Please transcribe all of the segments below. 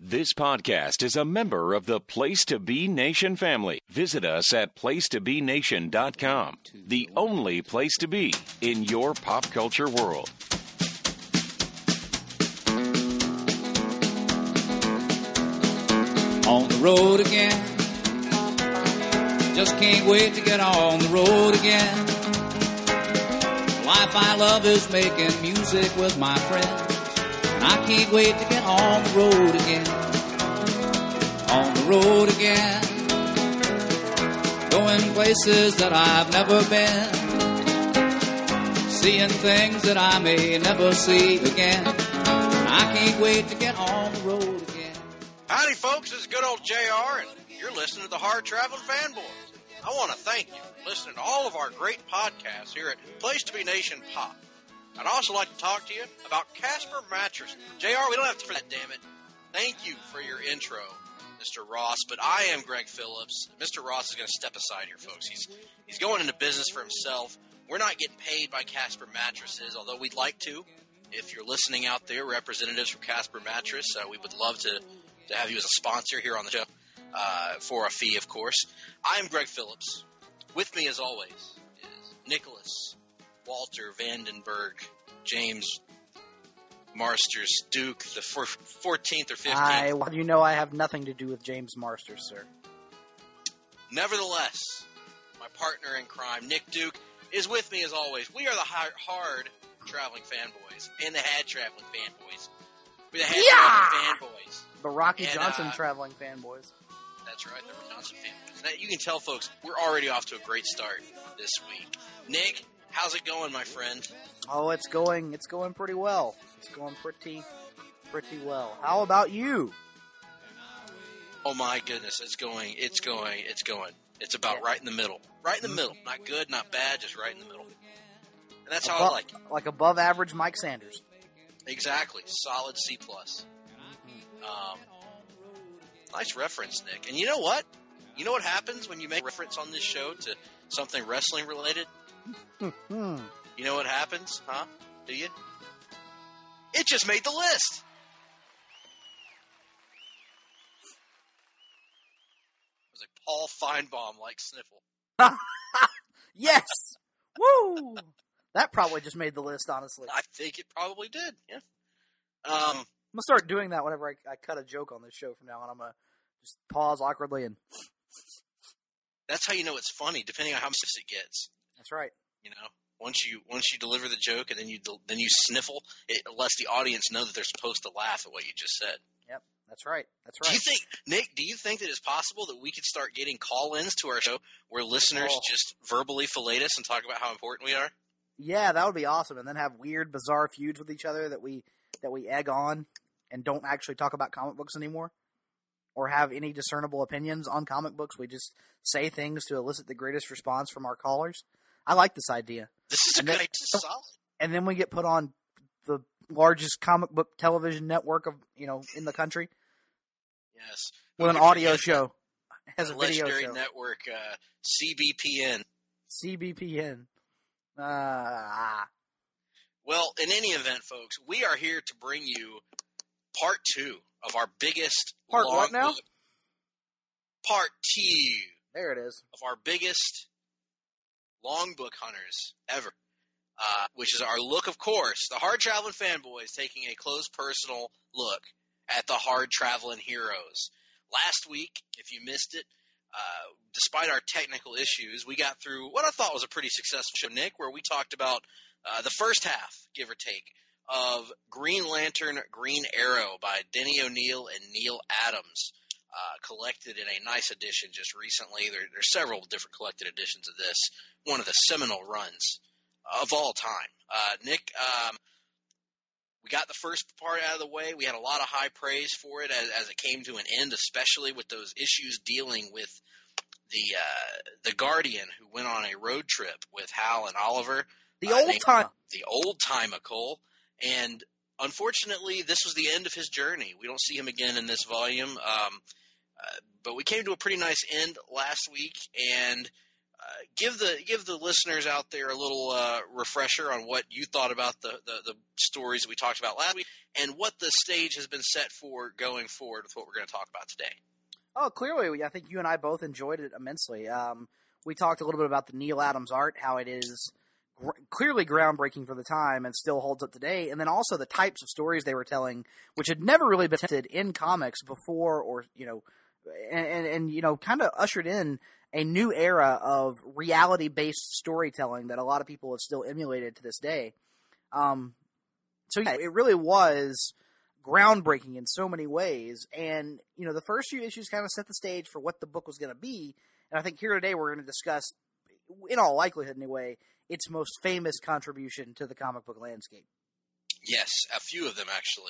This podcast is a member of the Place to Be Nation family. Visit us at placetobenation.com, the only place to be in your pop culture world. On the road again. Just can't wait to get on the road again. The life I love is making music with my friends. And I can't wait to get on the road again. On the road again. Going places that I've never been. Seeing things that I may never see again. And I can't wait to get on the road again. Howdy, folks. This is good old JR, and you're listening to the Hard Traveling Fanboys. I want to thank you for listening to all of our great podcasts here at Place to Be Nation Pop. I'd also like to talk to you about Casper Mattress. JR, we don't have to for that, damn it. Thank you for your intro, Mr. Ross, but I am Greg Phillips. Mr. Ross is going to step aside here, folks. He's going into business for himself. We're not getting paid by Casper Mattresses, although we'd like to. If you're listening out there, representatives from Casper Mattress, we would love to have you as a sponsor here on the show, for a fee, of course. I am Greg Phillips. With me, as always, is Nicholas Walter Vandenberg, James Marsters, Duke, the 14th or 15th. You know I have nothing to do with James Marsters, sir. Nevertheless, my partner in crime, Nick Duke, is with me as always. We are the hard traveling fanboys and the had traveling fanboys. We're the had traveling fanboys. The Rocky Johnson traveling fanboys. That's right, the Rocky Johnson fanboys. Now, you can tell, folks, we're already off to a great start this week. Nick, how's it going, my friend? Oh, it's going pretty well. It's going pretty well. How about you? Oh my goodness, it's going. It's about right in the middle. Right in the middle. Not good, not bad, just right in the middle. And that's how I like it. Like above average Mike Sanders. Exactly. Solid C+. Nice reference, Nick. And you know what? You know what happens when you make reference on this show to something wrestling related? You know what happens? Huh? Do you? It just made the list. It was a Paul Feinbaum-like sniffle. Yes! Woo! That probably just made the list, honestly. I think it probably did, yeah. I'm going to start doing that whenever I cut a joke on this show from now on. I'm going to just pause awkwardly and... That's how you know it's funny, depending on how much it gets. That's right. You know, once you deliver the joke and then you sniffle, it lets the audience know that they're supposed to laugh at what you just said. Yep, that's right. Do you think, Nick, that it's possible that we could start getting call-ins to our show where listeners just verbally fillet us and talk about how important we are? Yeah, that would be awesome. And then have weird, bizarre feuds with each other that we egg on and don't actually talk about comic books anymore or have any discernible opinions on comic books. We just say things to elicit the greatest response from our callers. I like this idea. This is solid. And then we get put on the largest comic book television network in the country. Yes. With an audio show. As a video legendary show. Network, CBPN. CBPN. Well, in any event, folks, we are here to bring you part 2 of our biggest Part what now? Part 2. There it is. Of our biggest long book hunters ever, which is our look, of course, the Hard Traveling Fanboys taking a close personal look at the Hard Traveling Heroes. Last week, if you missed it, despite our technical issues, we got through what I thought was a pretty successful show, Nick, where we talked about the first half, give or take, of Green Lantern, Green Arrow by Denny O'Neil and Neil Adams, collected in a nice edition just recently. There's several different collected editions of this, one of the seminal runs of all time. Nick, we got the first part out of the way. We had a lot of high praise for it as it came to an end, especially with those issues dealing with the Guardian who went on a road trip with Hal and Oliver. The old timer, Cole. And unfortunately, this was the end of his journey. We don't see him again in this volume. But we came to a pretty nice end last week, and give the listeners out there a little refresher on what you thought about the stories that we talked about last week, and what the stage has been set for going forward with what we're going to talk about today. Oh, clearly, I think you and I both enjoyed it immensely. We talked a little bit about the Neal Adams art, how it is clearly groundbreaking for the time and still holds up today, and then also the types of stories they were telling, which had never really been attempted in comics before, or and kind of ushered in a new era of reality-based storytelling that a lot of people have still emulated to this day. So yeah, it really was groundbreaking in so many ways, and the first few issues kind of set the stage for what the book was going to be. And I think here today we're going to discuss, in all likelihood anyway, its most famous contribution to the comic book landscape. Yes, a few of them, actually.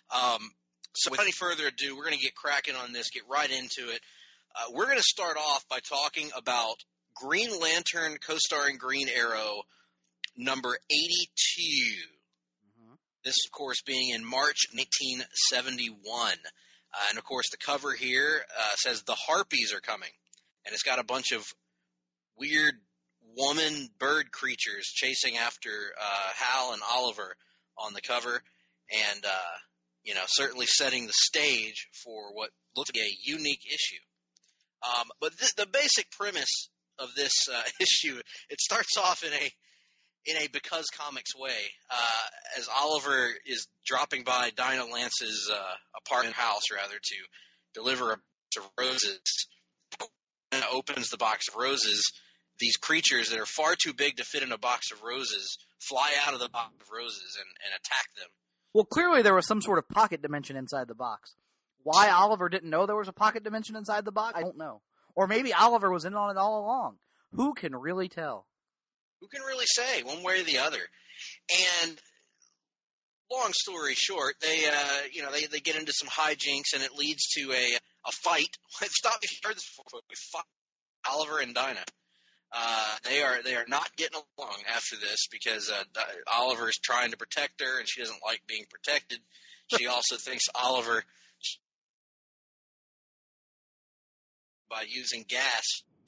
So without any further ado, we're going to get cracking on this, get right into it. We're going to start off by talking about Green Lantern co-starring Green Arrow, number 82. Mm-hmm. This, of course, being in March 1971. And, of course, the cover here says The Harpies Are Coming. And it's got a bunch of weird woman-bird creatures chasing after Hal and Oliver on the cover. And, certainly setting the stage for what looks like a unique issue. But the basic premise of this issue, it starts off in a Because Comics way, as Oliver is dropping by Dinah Lance's apartment house, to deliver a box of roses. And opens the box of roses. These creatures that are far too big to fit in a box of roses fly out of the box of roses and attack them. Well, clearly there was some sort of pocket dimension inside the box. Why Oliver didn't know there was a pocket dimension inside the box, I don't know. Or maybe Oliver was in on it all along. Who can really tell? Who can really say, one way or the other? And long story short, they get into some hijinks, and it leads to a fight. Stop me if you heard this before. We fought Oliver and Dinah. They are not getting along after this because Oliver is trying to protect her, and she doesn't like being protected. She also thinks Oliver, by using gas,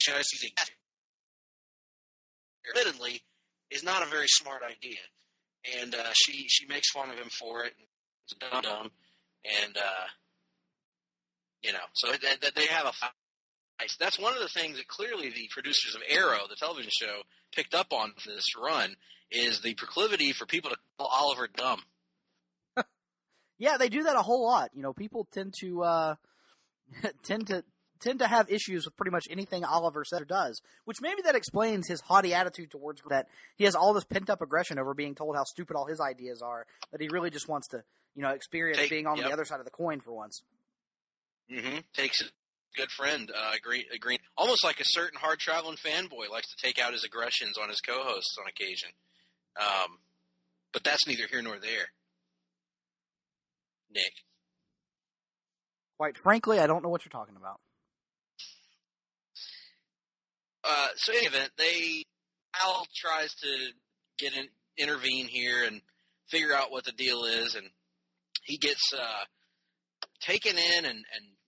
admittedly, is not a very smart idea. And she makes fun of him for it. It's dumb. And, so they have a fight. That's one of the things that clearly the producers of Arrow, the television show, picked up on for this run, is the proclivity for people to call Oliver dumb. Yeah, they do that a whole lot. People tend to tend to have issues with pretty much anything Oliver says or does, which maybe that explains his haughty attitude towards that. He has all this pent-up aggression over being told how stupid all his ideas are, that he really just wants to, experience being on the other side of the coin for once. Mm-hmm. Takes a good friend, Green, almost like a certain hard-traveling fanboy likes to take out his aggressions on his co-hosts on occasion. But that's neither here nor there. Nick. Quite frankly, I don't know what you're talking about. So in any event, Al tries to intervene here and figure out what the deal is, and he gets taken in and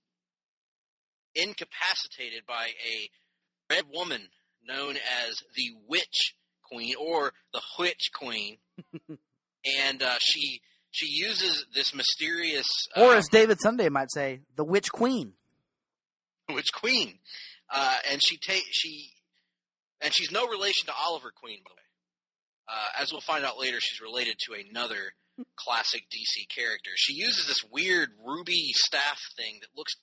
incapacitated by a red woman known as the Witch Queen, or the Witch Queen, and she uses this mysterious, or as David Sunday might say, the Witch Queen. Witch Queen, and she's no relation to Oliver Queen, by the way. As we'll find out later, she's related to another classic DC character. She uses this weird ruby staff thing that looks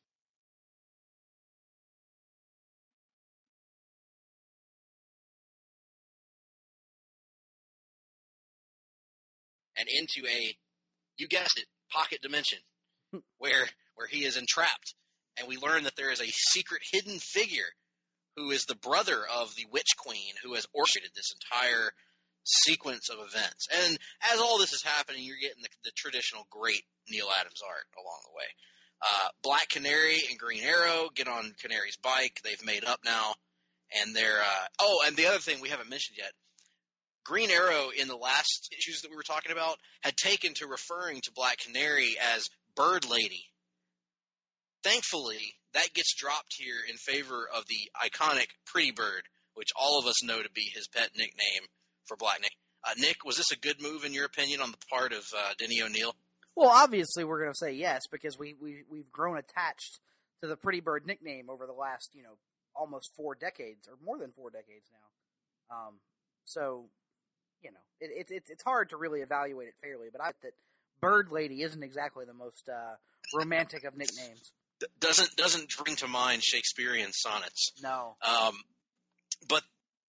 and into a, you guessed it, pocket dimension, where he is entrapped. And we learn that there is a secret hidden figure who is the brother of the Witch Queen, who has orchestrated this entire sequence of events. And as all this is happening, you're getting the traditional great Neal Adams art along the way. Black Canary and Green Arrow get on Canary's bike. They've made up now. And they're and the other thing we haven't mentioned yet, Green Arrow in the last issues that we were talking about had taken to referring to Black Canary as Bird Lady. Thankfully, that gets dropped here in favor of the iconic Pretty Bird, which all of us know to be his pet nickname for Black Nick. Nick, was this a good move in your opinion on the part of Denny O'Neil? Well, obviously we're going to say yes because we've grown attached to the Pretty Bird nickname over the last, almost 4 decades or more than 4 decades now. So, it's hard to really evaluate it fairly, but I think that Bird Lady isn't exactly the most romantic of nicknames. Doesn't bring to mind Shakespearean sonnets. No. But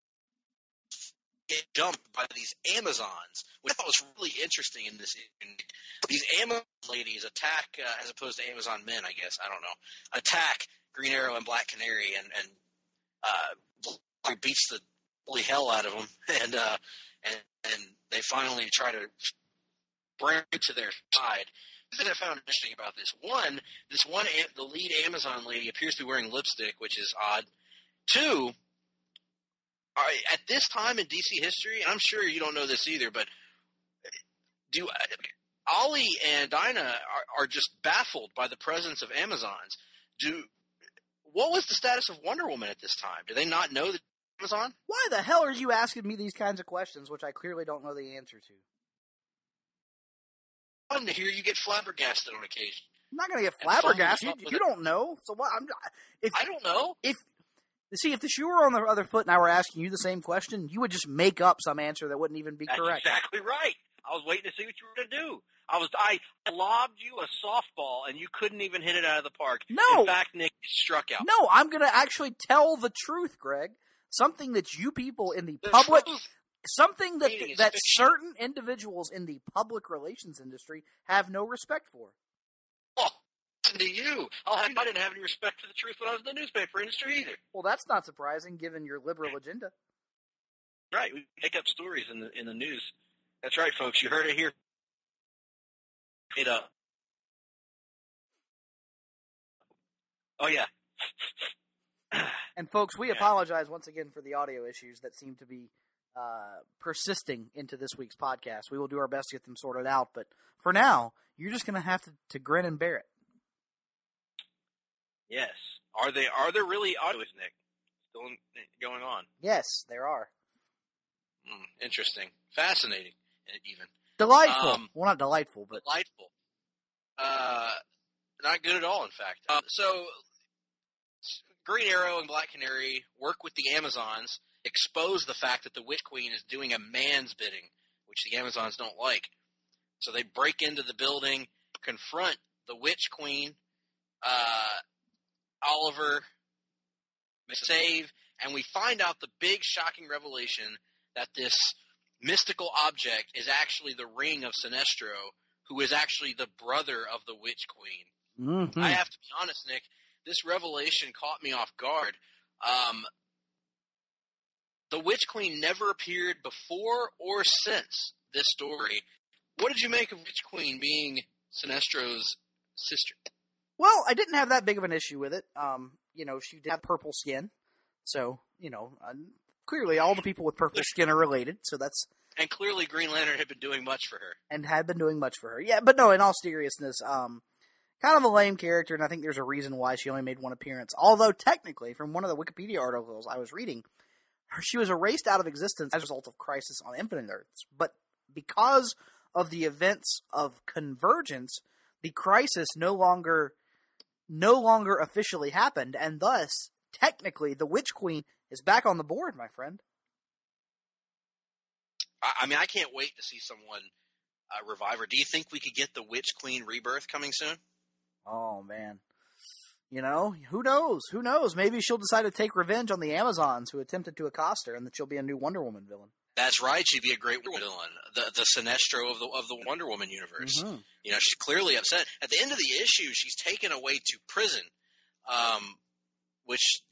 get jumped by these Amazons, which I thought was really interesting in this. These Amazon ladies attack, as opposed to Amazon men, I guess, I don't know, attack Green Arrow and Black Canary and beats the holy hell out of them, and they finally try to bring to their side. The thing I found interesting about this one, the lead Amazon lady appears to be wearing lipstick, which is odd. 2, at this time in DC history, and I'm sure you don't know this either, but Ollie and Dinah are just baffled by the presence of Amazons. What was the status of Wonder Woman at this time? Do they not know the Amazon? Why the hell are you asking me these kinds of questions, which I clearly don't know the answer to? Fun to hear you get flabbergasted on occasion. I'm not going to get flabbergasted. You don't know. So what? I don't know. If the shoe were on the other foot and I were asking you the same question, you would just make up some answer that wouldn't even be correct. That's exactly right. I was waiting to see what you were going to do. I lobbed you a softball, and you couldn't even hit it out of the park. No. In fact, Nick struck out. No, I'm going to actually tell the truth, Greg. Something that you people in the public, something that certain individuals in the public relations industry have no respect for. Oh, to you. I didn't have any respect for the truth when I was in the newspaper industry either. Well, that's not surprising given your liberal agenda. Right, we make up stories in the news. That's right, folks. You heard it here. It up. Oh yeah. And folks, we apologize once again for the audio issues that seem to be persisting into this week's podcast. We will do our best to get them sorted out, but for now, you're just going to have to grin and bear it. Yes. Are there really audios, Nick? Still going on? Yes, there are. Interesting. Fascinating, even. Delightful. Well, not delightful, but... Delightful. Not good at all, in fact. So, Green Arrow and Black Canary work with the Amazons, expose the fact that the Witch Queen is doing a man's bidding, which the Amazons don't like. So they break into the building, confront the Witch Queen, Oliver, save, and we find out the big shocking revelation that this mystical object is actually the ring of Sinestro, who is actually the brother of the Witch Queen. Mm-hmm. I have to be honest, Nick, this revelation caught me off guard. The Witch Queen never appeared before or since this story. What did you make of Witch Queen being Sinestro's sister? Well, I didn't have that big of an issue with it. She did have purple skin. So, clearly all the people with purple skin are related. So that's... And clearly Green Lantern had been doing much for her. And had been doing much for her. Yeah, but no, in all seriousness, kind of a lame character, and I think there's a reason why she only made one appearance. Although, technically, from one of the Wikipedia articles I was reading, she was erased out of existence as a result of Crisis on Infinite Earths. But because of the events of Convergence, the Crisis no longer officially happened, and thus, technically, the Witch Queen is back on the board, my friend. I mean, I can't wait to see someone revive her. Do you think we could get the Witch Queen rebirth coming soon? Oh, man. Who knows? Who knows? Maybe she'll decide to take revenge on the Amazons who attempted to accost her, and that she'll be a new Wonder Woman villain. That's right. She'd be a great villain. The Sinestro of the Wonder Woman universe. Mm-hmm. She's clearly upset. At the end of the issue, she's taken away to prison, which,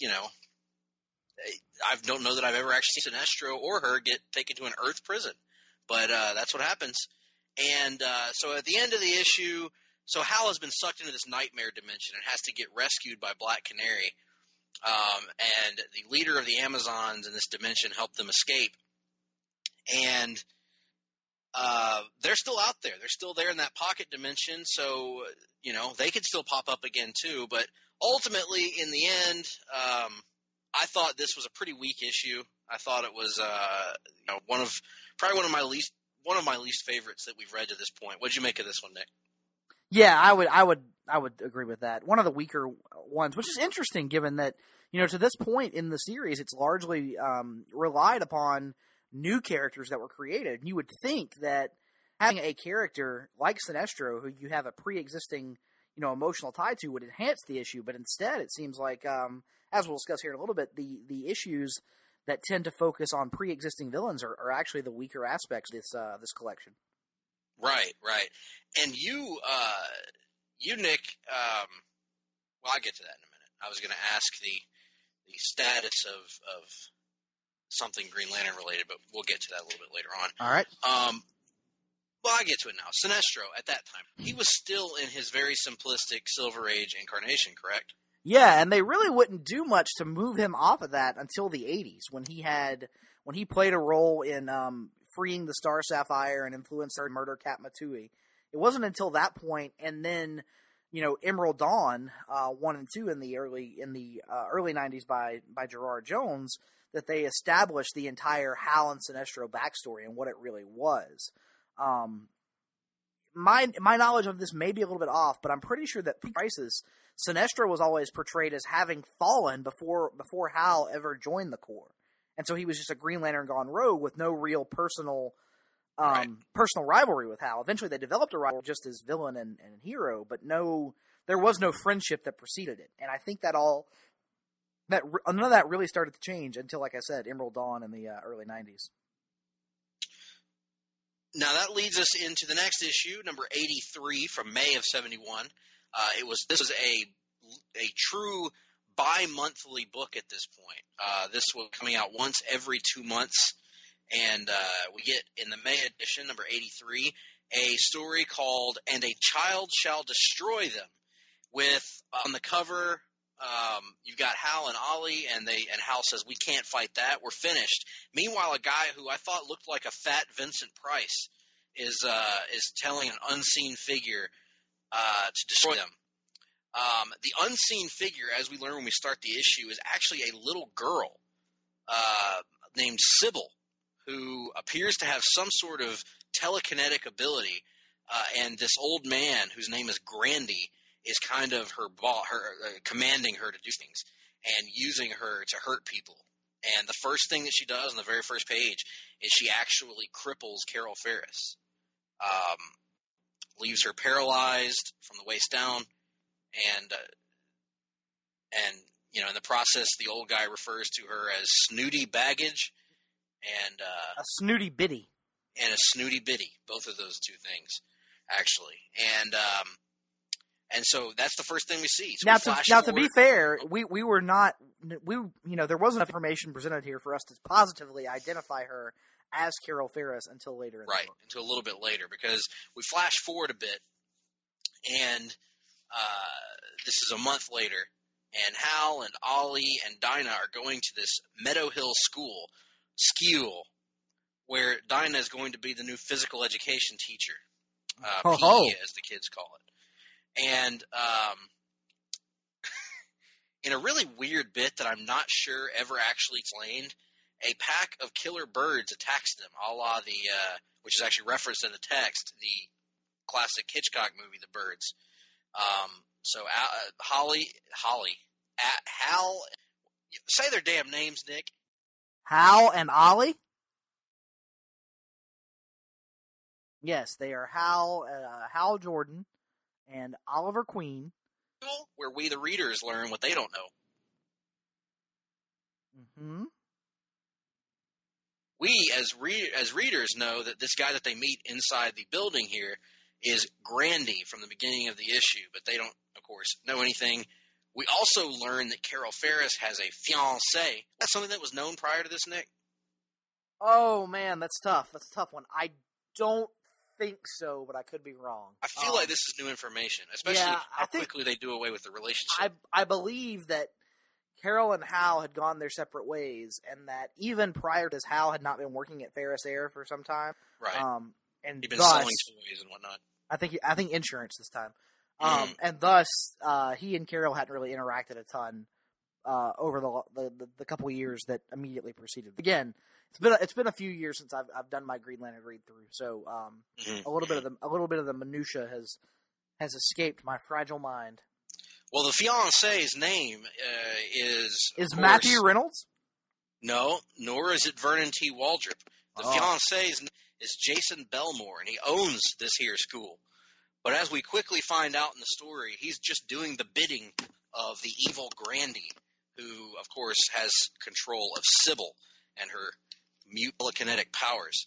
I don't know that I've ever actually seen Sinestro or her get taken to an Earth prison. But that's what happens. And so at the end of the issue, so Hal has been sucked into this nightmare dimension and has to get rescued by Black Canary. And the leader of the Amazons in this dimension helped them escape. And they're still out there. They're still there in that pocket dimension. So, they could still pop up again too. But ultimately, in the end, I thought this was a pretty weak issue. I thought it was one of my least favorites that we've read to this point. What'd you make of this one, Nick? Yeah, I would agree with that. One of the weaker ones, which is interesting given that, to this point in the series, it's largely relied upon new characters that were created. And you would think that having a character like Sinestro, who you have a pre-existing, emotional tie to, would enhance the issue. But instead, it seems like, as we'll discuss here in a little bit, the issues that tend to focus on pre-existing villains are actually the weaker aspects of this collection. Right. And you, Nick, well, I'll get to that in a minute. I was going to ask the status of something Green Lantern related, but we'll get to that a little bit later on. All right. Well, I'll get to it now. Sinestro, at that time, he was still in his very simplistic Silver Age incarnation, correct? Yeah, and they really wouldn't do much to move him off of that until the 80s, when he played a role in freeing the Star Sapphire and influenced her to murder Katma Tui. It wasn't until that point, and then Emerald Dawn 1 and 2 in the early 90s by Gerard Jones, that they established the entire Hal and Sinestro backstory and what it really was. My knowledge of this may be a little bit off, but I'm pretty sure that Crisis, Sinestro was always portrayed as having fallen before Hal ever joined the Corps. And so he was just a Green Lantern gone rogue with no real personal rivalry with Hal. Eventually they developed a rivalry just as villain and hero, but there was no friendship that preceded it. And I think none of that really started to change until, like I said, Emerald Dawn in the early 90s. Now that leads us into the next issue, number 83 from May of 71. This was a true bi-monthly book at this point. This was coming out once every 2 months, and we get in the May edition, number 83, a story called "And a Child Shall Destroy Them." With on the cover, you've got Hal and Ollie, and Hal says, "We can't fight that. We're finished." Meanwhile, a guy who I thought looked like a fat Vincent Price is telling an unseen figure to destroy them. The unseen figure, as we learn when we start the issue, is actually a little girl named Sybil, who appears to have some sort of telekinetic ability, and this old man, whose name is Grandy, is kind of her boss, commanding her to do things and using her to hurt people. And the first thing that she does on the very first page is she actually cripples Carol Ferris, leaves her paralyzed from the waist down, and in the process, the old guy refers to her as Snooty Baggage and a Snooty Biddy. And a Snooty Biddy, both of those two things, actually. And so that's the first thing we see. So to be fair, we were not there wasn't information presented here for us to positively identify her as Carol Ferris until later in the book. Until a little bit later, because we flash forward a bit, and this is a month later, and Hal and Ollie and Dinah are going to this Meadow Hill school, where Dinah is going to be the new physical education teacher, PE as the kids call it. And in a really weird bit that I'm not sure ever actually explained, a pack of killer birds attacks them, a la which is actually referenced in the text, the classic Hitchcock movie, The Birds. So Hal, say their damn names, Nick. Hal and Ollie? Yes, they are Hal Jordan and Oliver Queen. Where we, the readers, learn what they don't know. Mm-hmm. We, as readers, know that this guy that they meet inside the building here is Grandy from the beginning of the issue, but they don't, of course, know anything. We also learn that Carol Ferris has a fiancé. That's something that was known prior to this, Nick? Oh, man, that's tough. That's a tough one. I don't think so, but I could be wrong. I feel like this is new information, especially how quickly they do away with the relationship. I believe that Carol and Hal had gone their separate ways, and that even prior to this, Hal had not been working at Ferris Air for some time. Right. And he'd been selling toys and whatnot. I think insurance this time. And thus, he and Carol hadn't really interacted a ton over the couple of years that immediately preceded. Again, it's been a few years since I've done my Green Lantern read through, so a little bit of the minutia has escaped my fragile mind. Well, the fiancé's name is Matthew Reynolds? No, nor is it Vernon T. Waldrop. The fiancé's is Jason Belmore, and he owns this here school. But as we quickly find out in the story, he's just doing the bidding of the evil Grandy, who, of course, has control of Sybil and her telekinetic powers.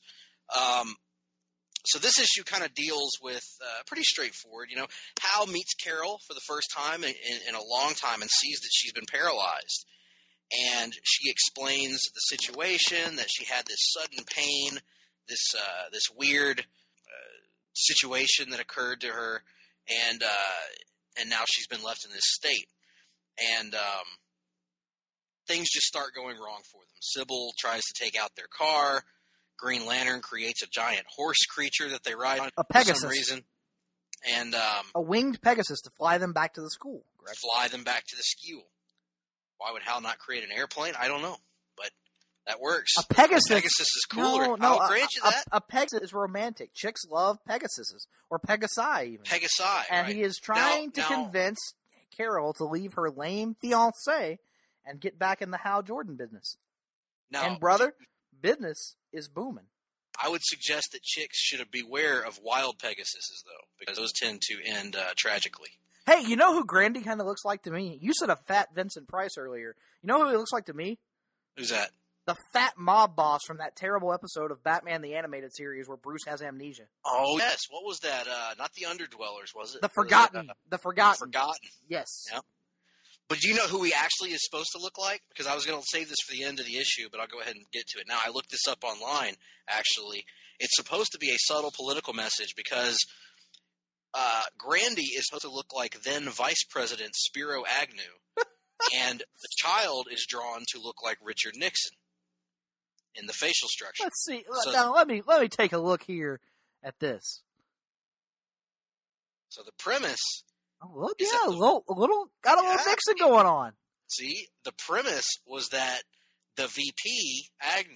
So this issue kind of deals with pretty straightforward. Hal meets Carol for the first time in a long time and sees that she's been paralyzed. And she explains the situation, that she had this sudden pain, this weird situation that occurred to her, and now she's been left in this state. And things just start going wrong for them. Sybil tries to take out their car. Green Lantern creates a giant horse creature that they ride on Pegasus. for some reason. And a winged Pegasus to fly them back to the school. Correct? Fly them back to the school. Why would Hal not create an airplane? I don't know, but that works. A Pegasus. A Pegasus is cooler. No, I'll grant you that. A Pegasus is romantic. Chicks love Pegasuses, or Pegasi even. Pegasi, and right. he is trying to convince Carol to leave her lame fiancé and get back in the Hal Jordan business. Now, and brother, business is booming. I would suggest that chicks should beware of wild Pegasuses, though, because those tend to end tragically. Hey, you know who Grandy kind of looks like to me? You said a fat Vincent Price earlier. You know who he looks like to me? Who's that? The fat mob boss from that terrible episode of Batman the Animated Series where Bruce has amnesia. Oh, yes. What was that? Not the Underdwellers, was it? The Forgotten. The Forgotten. Yes. Yep. But do you know who he actually is supposed to look like? Because I was going to save this for the end of the issue, but I'll go ahead and get to it now. I looked this up online, actually. It's supposed to be a subtle political message because Grandy is supposed to look like then Vice President Spiro Agnew, and the child is drawn to look like Richard Nixon in the facial structure. Let's see. Now, let me take a look here at this. So the premise... Oh, look, yeah, a little Nixon going on. See, the premise was that the VP,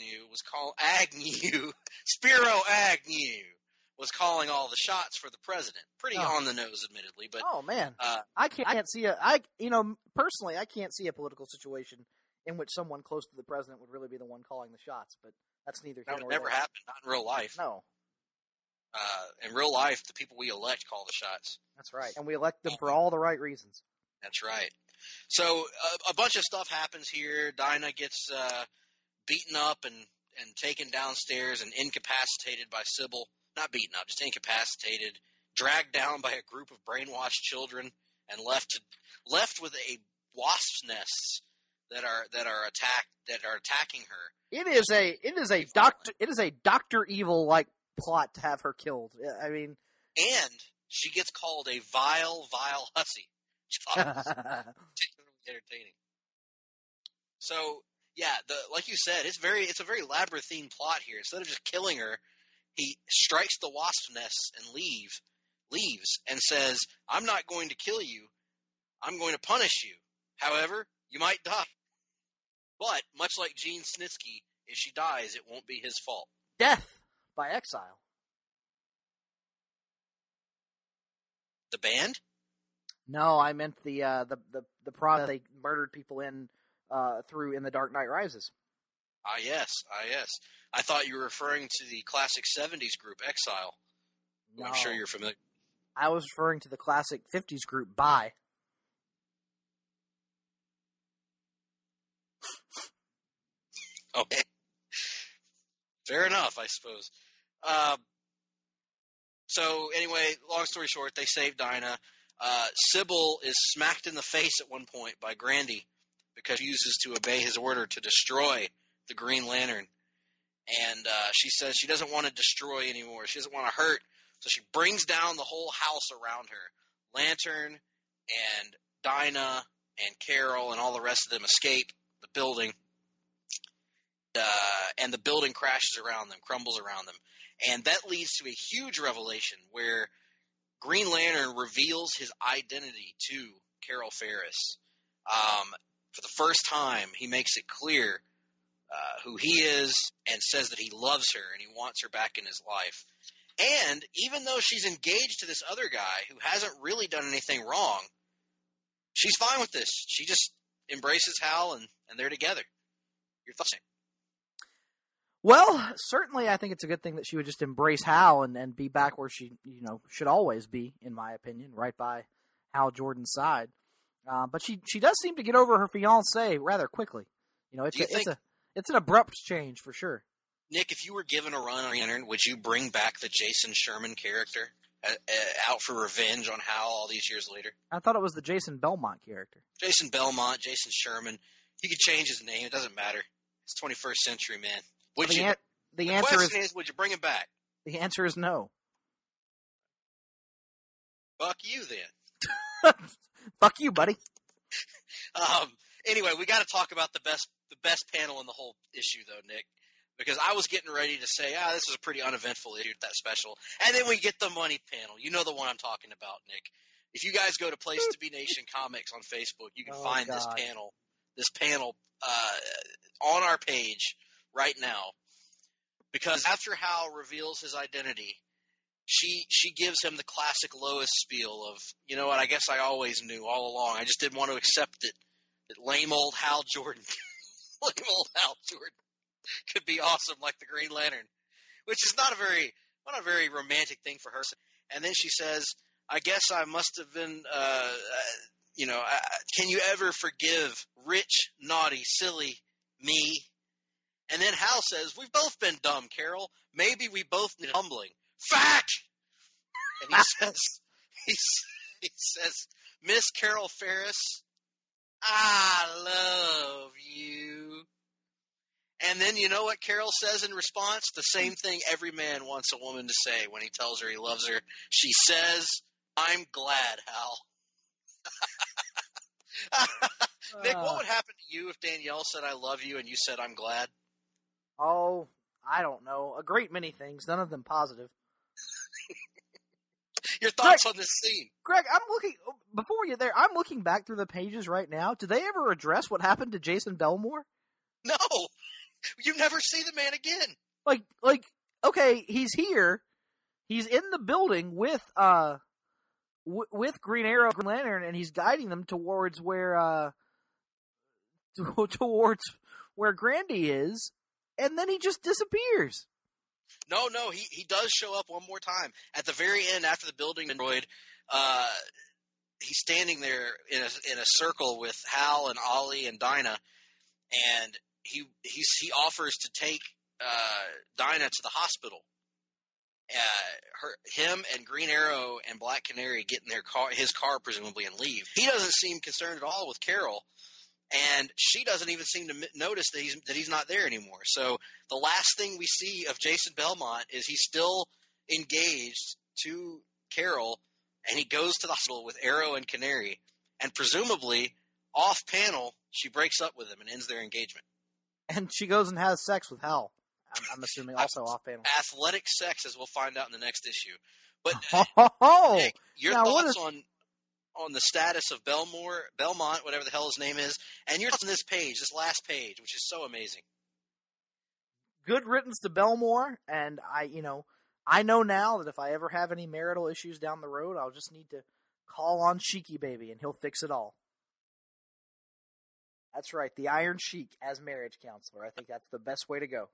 Spiro Agnew, was calling all the shots for the president. Pretty on the nose, admittedly, but oh man, I can't see personally, I can't see a political situation in which someone close to the president would really be the one calling the shots. But that's neither here nor there. That would never happen, not in real life. No. In real life, the people we elect call the shots. That's right, and we elect them for all the right reasons. That's right. So a bunch of stuff happens here. Dinah gets beaten up and taken downstairs and incapacitated by Sybil. Not beaten up, just incapacitated. Dragged down by a group of brainwashed children and left with a wasp's nests that are attacking her. It is a Dr. Evil like plot to have her killed. I mean, and she gets called a vile hussy. Entertaining. So yeah, like you said, it's a very labyrinthine plot here. Instead of just killing her, he strikes the wasp nest and leaves and says, "I'm not going to kill you. I'm going to punish you. However, you might die. But much like Gene Snitsky, if she dies, it won't be his fault." Death by exile. The band? No, I meant the process they murdered people in through in The Dark Knight Rises. Yes. I thought you were referring to the classic 70s group Exile. No. I'm sure you're familiar. I was referring to the classic 50s group Bye. Okay. Fair enough, I suppose. So anyway, long story short, they save Dinah. Sybil is smacked in the face at one point by Grandy because she refuses to obey his order to destroy the Green Lantern. And she says she doesn't want to destroy anymore. She doesn't want to hurt. So she brings down the whole house around her. Lantern and Dinah and Carol and all the rest of them escape the building. And the building crashes around them, crumbles around them. And that leads to a huge revelation where Green Lantern reveals his identity to Carol Ferris. for the first time, he makes it clear who he is and says that he loves her and he wants her back in his life. And even though she's engaged to this other guy who hasn't really done anything wrong, she's fine with this. She just embraces Hal and they're together. Your thoughts? Well, certainly I think it's a good thing that she would just embrace Hal and be back where she, should always be, in my opinion, right by Hal Jordan's side. But she does seem to get over her fiancé rather quickly. It's an abrupt change for sure. Nick, if you were given a run on the internet, would you bring back the Jason Sherman character out for revenge on Hal all these years later? I thought it was the Jason Belmont character. Jason Belmont, Jason Sherman. He could change his name. It doesn't matter. It's 21st century, man. Would you? The question is, would you bring him back? The answer is no. Fuck you, then. Fuck you, buddy. Anyway, we got to talk about the best panel in the whole issue, though, Nick. Because I was getting ready to say, this is a pretty uneventful issue, that special. And then we get the money panel. You know the one I'm talking about, Nick. If you guys go to Place to Be Nation Comics on Facebook, you can find this panel on our page right now. Because after Hal reveals his identity, she gives him the classic Lois spiel of, you know what, I guess I always knew all along. I just didn't want to accept it. That lame old Hal Jordan. Lame old Hal Jordan could be awesome like the Green Lantern, which is not a very romantic thing for her. And then she says, I guess I must have been, can you ever forgive rich, naughty, silly me? And then Hal says, we've both been dumb, Carol. Maybe we both need humbling. Fact! And he says, Miss Carol Ferris, I love you. And then you know what Carol says in response? The same thing every man wants a woman to say when he tells her he loves her. She says, I'm glad, Hal. Nick, what would happen to you if Danielle said I love you and you said I'm glad? Oh, I don't know. A great many things, none of them positive. Your thoughts on this scene? Greg, before we get there, I'm looking back through the pages right now. Did they ever address what happened to Jason Belmore? No. You never see the man again. Okay, he's here. He's in the building with Green Arrow, Green Lantern, and he's guiding them towards where Grandy is, and then he just disappears. No, he does show up one more time. At the very end, after the building destroyed, he's standing there in a circle with Hal and Ollie and Dinah, and he offers to take Dinah to the hospital. Him and Green Arrow and Black Canary get in his car presumably, and leave. He doesn't seem concerned at all with Carol, and she doesn't even seem to notice that he's not there anymore. So the last thing we see of Jason Belmont is he's still engaged to Carol, and he goes to the hospital with Arrow and Canary, and presumably off panel she breaks up with him and ends their engagement. And she goes and has sex with Hal. I'm assuming also off panel. Athletic sex, as we'll find out in the next issue. But Nick, your thoughts on the status of Belmont, whatever the hell his name is, and your thoughts on this last page, which is so amazing. Good riddance to Belmore, and I know now that if I ever have any marital issues down the road, I'll just need to call on Sheiky Baby, and he'll fix it all. That's right, the Iron Sheik as marriage counselor. I think that's the best way to go.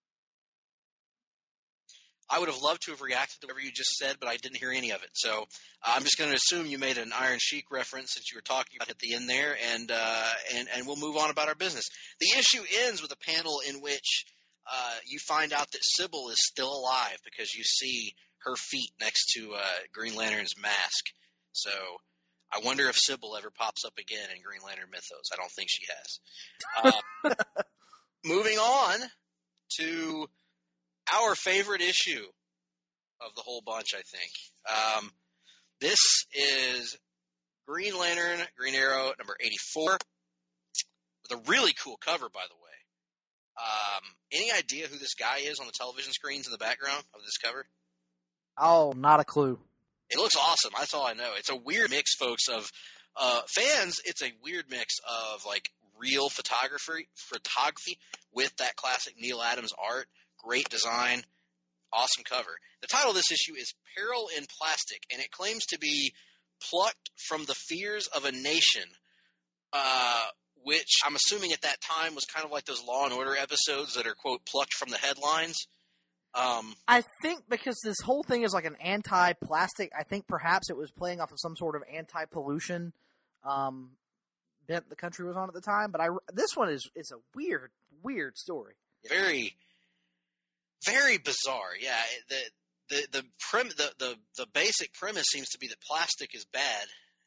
I would have loved to have reacted to whatever you just said, but I didn't hear any of it. So I'm just going to assume you made an Iron Sheik reference since you were talking about it at the end there, and we'll move on about our business. The issue ends with a panel in which you find out that Sybil is still alive because you see her feet next to Green Lantern's mask. So I wonder if Sybil ever pops up again in Green Lantern Mythos. I don't think she has. Moving on to our favorite issue of the whole bunch, I think. This is Green Lantern, Green Arrow, number 84, with a really cool cover, by the way. Any idea who this guy is on the television screens in the background of this cover? Oh, not a clue. It looks awesome. That's all I know. It's a weird mix, folks, of fans. It's a weird mix of like real photography with that classic Neil Adams art. Great design, awesome cover. The title of this issue is Peril in Plastic, and it claims to be plucked from the fears of a nation, which I'm assuming at that time was kind of like those Law and Order episodes that are, quote, plucked from the headlines. I think because this whole thing is like an anti-plastic, I think perhaps it was playing off of some sort of anti-pollution bent the country was on at the time. But this one is a weird story. Very, very bizarre. Yeah, the basic premise seems to be that plastic is bad,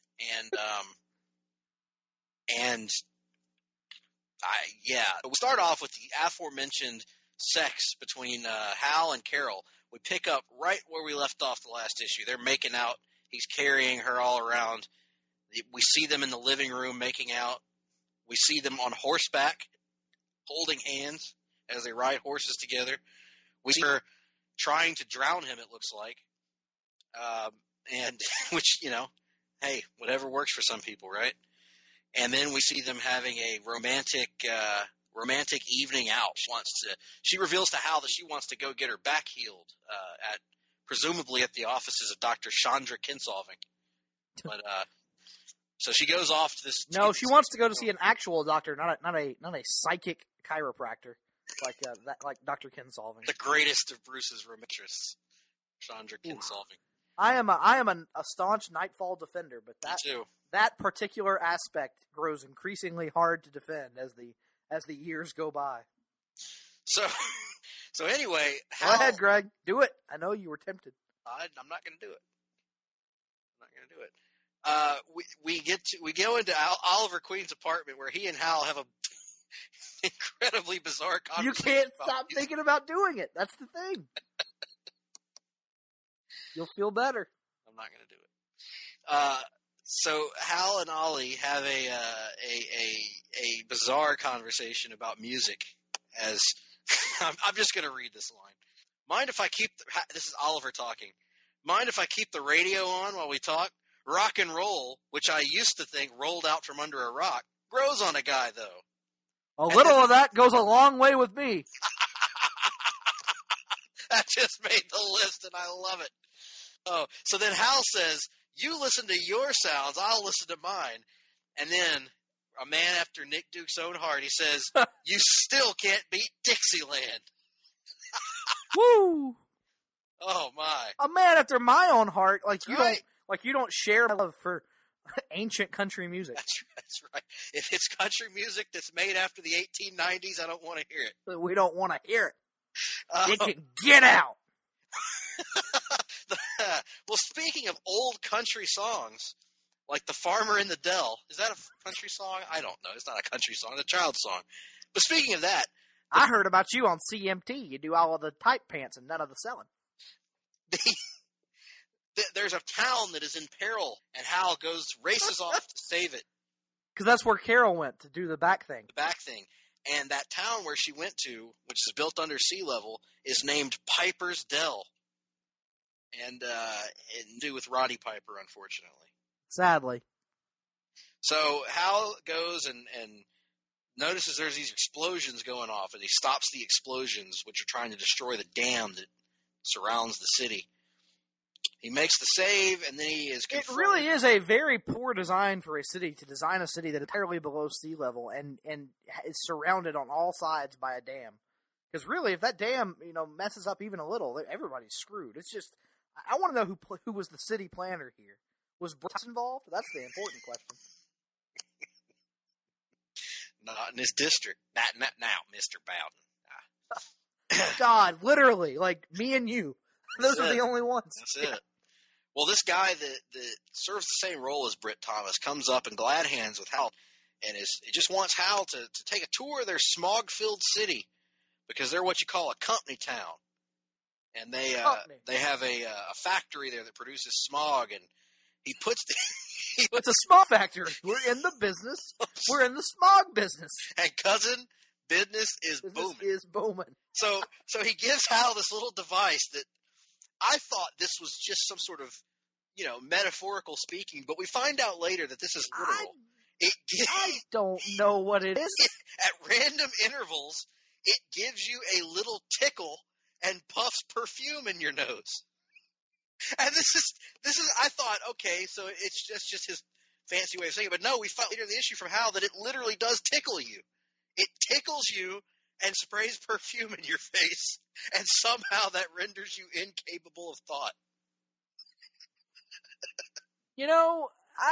we start off with the aforementioned sex between Hal and Carol. We pick up right where we left off the last issue. They're making out. He's carrying her all around. We see them in the living room making out. We see them on horseback, holding hands as they ride horses together. We see her trying to drown him, it looks like. And which, hey, whatever works for some people, right? And then we see them having a romantic evening out. She reveals to Hal that she wants to go get her back healed presumably at the offices of Dr. Chandra Kinsolving. But so she goes off to this. No, she wants to go to see an actual doctor, not a psychic chiropractor like Dr. Kinsolving. The greatest of Bruce's romantics, Chandra Kinsolving. I am a staunch Nightfall defender, but that particular aspect grows increasingly hard to defend as the years go by. So anyway, go ahead, Greg. Do it. I know you were tempted. I'm not going to do it. We go into Oliver Queen's apartment where he and Hal have a incredibly bizarre conversation. You can't stop thinking about doing it. That's the thing. You'll feel better. I'm not going to do it. So Hal and Ollie have a bizarre conversation about music. As I'm just going to read this line. Mind if I keep this is Oliver talking. Mind if I keep the radio on while we talk? Rock and roll, which I used to think rolled out from under a rock, grows on a guy though. A little of that goes a long way with me. That just made the list, and I love it. Oh, so then Hal says, "You listen to your sounds, I'll listen to mine." And then, a man after Nick Duke's own heart, he says, "You still can't beat Dixieland." Woo! Oh my! A man after my own heart, Right. you don't share my love for ancient country music. That's right. If it's country music that's made after the 1890s, I don't want to hear it. We don't want to hear it. It can get out. Well, speaking of old country songs, like The Farmer in the Dell, is that a country song? I don't know. It's not a country song. It's a child song. But speaking of that, I heard about you on CMT. You do all of the tight pants and none of the selling. There's a town that is in peril, and Hal races off to save it. Because that's where Carol went to do the back thing. And that town where she went to, which is built under sea level, is named Piper's Dell. And do with Roddy Piper, unfortunately. Sadly. So Hal goes and notices there's these explosions going off, and he stops the explosions, which are trying to destroy the dam that surrounds the city. He makes the save, and then he is confronted. It really is a very poor design for a city, to design a city that is entirely below sea level and is surrounded on all sides by a dam. Because really, if that dam messes up even a little, everybody's screwed. It's just, I want to know who was the city planner here. Was Bruce involved? That's the important question. Not in this district. Not now, Mr. Bowden. God, literally, like me and you. Those are the only ones. That's it. Well, this guy that serves the same role as Britt Thomas comes up in glad hands with Hal, and he just wants Hal to take a tour of their smog-filled city, because they're what you call a company town. And they have a factory there that produces smog, and he puts it's a smog factory. We're in the business. We're in the smog business. And cousin, business is booming. So he gives Hal this little device that I thought this was just some sort of, metaphorical speaking, but we find out later that this is literal. I don't know what it is. At random intervals, it gives you a little tickle and puffs perfume in your nose. And this is. I thought, okay, so it's just his fancy way of saying it. But no, we found later in the issue from Hal that it literally does tickle you. It tickles you and sprays perfume in your face, and somehow that renders you incapable of thought. You know,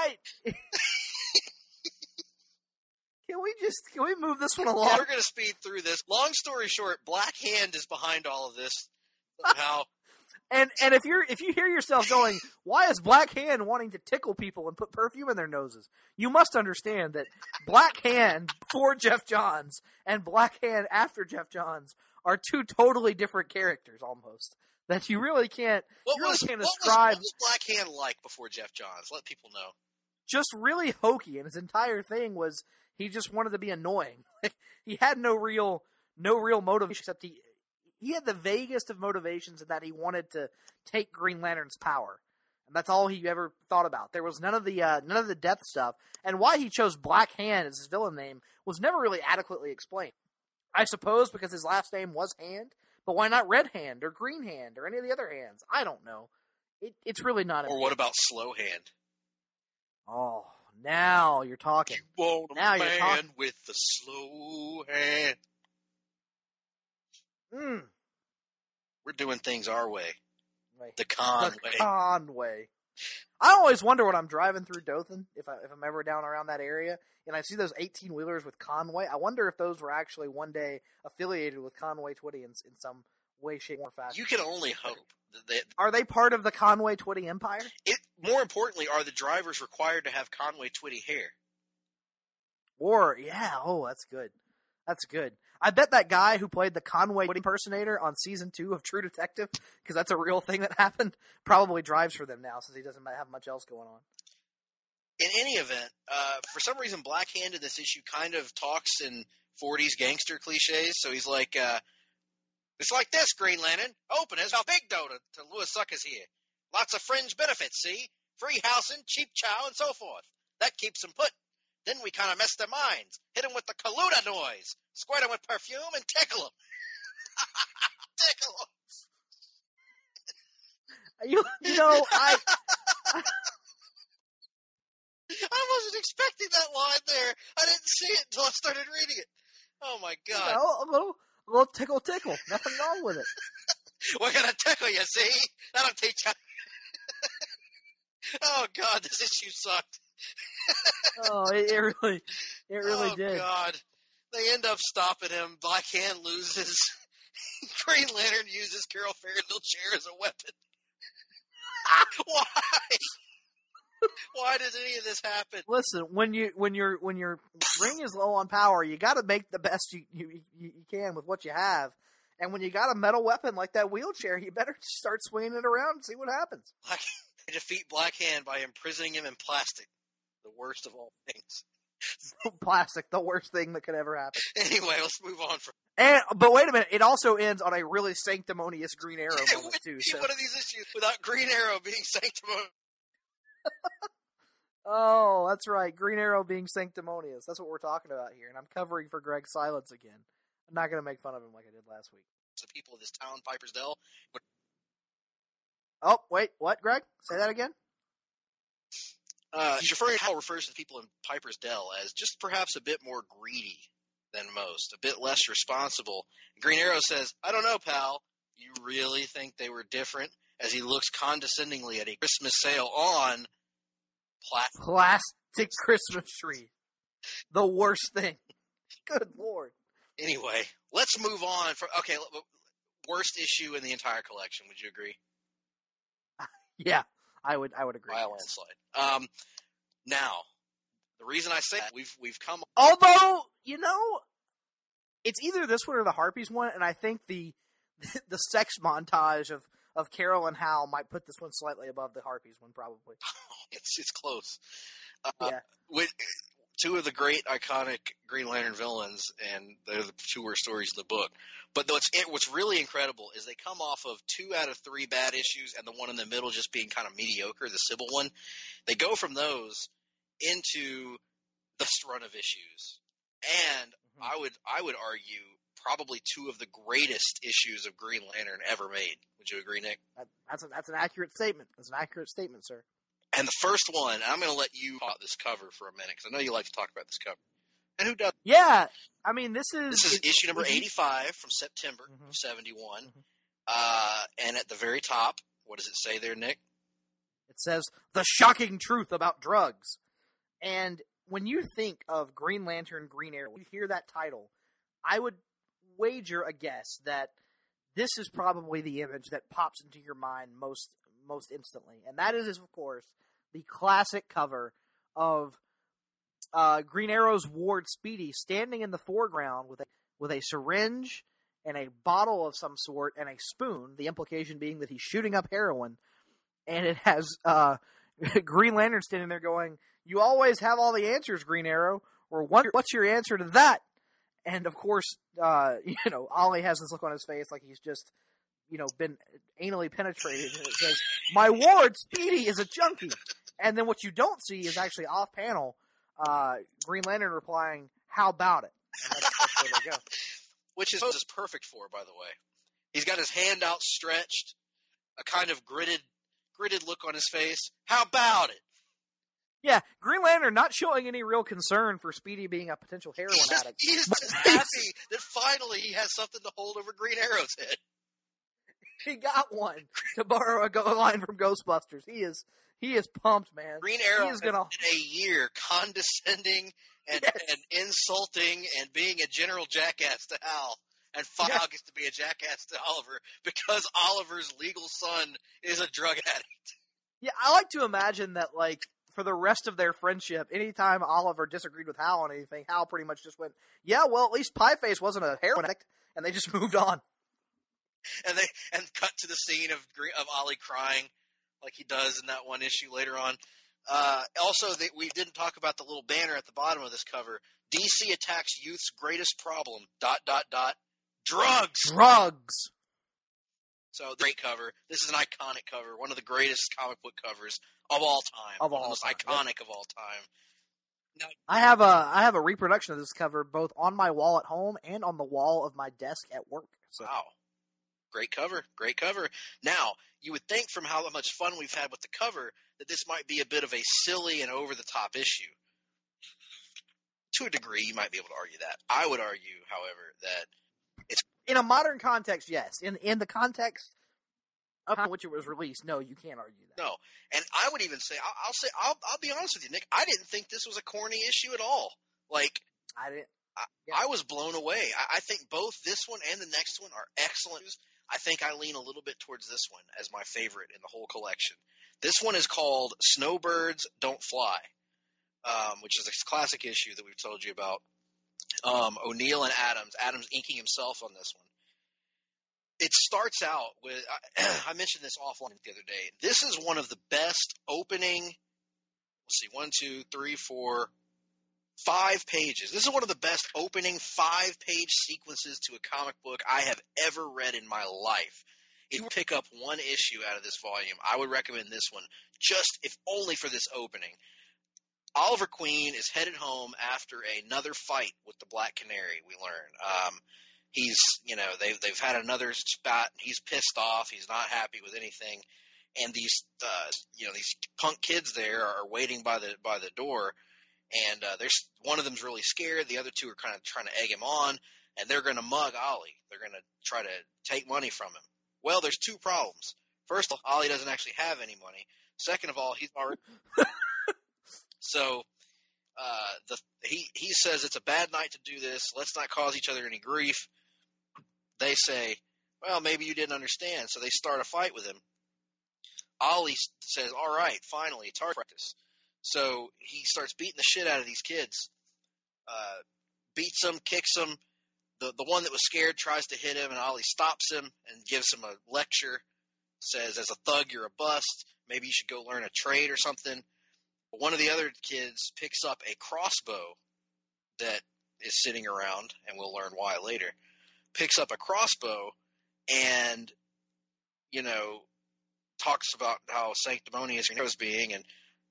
Can we move this one along? Yeah, we're going to speed through this. Long story short, Black Hand is behind all of this somehow. And if you hear yourself going, why is Black Hand wanting to tickle people and put perfume in their noses? You must understand that Black Hand before Jeff Johns and Black Hand after Jeff Johns are two totally different characters almost. That you really can't ascribe. What was Black Hand like before Jeff Johns? Let people know. Just really hokey, and his entire thing was he just wanted to be annoying. He had no real motivation, except he had the vaguest of motivations in that he wanted to take Green Lantern's power, and that's all he ever thought about. There was none of the death stuff, and why he chose Black Hand as his villain name was never really adequately explained. I suppose because his last name was Hand, but why not Red Hand or Green Hand or any of the other hands? I don't know. It's really not. Or what about Slow Hand? Oh, now you're talking. You want a man with the slow hand. We're doing things our way. Right. The Con way. The Con way. I always wonder when I'm driving through Dothan, if I'm ever down around that area, and I see those 18-wheelers with Conway, I wonder if those were actually one day affiliated with Conway Twitty in some way, shape, or fashion. You can only hope. Are they part of the Conway Twitty empire? More importantly, are the drivers required to have Conway Twitty hair? That's good. That's good. I bet that guy who played the Conway Twitty impersonator on season 2 of True Detective, because that's a real thing that happened, probably drives for them now since he doesn't have much else going on. In any event, for some reason, Black Hand in this issue kind of talks in 40s gangster cliches. So he's like, it's like this, Green Lantern. Open as how big dough to Louis Suckers here. Lots of fringe benefits, see? Free housing, cheap chow, and so forth. That keeps them put. Then we kind of mess their minds. Hit them with the Kaluta noise. Squirt them with perfume and tickle them. Tickle them. You know, I wasn't expecting that line there. I didn't see it until I started reading it. Oh, my God. You know, a little tickle. Nothing wrong with it. We're going to tickle you, see? That'll teach you. Oh, God, this issue sucked. Oh, it really did. Oh, God. They end up stopping him. Black Hand loses. Green Lantern uses Carol Farrell's chair as a weapon. Why? Why does any of this happen? Listen, when your ring is low on power, you got to make the best you can with what you have. And when you got a metal weapon like that wheelchair, you better start swinging it around and see what happens. They defeat Black Hand by imprisoning him in plastic. The worst of all things. Plastic, the worst thing that could ever happen. Anyway, let's move on. But wait a minute, it also ends on a really sanctimonious Green Arrow moment too. So. One of these issues without Green Arrow being sanctimonious. Oh, that's right, Green Arrow being sanctimonious. That's what we're talking about here, and I'm covering for Greg Silence again. I'm not going to make fun of him like I did last week. The people of this town, Piper's Dell. Oh, wait, what, Greg? Say that again? Hal refers to the people in Piper's Dell as just perhaps a bit more greedy than most, a bit less responsible. Green Arrow says, I don't know, pal. You really think they were different? As he looks condescendingly at a Christmas sale on plastic Christmas tree. The worst thing. Good Lord. Anyway, let's move on. Worst issue in the entire collection. Would you agree? Yeah, I would agree. By a landslide. Now, the reason I say that, we've come. Although, it's either this one or the Harpies one, and I think the sex montage of Carol and Hal might put this one slightly above the Harpies one, probably. It's close. Yeah. With two of the great iconic Green Lantern villains, and they're the two worst stories in the book. But what's really incredible is they come off of 2 out of 3 bad issues, and the one in the middle just being kind of mediocre, the Sybil one. They go from those into best run of issues, and I would argue probably two of the greatest issues of Green Lantern ever made. Would you agree, Nick? That's an accurate statement. That's an accurate statement, sir. And the first one, I'm going to let you talk this cover for a minute because I know you like to talk about this cover. And who does? Yeah, I mean this is issue number 85 from September of 71. And at the very top, what does it say there, Nick? It says the shocking truth about drugs. And when you think of Green Lantern, Green Arrow, when you hear that title, I would wager a guess that this is probably the image that pops into your mind most instantly. And that is, of course, the classic cover of Green Arrow's ward Speedy standing in the foreground with a syringe and a bottle of some sort and a spoon, the implication being that he's shooting up heroin. And it has Green Lantern standing there going, "You always have all the answers, Green Arrow," or "What's your answer to that?" And of course, Ollie has this look on his face like he's just, been anally penetrated. And it says, "My ward, Speedy, is a junkie." And then what you don't see is actually off panel, Green Lantern replying, "How about it?" And that's where they go. Which is perfect for, by the way. He's got his hand outstretched, a kind of gritted look on his face. How about it? Yeah, Green Lantern not showing any real concern for Speedy being a potential heroin addict. He's just happy that finally he has something to hold over Green Arrow's head. He got one, to borrow a line from Ghostbusters. He is pumped, man. Green Arrow has been a year condescending and insulting and being a general jackass to Hal. And File gets to be a jackass to Oliver because Oliver's legal son is a drug addict. Yeah, I like to imagine that, for the rest of their friendship, anytime Oliver disagreed with Hal on anything, Hal pretty much just went, "Yeah, well, at least Pieface wasn't a heroin addict," and they just moved on. And cut to the scene of Ollie crying like he does in that one issue later on. Also, we didn't talk about the little banner at the bottom of this cover. DC attacks youth's greatest problem, ... Drugs! So, great cover. This is an iconic cover. One of the greatest comic book covers of all time. One of the most iconic of all time. Now, I have a reproduction of this cover both on my wall at home and on the wall of my desk at work. So. Wow. Great cover. Great cover. Now, you would think from how much fun we've had with the cover that this might be a bit of a silly and over-the-top issue. To a degree, you might be able to argue that. I would argue, however, that it's... In a modern context, yes. In the context of which it was released, no, you can't argue that. No. And I would even say, I'll be honest with you, Nick, I didn't think this was a corny issue at all. I didn't. I was blown away. I think both this one and the next one are excellent. I think I lean a little bit towards this one as my favorite in the whole collection. This one is called Snowbirds Don't Fly, which is a classic issue that we've told you about. O'Neill and Adams inking himself on this one. It starts out with, I mentioned this offline the other day. This is one of the best opening, 5 pages. This is one of the best opening 5-page sequences to a comic book I have ever read in my life. If you pick up one issue out of this volume, I would recommend this one, just if only for this opening. Oliver Queen is headed home after another fight with the Black Canary, we learn. They've had another spat. He's pissed off. He's not happy with anything. And these punk kids there are waiting by the door. And there's one of them's really scared. The other two are kind of trying to egg him on, and they're going to mug Ollie. They're going to try to take money from him. Well, there's 2 problems. First of all, Ollie doesn't actually have any money. Second of all, he's already... So he says it's a bad night to do this. Let's not cause each other any grief. They say, well, maybe you didn't understand. So they start a fight with him. Ollie says, all right, finally, it's hard practice. So he starts beating the shit out of these kids. Beats them, kicks them. The one that was scared tries to hit him, and Ollie stops him and gives him a lecture. Says, as a thug, you're a bust. Maybe you should go learn a trade or something. But one of the other kids picks up a crossbow that is sitting around, and we'll learn why later. Picks up a crossbow and, talks about how sanctimonious he was being, and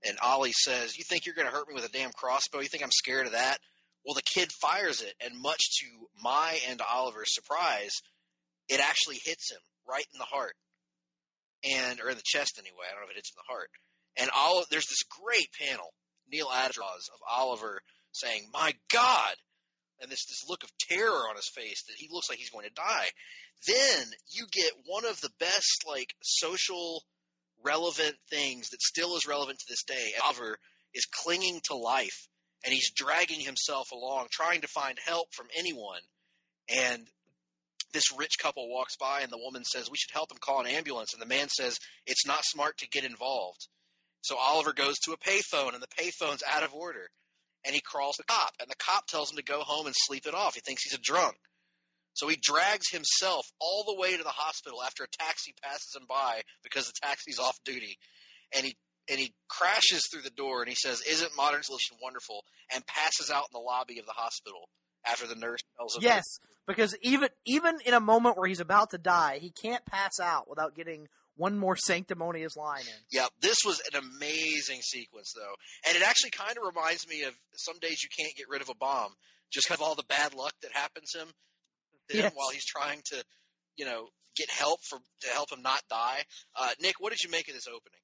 And Ollie says, "You think you're going to hurt me with a damn crossbow? You think I'm scared of that?" Well, the kid fires it, and much to my and Oliver's surprise, it actually hits him right in the heart, or in the chest anyway. I don't know if it hits him in the heart. And there's this great panel Neal Adams draws of Oliver saying, "My God," and this look of terror on his face that he looks like he's going to die. Then you get one of the best social relevant things that still is relevant to this day. Oliver is clinging to life, and he's dragging himself along, trying to find help from anyone. And this rich couple walks by, and the woman says, "We should help him, call an ambulance." And the man says, "It's not smart to get involved." So Oliver goes to a payphone, and the payphone's out of order. And he calls the cop, and the cop tells him to go home and sleep it off. He thinks he's a drunk. So he drags himself all the way to the hospital after a taxi passes him by because the taxi's off duty. And he crashes through the door, and he says, "Isn't modern solution wonderful?" and passes out in the lobby of the hospital after the nurse tells him. Yes, because even in a moment where he's about to die, he can't pass out without getting one more sanctimonious line in. Yeah, this was an amazing sequence, though. And it actually kind of reminds me of Some Days You Can't Get Rid of a Bomb, just kind of all the bad luck that happens to him while he's trying to, get help to help him not die. Nick, what did you make of this opening?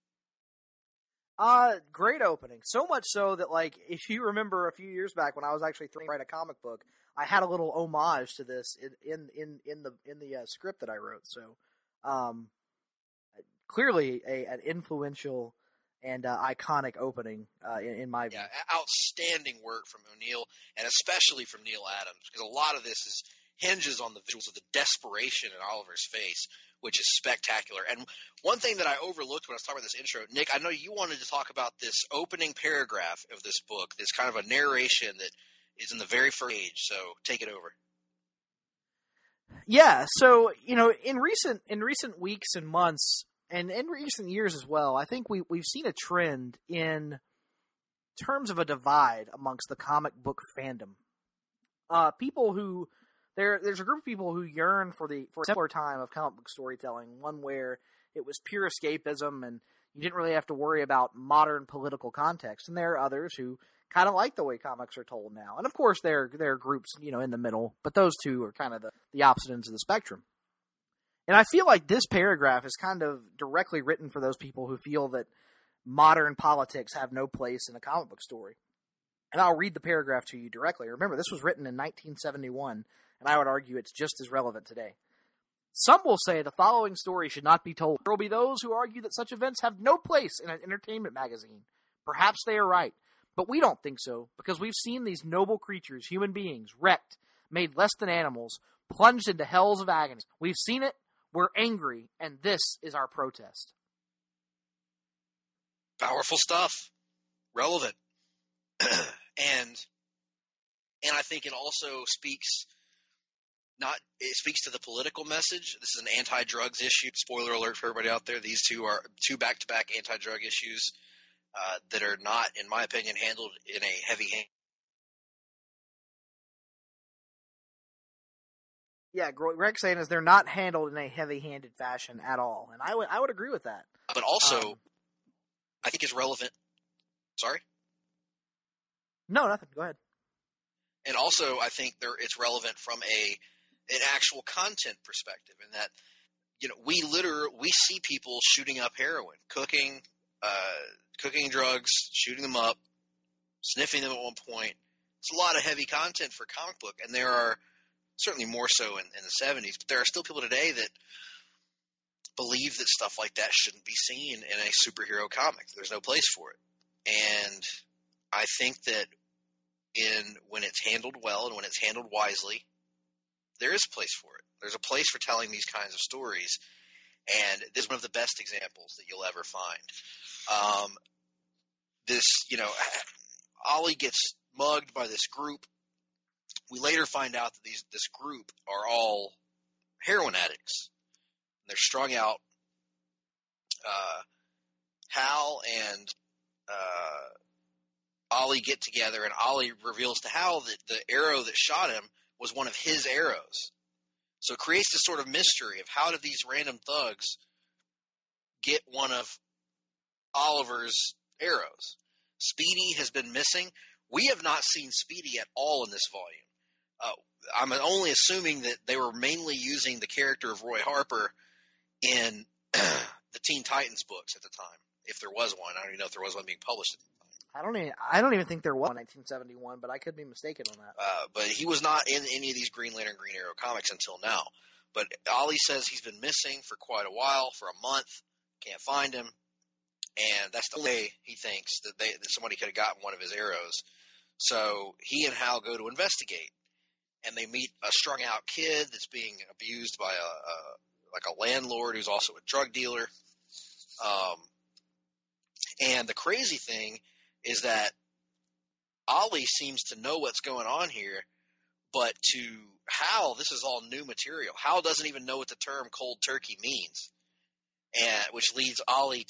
Great opening. So much so that, if you remember a few years back when I was actually trying to write a comic book, I had a little homage to this in the script that I wrote. So, clearly an influential and iconic opening in my view. Yeah, outstanding work from O'Neil, and especially from Neal Adams, because a lot of this hinges on the visuals of the desperation in Oliver's face, which is spectacular. And one thing that I overlooked when I was talking about this intro, Nick, I know you wanted to talk about this opening paragraph of this book, this kind of a narration that is in the very first page. So take it over. Yeah, so in recent weeks and months, and in recent years as well, I think we've seen a trend in terms of a divide amongst the comic book fandom. There's a group of people who yearn for a simpler time of comic book storytelling, one where it was pure escapism and you didn't really have to worry about modern political context. And there are others who kind of like the way comics are told now. And of course, there are groups in the middle, but those two are kind of the opposite ends of the spectrum. And I feel like this paragraph is kind of directly written for those people who feel that modern politics have no place in a comic book story. And I'll read the paragraph to you directly. Remember, this was written in 1971, and I would argue it's just as relevant today. Some will say the following story should not be told. There will be those who argue that such events have no place in an entertainment magazine. Perhaps they are right, but we don't think so, because we've seen these noble creatures, human beings, wrecked, made less than animals, plunged into hells of agony. We've seen it, we're angry, and this is our protest. Powerful stuff. Relevant. And I think it also speaks to the political message. This is an anti-drugs issue. Spoiler alert for everybody out there. These two are two back-to-back anti-drug issues that are not, in my opinion, handled in a heavy hand. Yeah, Greg's saying is they're not handled in a heavy-handed fashion at all, and I would agree with that. But also, I think it's relevant. Sorry? No, nothing. Go ahead. And also, I think it's relevant from an actual content perspective, in that we see people shooting up heroin, cooking drugs, shooting them up, sniffing them at one point. It's a lot of heavy content for comic book, and there are certainly more so in the 70s, but there are still people today that believe that stuff like that shouldn't be seen in a superhero comic. There's no place for it. And I think that when it's handled well and when it's handled wisely, there is a place for it. There's a place for telling these kinds of stories, and this is one of the best examples that you'll ever find. Ollie gets mugged by this group. We later find out that this group are all heroin addicts. They're strung out. Hal and Ollie get together, and Ollie reveals to Hal that the arrow that shot him was one of his arrows. So it creates this sort of mystery of how did these random thugs get one of Oliver's arrows. Speedy has been missing. We have not seen Speedy at all in this volume. I'm only assuming that they were mainly using the character of Roy Harper in the Teen Titans books at the time, if there was one. I don't even know if there was one being published at the time. I don't even think there was 1971, but I could be mistaken on that. But he was not in any of these Green Lantern, Green Arrow comics until now. But Ollie says he's been missing for quite a while, for a month. Can't find him. And that's the way he thinks that somebody could have gotten one of his arrows. So he and Hal go to investigate. And they meet a strung-out kid that's being abused by a landlord who's also a drug dealer. And the crazy thing is that Ollie seems to know what's going on here, but to Hal, this is all new material. Hal doesn't even know what the term cold turkey means, and which leads Ollie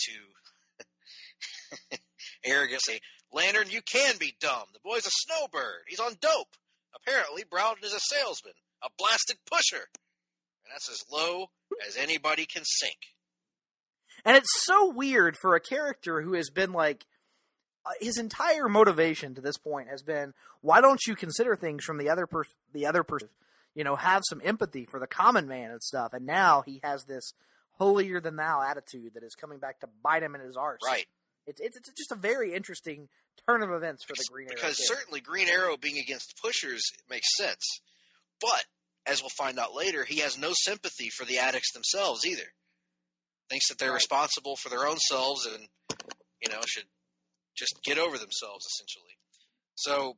to arrogantly, Lantern, you can be dumb. The boy's a snowbird. He's on dope. Apparently, Broughton is a salesman, a blasted pusher. And that's as low as anybody can sink. And it's so weird for a character who has been like, his entire motivation to this point has been, why don't you consider things from the other person, have some empathy for the common man and stuff. And now he has this holier than thou attitude that is coming back to bite him in his arse. Right. It's just a very interesting turn of events for the Green Arrow. Because certainly Green Arrow being against pushers makes sense. But, as we'll find out later, he has no sympathy for the addicts themselves either. Thinks that they're responsible for their own selves and, should just get over themselves, essentially. So,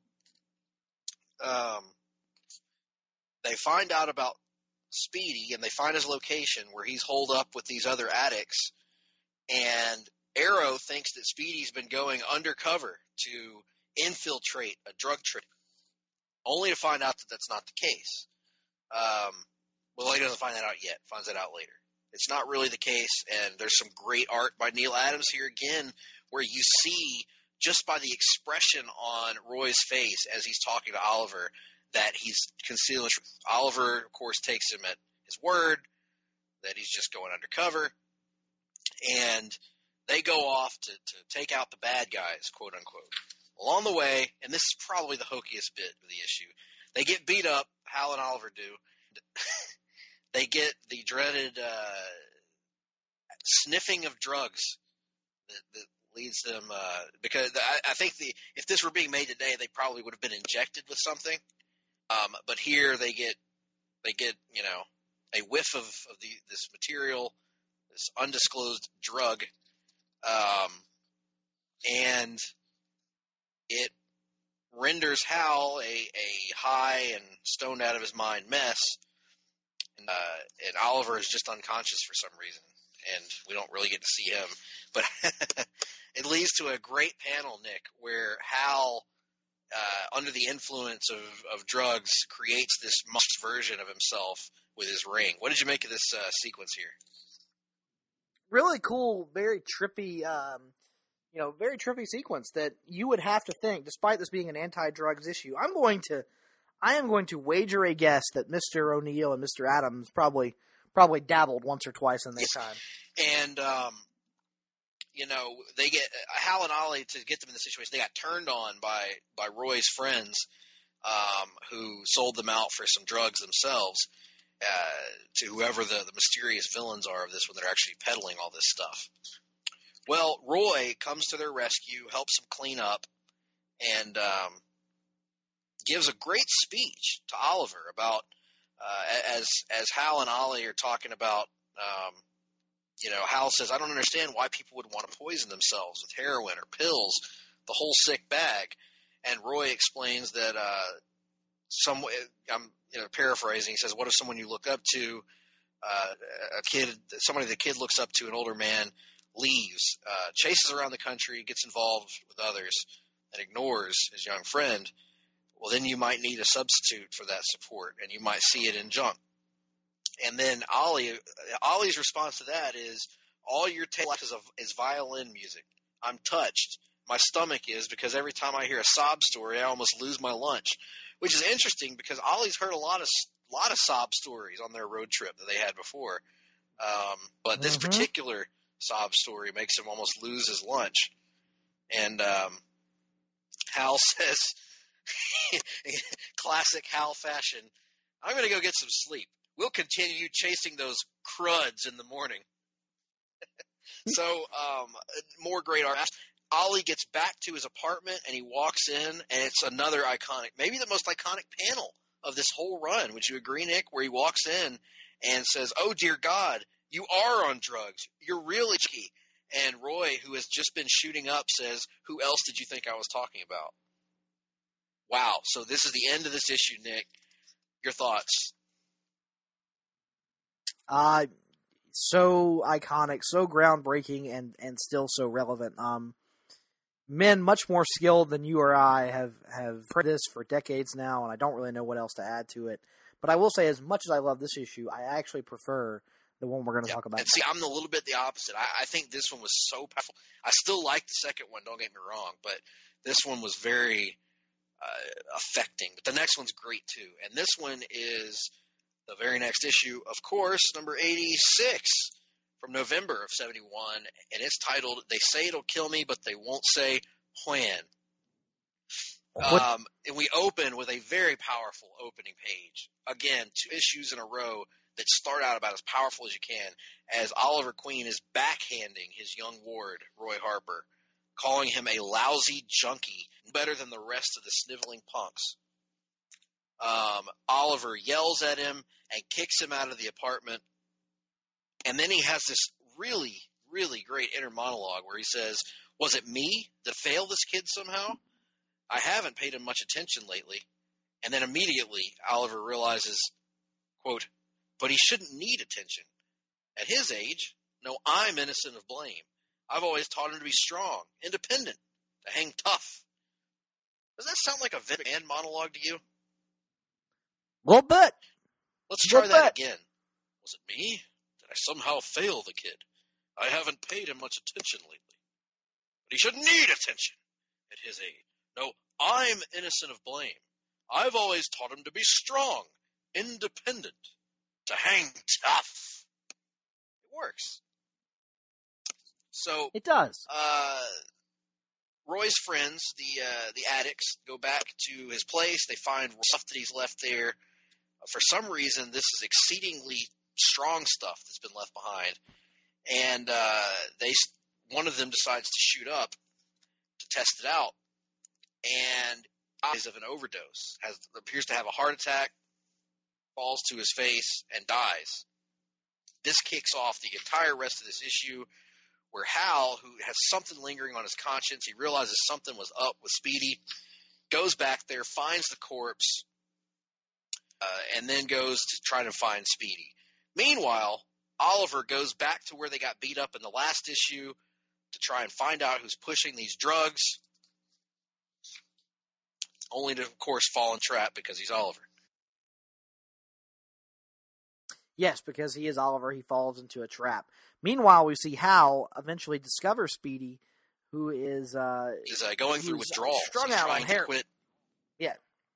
they find out about Speedy, and they find his location where he's holed up with these other addicts, and Arrow thinks that Speedy's been going undercover to infiltrate a drug trade, only to find out that that's not the case. Well, he doesn't find that out yet. Finds that out later. It's not really the case, and there's some great art by Neil Adams here again, where you see, just by the expression on Roy's face as he's talking to Oliver, that he's concealing the truth. Oliver, of course, takes him at his word that he's just going undercover, and they go off to take out the bad guys, quote unquote. Along the way, and this is probably the hokiest bit of the issue, they get beat up, Hal and Oliver do. They get the dreaded sniffing of drugs that leads them, because I think if this were being made today, they probably would have been injected with something. But here they get a whiff of this material, this undisclosed drug, and it renders Hal a high and stoned out of his mind mess, and Oliver is just unconscious for some reason, and we don't really get to see him. But it leads to a great panel, Nick, where Hal, under the influence of drugs, creates this monstrous version of himself with his ring. What did you make of this sequence here? Really cool, very trippy, very trippy sequence that you would have to think, despite this being an anti-drugs issue, I am going to wager a guess that Mr. O'Neill and Mr. Adams probably dabbled once or twice in their time. And, they get Hal and Ollie, to get them in the situation, they got turned on by Roy's friends, who sold them out for some drugs themselves, to whoever the mysterious villains are of this when they're actually peddling all this stuff. Well, Roy comes to their rescue, helps them clean up, and gives a great speech to Oliver about, as Hal and Ollie are talking about, Hal says, I don't understand why people would want to poison themselves with heroin or pills, the whole sick bag. And Roy explains that I'm paraphrasing, he says, what if someone you look up to, somebody the kid looks up to, an older man, leaves, chases around the country, gets involved with others, and ignores his young friend, well, then you might need a substitute for that support, and you might see it in junk. And then Ollie's response to that is, all you're taking is violin music. I'm touched. My stomach is, because every time I hear a sob story, I almost lose my lunch. Which is interesting, because Ollie's heard a lot of sob stories on their road trip that they had before. But this particular sob story makes him almost lose his lunch. And Hal says, classic Hal fashion, I'm going to go get some sleep. We'll continue chasing those cruds in the morning. So, more great art. Ollie gets back to his apartment, and he walks in, and it's another iconic, maybe the most iconic panel of this whole run. Would you agree, Nick? Where he walks in and says, "Oh, dear God, you are on drugs. You're really cheeky." And Roy, who has just been shooting up, says, "Who else did you think I was talking about?" Wow. So this is the end of this issue, Nick. Your thoughts? So iconic, so groundbreaking, and still so relevant. Men much more skilled than you or I have heard this for decades now, and I don't really know what else to add to it. But I will say, as much as I love this issue, I actually prefer the one we're going to talk about. And see, I'm a little bit the opposite. I think this one was so powerful. I still like the second one, don't get me wrong, but this one was very affecting. But the next one's great, too. And this one is the very next issue, of course, number 86 from November of 71, and it's titled, They Say It'll Kill Me, But They Won't Say When. And we open with a very powerful opening page. Again, 2 issues in a row that start out about as powerful as you can, as Oliver Queen is backhanding his young ward, Roy Harper, calling him a lousy junkie, better than the rest of the sniveling punks. Oliver yells at him and kicks him out of the apartment. And then he has this really, really great inner monologue where he says, "Was it me that failed this kid somehow? I haven't paid him much attention lately." And then immediately Oliver realizes, quote, "But he shouldn't need attention. At his age, no, I'm innocent of blame. I've always taught him to be strong, independent, to hang tough." Does that sound like a Vince McMahon monologue to you? Well, but let's try that again. "Was it me? Did I somehow fail the kid? I haven't paid him much attention lately. But he shouldn't need attention at his age. No, I'm innocent of blame. I've always taught him to be strong, independent, to hang tough." It works. So it does. Roy's friends, the addicts, go back to his place. They find stuff that he's left there. For some reason, this is exceedingly strong stuff that's been left behind. And one of them decides to shoot up to test it out, and dies of an overdose. Appears to have a heart attack, falls to his face, and dies. This kicks off the entire rest of this issue, where Hal, who has something lingering on his conscience, he realizes something was up with Speedy, goes back there, finds the corpse, and then goes to try to find Speedy. Meanwhile, Oliver goes back to where they got beat up in the last issue to try and find out who's pushing these drugs, only to, of course, fall in trap because he's Oliver. Yes, because he is Oliver, he falls into a trap. Meanwhile, we see Hal eventually discover Speedy, who is going through withdrawal. Strung out on heroin. Quit. Yeah.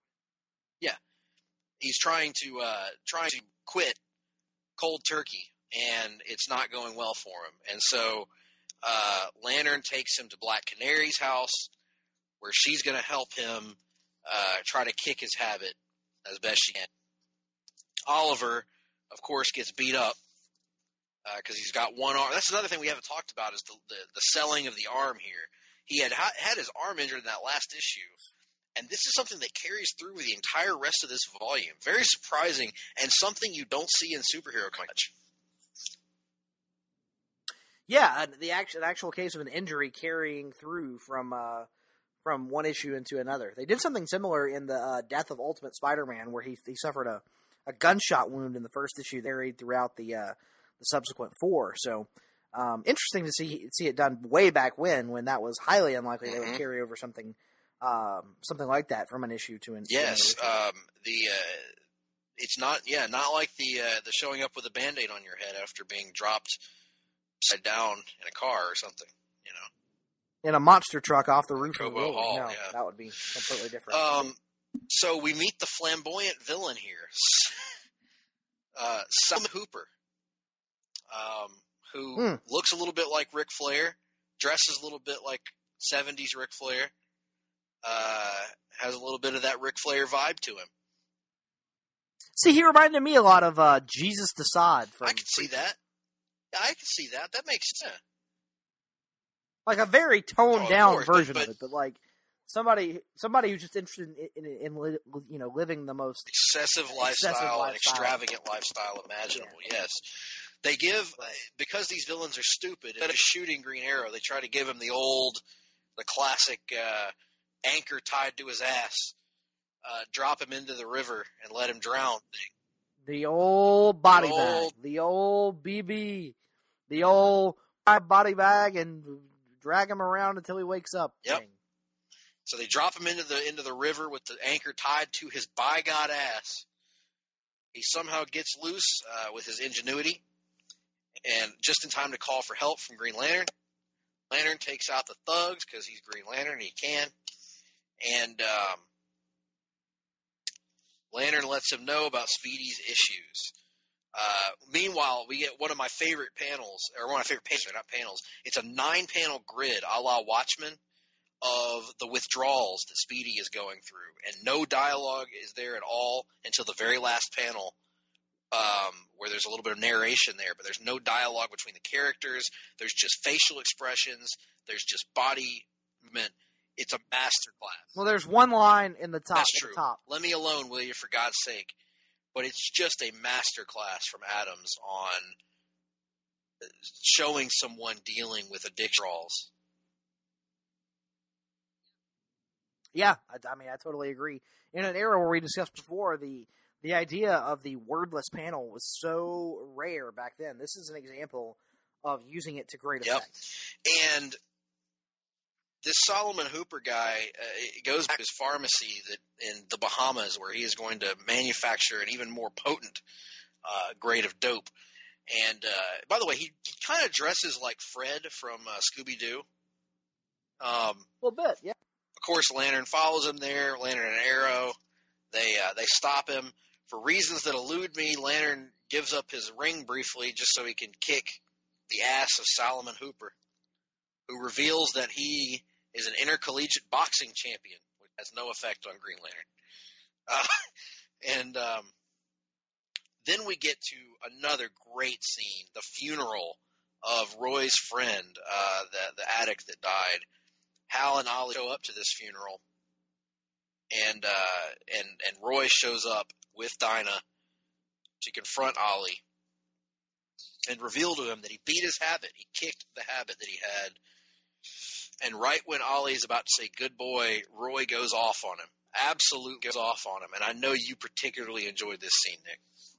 He's trying to quit cold turkey, and it's not going well for him. And so Lantern takes him to Black Canary's house, where she's going to help him try to kick his habit as best she can. Oliver, of course, gets beat up because he's got one arm. That's another thing we haven't talked about is the selling of the arm here. He had his arm injured in that last issue, and this is something that carries through the entire rest of this volume. Very surprising, and something you don't see in superhero comics. Yeah, an actual case of an injury carrying through from one issue into another. They did something similar in the Death of Ultimate Spider-Man, where he suffered a gunshot wound in the first issue, carried throughout the subsequent 4. So interesting to see it done way back when that was highly unlikely they would carry over something like that from an issue to an yes. It's not like the showing up with a Band-Aid on your head after being dropped upside down in a car or something, you know. In a monster truck off the roof of the building. Hall, no, yeah. That would be completely different. So we meet the flamboyant villain here, Sam Hooper, who looks a little bit like Ric Flair, dresses a little bit like 70s Ric Flair. Has a little bit of that Ric Flair vibe to him. See, he reminded me a lot of Jesus Desaad. I can see that. Yeah, I can see that. That makes sense. Like a very toned down version but of it, but like somebody who's just interested in living the most excessive lifestyle and extravagant lifestyle imaginable. Yeah. Yes, they give because these villains are stupid. Instead of shooting Green Arrow, they try to give him the classic anchor tied to his ass, drop him into the river and let him drown thing. The old body bag, the old BB, the old body bag, and drag him around until he wakes up. Yep. Thing. So they drop him into the river with the anchor tied to his by God ass. He somehow gets loose with his ingenuity, and just in time to call for help from Green Lantern. Lantern takes out the thugs because he's Green Lantern and he can. And Lantern lets him know about Speedy's issues. Meanwhile, we get one of my favorite panels, or one of my favorite pages, not panels. It's a 9-panel grid a la Watchmen of the withdrawals that Speedy is going through. And no dialogue is there at all until the very last panel, where there's a little bit of narration there, but there's no dialogue between the characters. There's just facial expressions. There's just body movement. It's a masterclass. Well, there's one line in the top. That's true. The top. Let me alone, will you, for God's sake. But it's just a masterclass from Adams on showing someone dealing with addiction withdrawals. Yeah, I mean, I totally agree. In an era where we discussed before, the idea of the wordless panel was so rare back then. This is an example of using it to great effect. And this Solomon Hooper guy goes back to his pharmacy in the Bahamas, where he is going to manufacture an even more potent grade of dope. And by the way, he kind of dresses like Fred from Scooby-Doo. A little bit, yeah. Of course, Lantern follows him there. Lantern and Arrow, they stop him for reasons that elude me. Lantern gives up his ring briefly just so he can kick the ass of Solomon Hooper, who reveals that he is an intercollegiate boxing champion, which has no effect on Green Lantern. Then we get to another great scene, the funeral of Roy's friend, the addict that died. Hal and Ollie show up to this funeral, and Roy shows up with Dinah to confront Ollie and reveal to him that he beat his habit. He kicked the habit that he had. And right when Ollie's about to say, good boy, Roy goes off on him. Absolute goes off on him. And I know you particularly enjoyed this scene, Nick.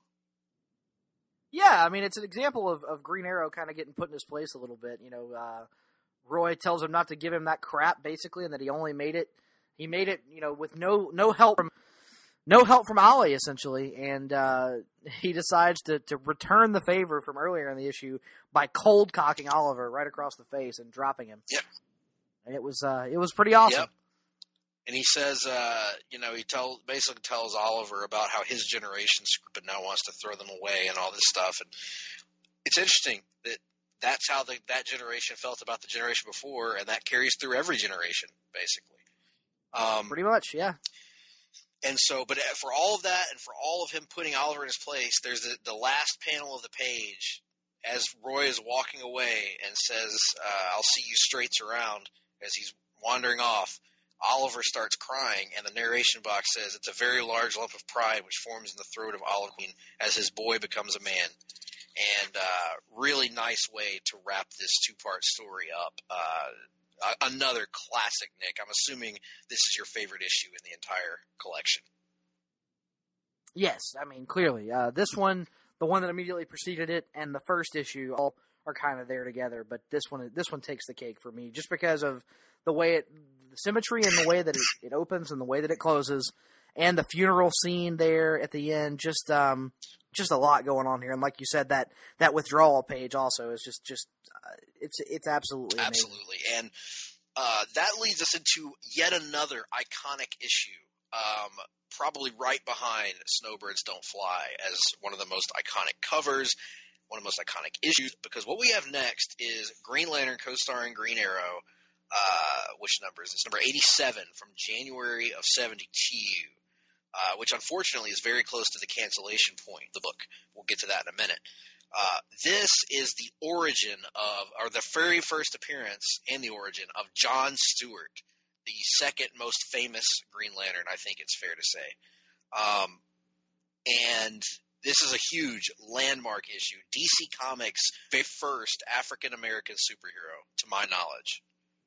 Yeah, I mean, it's an example of Green Arrow kind of getting put in his place a little bit. You know, Roy tells him not to give him that crap, basically, and that he only made it. He made it, you know, with no help from Ollie, essentially, and he decides to return the favor from earlier in the issue by cold cocking Oliver right across the face and dropping him. Yep. And it was pretty awesome. Yep. And he says, he basically tells Oliver about how his generation screwed now wants to throw them away and all this stuff. And it's interesting that that's how that generation felt about the generation before, and that carries through every generation, basically. Pretty much, yeah. And so, but for all of that, and for all of him putting Oliver in his place, there's the last panel of the page as Roy is walking away and says, "I'll see you straights around." As he's wandering off, Oliver starts crying, and the narration box says, "It's a very large lump of pride which forms in the throat of Oliver Queen as his boy becomes a man." And really nice way to wrap this 2-part story up. Another classic, Nick. I'm assuming this is your favorite issue in the entire collection. Yes, I mean, clearly. This one, the one that immediately preceded it, and the first issue all are kind of there together, but this one takes the cake for me, just because of the way the symmetry and the way that it opens and the way that it closes, and the funeral scene there at the end, just a lot going on here. And like you said, that withdrawal page also is just it's absolutely amazing. Absolutely. And that leads us into yet another iconic issue, probably right behind Snowbirds Don't Fly as one of the most iconic covers, one of the most iconic issues, because what we have next is Green Lantern co-starring Green Arrow which number is this? Number 87 from January of 72, which unfortunately is very close to the cancellation point of the book. We'll get to that in a minute. This is the origin of, or the very first appearance and the origin of John Stewart, the second most famous Green Lantern, I think it's fair to say. And this is a huge landmark issue. DC Comics' very first African-American superhero, to my knowledge.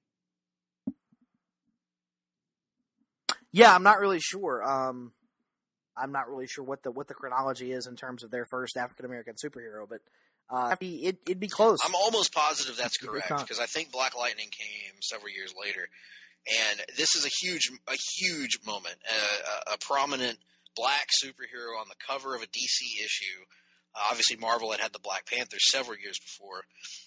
Yeah, I'm not really sure. I'm not really sure what the chronology is in terms of their first African American superhero, but it'd be close. I'm almost positive that's correct because I think Black Lightning came several years later, and this is a huge moment. A prominent black superhero on the cover of a DC issue. Obviously, Marvel had the Black Panther several years before.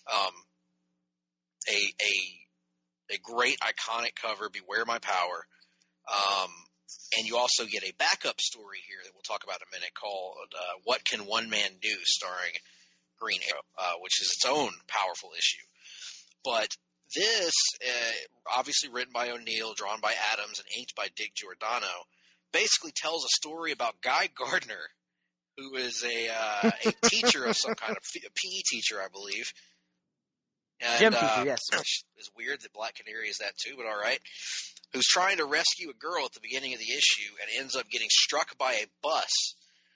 A great iconic cover, Beware My Power. And you also get a backup story here that we'll talk about in a minute called What Can One Man Do, starring Green Arrow, which is its own powerful issue. But this, obviously written by O'Neill, drawn by Adams, and inked by Dick Giordano, basically tells a story about Guy Gardner, who is a teacher of some kind, of a PE teacher, I believe. And, Gym teacher, yes. It's weird that Black Canary is that too, but all right. Who's trying to rescue a girl at the beginning of the issue and ends up getting struck by a bus.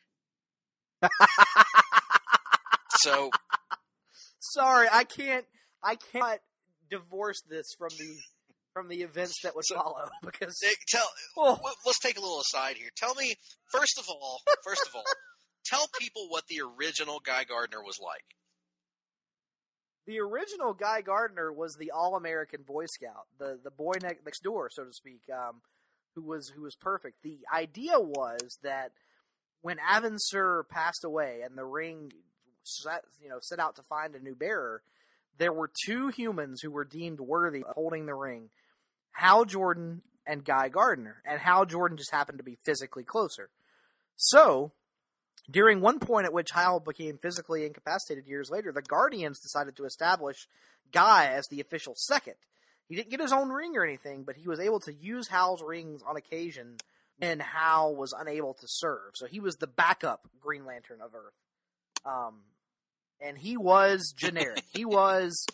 So, sorry, I can't divorce this from the events that would follow because let's take a little aside here. Tell me first of all, tell people what the original Guy Gardner was like. The original Guy Gardner was the all-American Boy Scout, the boy next door, so to speak, who was perfect. The idea was that when Avon Sur passed away and the ring set out to find a new bearer, there were two humans who were deemed worthy of holding the ring, Hal Jordan and Guy Gardner, and Hal Jordan just happened to be physically closer. So, during one point at which Hal became physically incapacitated years later, the Guardians decided to establish Guy as the official second. He didn't get his own ring or anything, but he was able to use Hal's rings on occasion when Hal was unable to serve. So he was the backup Green Lantern of Earth. And he was generic. He was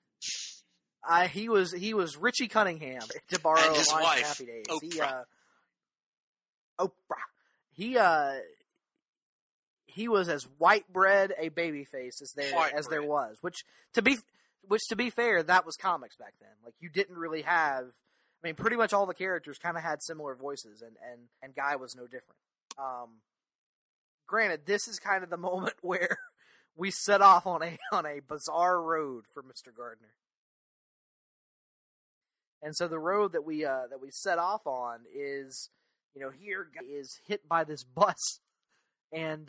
Richie Cunningham, to borrow a line from Happy Days. Oprah. He was as white bread a babyface as there was, which to be fair, that was comics back then. Like, you didn't really have, I mean, pretty much all the characters kind of had similar voices, and Guy was no different. Granted, this is kind of the moment where we set off on a bizarre road for Mr. Gardner. And so the road that we set off on is, here Guy is hit by this bus. And,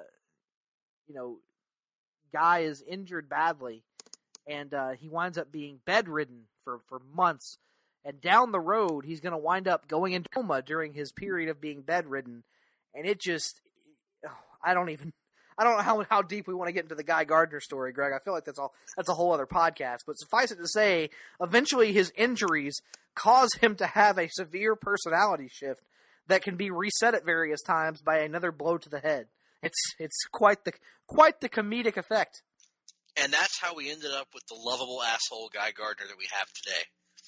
Guy is injured badly, and he winds up being bedridden for months. And down the road, he's going to wind up going into coma during his period of being bedridden. And it just, I don't know how deep we want to get into the Guy Gardner story, Greg. I feel like that's a whole other podcast. But suffice it to say, eventually his injuries cause him to have a severe personality shift that can be reset at various times by another blow to the head. It's quite the comedic effect. And that's how we ended up with the lovable asshole Guy Gardner that we have today.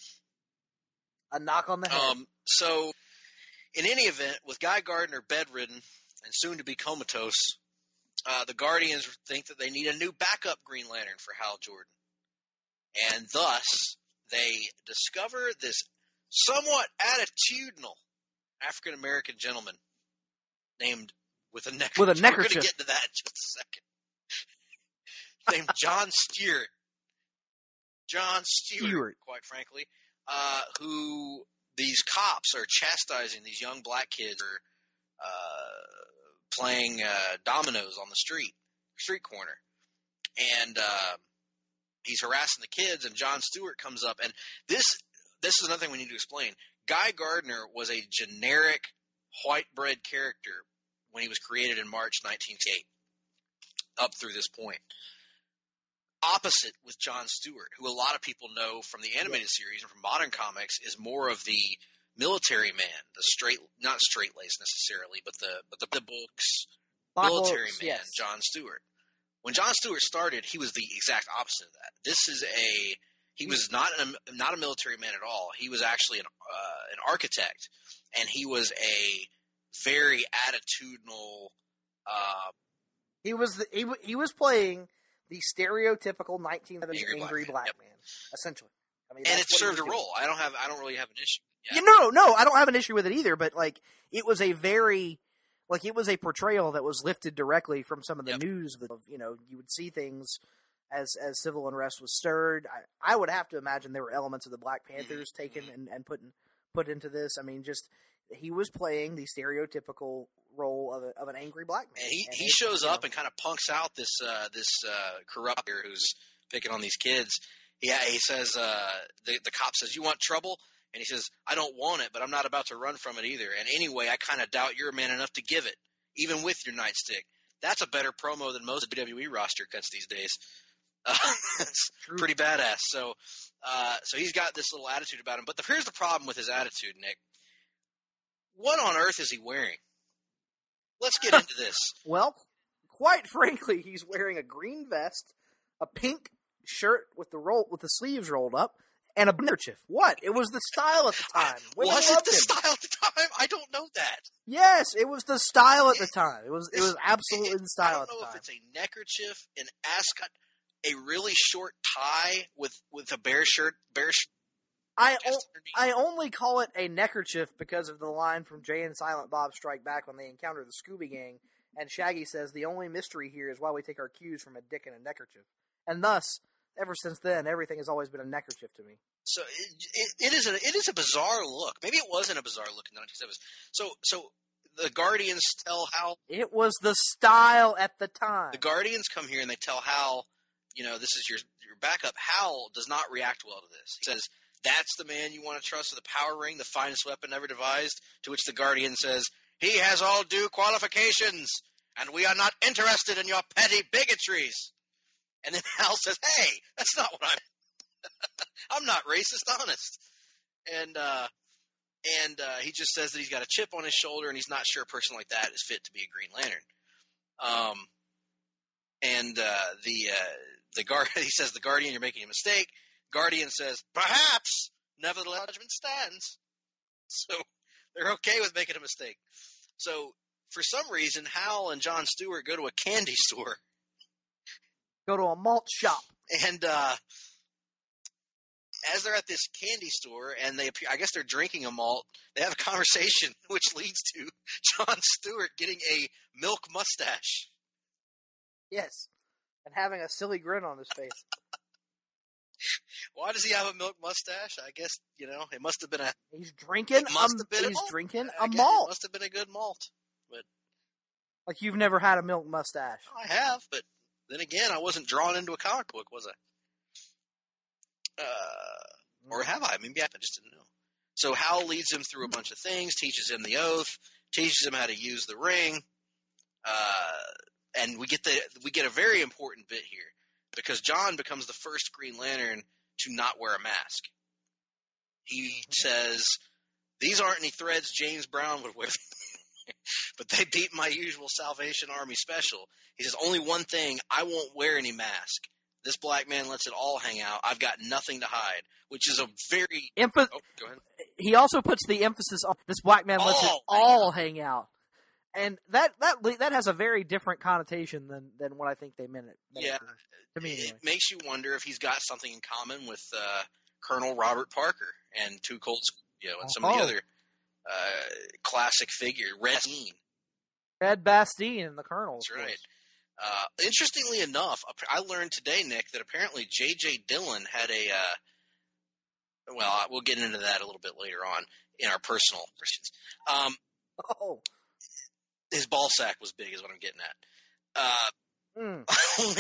A knock on the head. So, in any event, with Guy Gardner bedridden and soon to be comatose, the Guardians think that they need a new backup Green Lantern for Hal Jordan. And thus, they discover this somewhat attitudinal African-American gentleman named with a neckerchief. We're going to get to that in just a second. Named John Stewart. John Stewart, quite frankly, who these cops are chastising these young black kids for playing dominoes on the street corner. And he's harassing the kids, and John Stewart comes up. And this is another thing we need to explain. Guy Gardner was a generic white bread character when he was created in March 1988, up through this point. opposite with Jon Stewart, who a lot of people know from the animated series and from modern comics is more of the military man, not straight laced necessarily, but the books military man, yes. Jon Stewart. When Jon Stewart started, he was the exact opposite of that. He was not a military man at all. He was actually an architect, and he was a very attitudinal. He was playing the stereotypical 1970s angry black man, essentially. I mean, and it served a role. I don't really have an issue. Yeah. No, I don't have an issue with it either. But like, it was a portrayal that was lifted directly from some of the news. You would see things as civil unrest was stirred. I would have to imagine there were elements of the Black Panthers taken and put into this. I mean, just he was playing the stereotypical role of an angry black man. And he shows up and kind of punks out this corrupt here who's picking on these kids. Yeah, he says the cop says, "You want trouble?" And he says, "I don't want it, but I'm not about to run from it either. And anyway, I kind of doubt you're man enough to give it, even with your nightstick." That's a better promo than most WWE roster cuts these days. It's pretty badass. So he's got this little attitude about him. But here's the problem with his attitude, Nick. What on earth is he wearing? Let's get into this. Well, quite frankly, he's wearing a green vest, a pink shirt with the sleeves rolled up, and a handkerchief. What? It was the style at the time. Was it the style at the time? I don't know that. Yes, it was the style at the time. It was absolutely the style at the time. I don't know if it's a neckerchief, an ascot, a really short tie with a bear shirt. I only call it a neckerchief because of the line from Jay and Silent Bob Strike Back when they encounter the Scooby Gang, and Shaggy says, "The only mystery here is why we take our cues from a dick and a neckerchief." And thus, ever since then, everything has always been a neckerchief to me. So it is a bizarre look. Maybe it wasn't a bizarre look in the 1970s. So the Guardians tell Hal. It was the style at the time. The Guardians come here and they tell Hal, this is your backup. Hal does not react well to this. He says, "That's the man you want to trust with the power ring, the finest weapon ever devised?" To which the Guardian says, "He has all due qualifications, and we are not interested in your petty bigotries." And then Hal says, "Hey, that's not what I'm not racist, honest." And he just says that he's got a chip on his shoulder, and he's not sure a person like that is fit to be a Green Lantern. He says, "The Guardian, you're making a mistake." Guardian says, "Perhaps, nevertheless, judgment stands." So they're okay with making a mistake. So for some reason, Hal and Jon Stewart go to a candy store. Go to a malt shop. And as they're at this candy store and I guess they're drinking a malt, they have a conversation which leads to Jon Stewart getting a milk mustache. Yes. And having a silly grin on his face. Why does he have a milk mustache? I guess, it must have been He's drinking a malt. It must have been a good malt. But like you've never had a milk mustache. I have, but then again, I wasn't drawn into a comic book, was I? Or have I? Maybe I just didn't know. So Hal leads him through a bunch of things, teaches him the oath, teaches him how to use the ring, and we get a very important bit here because John becomes the first Green Lantern to not wear a mask. He says, "These aren't any threads James Brown would wear, but they beat my usual Salvation Army special." He says, "Only one thing, I won't wear any mask. This black man lets it all hang out. I've got nothing to hide," which is a very... go ahead. He also puts the emphasis on this black man lets it all hang out. And that has a very different connotation than what I think they meant it. To me, anyway. It makes you wonder if he's got something in common with Colonel Robert Parker and Too Cold, and some of the other classic figure, Red Bastien and the Colonel. That's right. Interestingly enough, I learned today, Nick, that apparently J.J. Dillon had we'll get into that a little bit later on in our personal questions. His ball sack was big is what I'm getting at.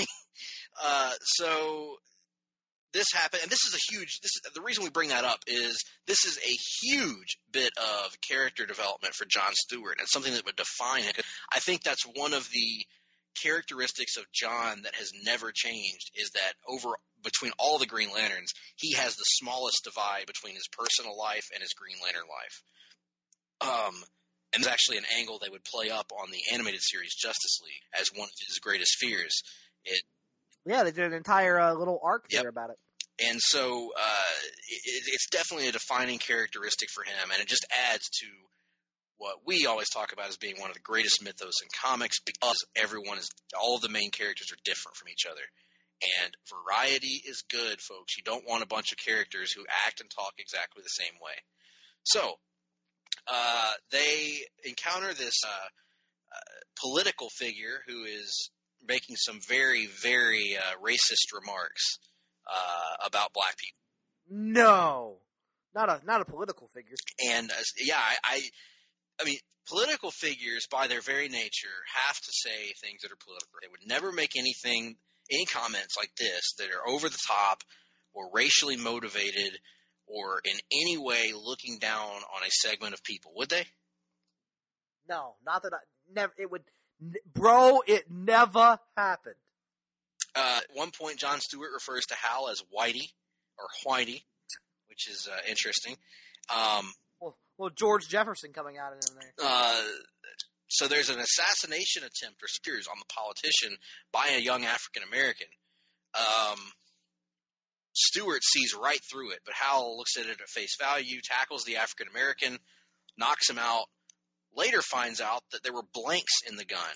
So this happened, and this is the reason we bring that up is this is a huge bit of character development for Jon Stewart and something that would define him. I think that's one of the characteristics of John that has never changed is that between all the Green Lanterns, he has the smallest divide between his personal life and his Green Lantern life. And there's actually an angle they would play up on the animated series Justice League as one of his greatest fears. They did an entire little arc there about it. And so it's definitely a defining characteristic for him, and it just adds to what we always talk about as being one of the greatest mythos in comics, because all of the main characters are different from each other. And variety is good, folks. You don't want a bunch of characters who act and talk exactly the same way. So they encounter this political figure who is making some very, very racist remarks about black people. No, not a political figure. And I mean, political figures by their very nature have to say things that are political. They would never make any comments like this that are over the top or racially motivated or in any way looking down on a segment of people, would they? No, not that never. It would, bro. It never happened. At one point, Jon Stewart refers to Hal as Whitey or Whitey, which is interesting. Well, George Jefferson coming out of there. So there's an assassination attempt or spears on the politician by a young African American. Stewart sees right through it, but Hal looks at it at face value, tackles the African American, knocks him out. Later finds out that there were blanks in the gun.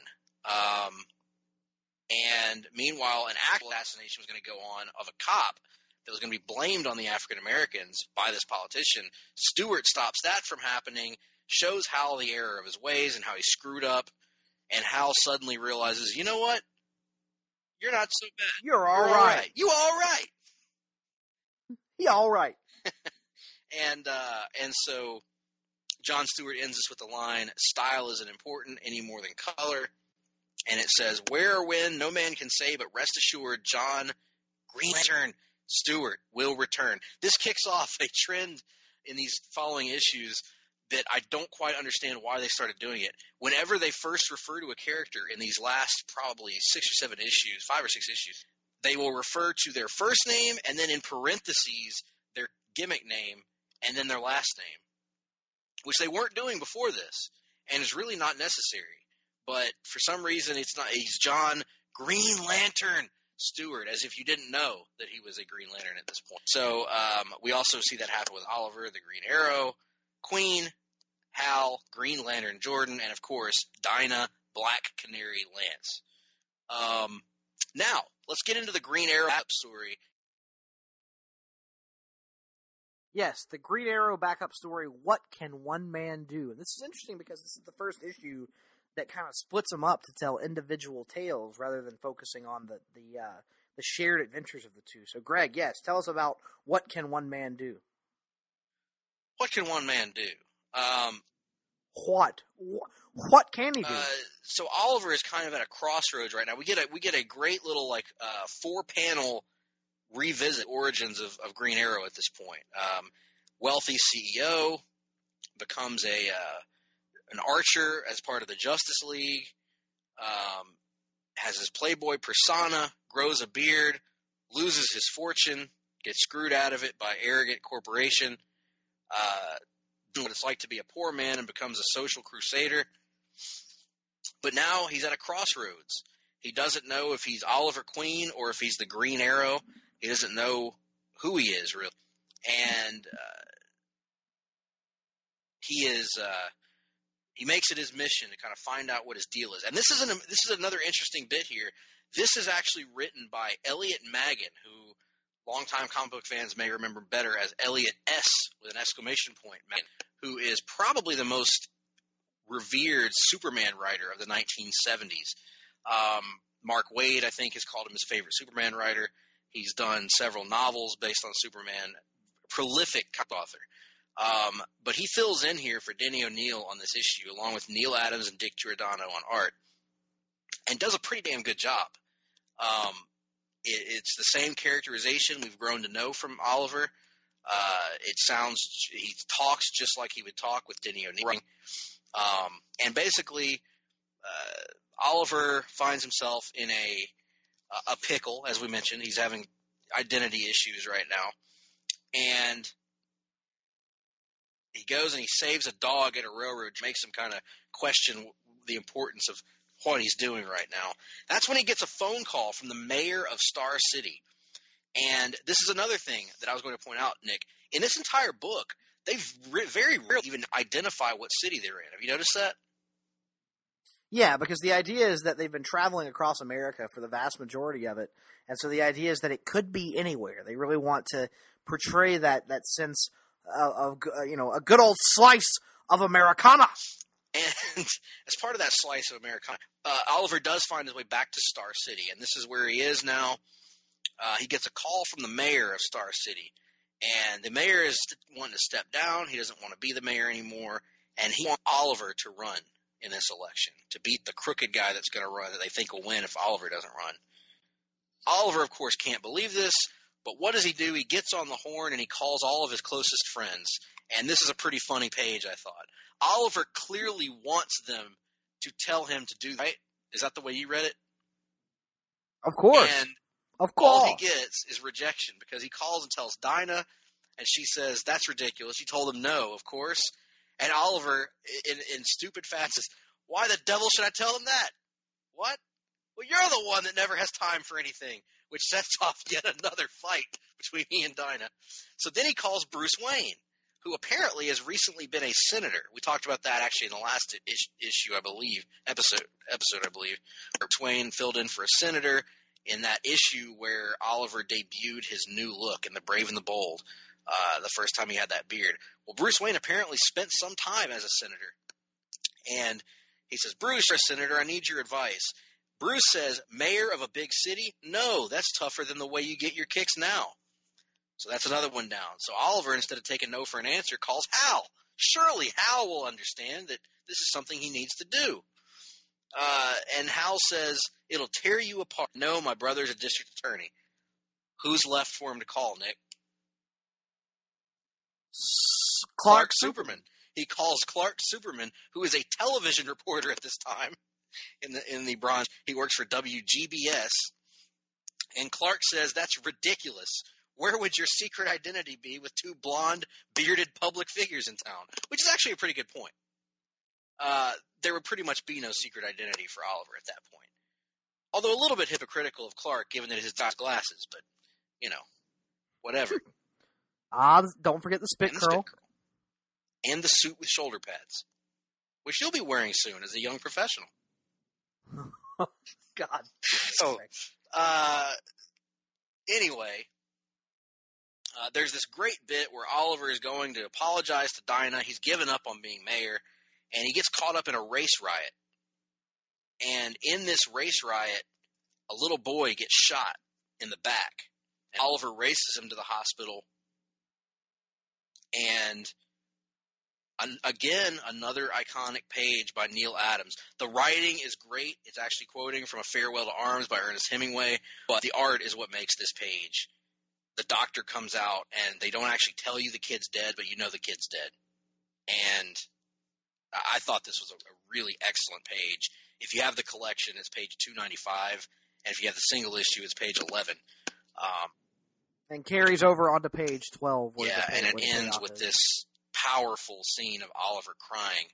And meanwhile, an actual assassination was going to go on of a cop that was going to be blamed on the African Americans by this politician. Stewart stops that from happening, shows Hal the error of his ways and how he screwed up, and Hal suddenly realizes, you know what? You're not so bad. You're all right. You all right. He all right. And so Jon Stewart ends this with the line, "Style isn't important any more than color." And it says, "Where or when, no man can say, but rest assured, John Green Lantern Stewart will return." This kicks off a trend in these following issues that I don't quite understand why they started doing it. Whenever they first refer to a character in these last probably 6 or 7 issues, 5 or 6 issues, they will refer to their first name and then in parentheses their gimmick name and then their last name, which they weren't doing before this, and is really not necessary. But for some reason, he's John Green Lantern Stewart, as if you didn't know that he was a Green Lantern at this point. So we also see that happen with Oliver, the Green Arrow, Queen, Hal, Green Lantern Jordan, and of course, Dinah, Black Canary Lance. Now, let's get into the Green Arrow story. Yes, the Green Arrow backup story, What Can One Man Do? And this is interesting because this is the first issue that kind of splits them up to tell individual tales rather than focusing on the shared adventures of the two. So, Greg, yes, tell us about What Can One Man Do? What can one man do? What can he do? So Oliver is kind of at a crossroads right now. We get a great little 4-panel revisit origins of Green Arrow at this point. Wealthy CEO becomes an archer as part of the Justice League. Has his playboy persona, grows a beard, loses his fortune, gets screwed out of it by arrogant corporation. What it's like to be a poor man and becomes a social crusader. But now he's at a crossroads. He doesn't know if he's Oliver Queen or if he's the Green Arrow. He doesn't know who he is, really. And he makes it his mission to kind of find out what his deal is. And this is another interesting bit here. This is actually written by Elliot Maggin, who longtime comic book fans may remember better as Elliot S. with an exclamation point, who is probably the most revered Superman writer of the 1970s. Mark Waid, I think, has called him his favorite Superman writer. He's done several novels based on Superman. Prolific author. But he fills in here for Denny O'Neil on this issue, along with Neil Adams and Dick Giordano on art, and does a pretty damn good job. It's the same characterization we've grown to know from Oliver. He talks just like he would talk with Denny O'Neil. And basically, Oliver finds himself in a pickle, as we mentioned. He's having identity issues right now. And he goes and he saves a dog at a railroad, which makes him kind of question the importance of what he's doing right now. That's when he gets a phone call from the mayor of Star City. And this is another thing that I was going to point out, Nick. In this entire book, they very rarely even identify what city they're in. Have you noticed that? Yeah, because the idea is that they've been traveling across America for the vast majority of it. And so the idea is that it could be anywhere. They really want to portray that sense of a good old slice of Americana. And as part of that slice of Americana, Oliver does find his way back to Star City, and this is where he is now. He gets a call from the mayor of Star City, and the mayor is wanting to step down. He doesn't want to be the mayor anymore, and he wants Oliver to run in this election, to beat the crooked guy that's going to run that they think will win if Oliver doesn't run. Oliver, of course, can't believe this, but what does he do? He gets on the horn, and he calls all of his closest friends, and this is a pretty funny page, I thought. Oliver clearly wants them to tell him to do that, right? Is that the way you read it? Of course. And of course. all he gets is rejection, because he calls and tells Dinah, and she says, that's ridiculous. He told him no, of course. And Oliver, in stupid fashion, says, why the devil should I tell him that? What? Well, you're the one that never has time for anything, which sets off yet another fight between he and Dinah. So then he calls Bruce Wayne, who apparently has recently been a senator. We talked about that actually in the last issue, I believe, episode, I believe, where Bruce Wayne filled in for a senator in that issue where Oliver debuted his new look in The Brave and the Bold, the first time he had that beard. Well, Bruce Wayne apparently spent some time as a senator. And he says, Bruce, our senator, I need your advice. Bruce says, mayor of a big city? No, that's tougher than the way you get your kicks now. So that's another one down. So Oliver, instead of taking no for an answer, calls Hal. Surely Hal will understand that this is something he needs to do. And Hal says, it'll tear you apart. No, my brother's a district attorney. Who's left for him to call, Nick? Clark Superman. He calls Clark Superman, who is a television reporter at this time in the Bronze. He works for WGBS. And Clark says, that's ridiculous. Where would your secret identity be with two blonde, bearded public figures in town? Which is actually a pretty good point. There would pretty much be no secret identity for Oliver at that point. Although a little bit hypocritical of Clark, given that his glasses, but, whatever. Don't forget the spit curl. And the suit with shoulder pads, which you'll be wearing soon as a young professional. God. So, anyway, there's this great bit where Oliver is going to apologize to Dinah. He's given up on being mayor, and he gets caught up in a race riot. And in this race riot, a little boy gets shot in the back. And Oliver races him to the hospital. And again, another iconic page by Neil Adams. The writing is great. It's actually quoting from A Farewell to Arms by Ernest Hemingway. But the art is what makes this page. The doctor comes out, and they don't actually tell you the kid's dead, but you know the kid's dead. And I thought this was a really excellent page. If you have the collection, it's page 295. And if you have the single issue, it's page 11. And carries over onto page 12. Yeah, and it ends with this powerful scene of Oliver crying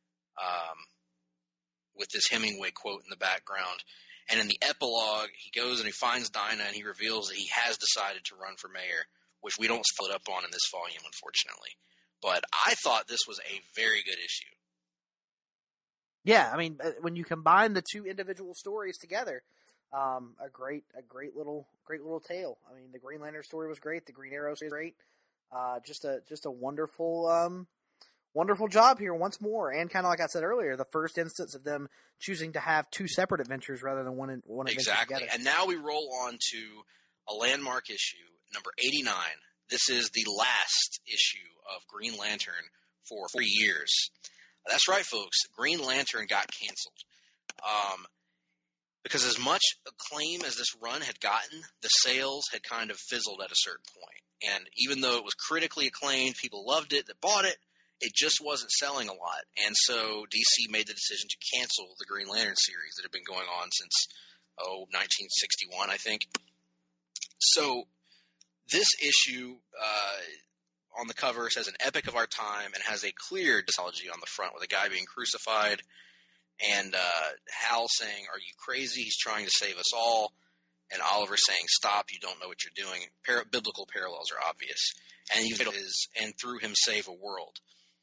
with this Hemingway quote in the background. And in the epilogue, he goes and he finds Dinah, and he reveals that he has decided to run for mayor, which we don't split up on in this volume, unfortunately. But I thought this was a very good issue. Yeah, I mean, when you combine the two individual stories together, a great little tale. I mean, the Green Lantern story was great. The Green Arrow story was great. Just a wonderful job here once more. And kind of like I said earlier, the first instance of them choosing to have two separate adventures rather than one adventure exactly. together. And now we roll on to a landmark issue, number 89. This is the last issue of Green Lantern for 3 years. That's right, folks. Green Lantern got canceled. Because as much acclaim as this run had gotten, the sales had kind of fizzled at a certain point. And even though it was critically acclaimed, people loved it, that bought it, it just wasn't selling a lot. And so DC made the decision to cancel the Green Lantern series that had been going on since, 1961, I think. So this issue on the cover says an epic of our time and has a clear doxology on the front with a guy being crucified and Hal saying, "Are you crazy? He's trying to save us all." And Oliver saying, "Stop, you don't know what you're doing." Biblical parallels are obvious. And and through him save a world.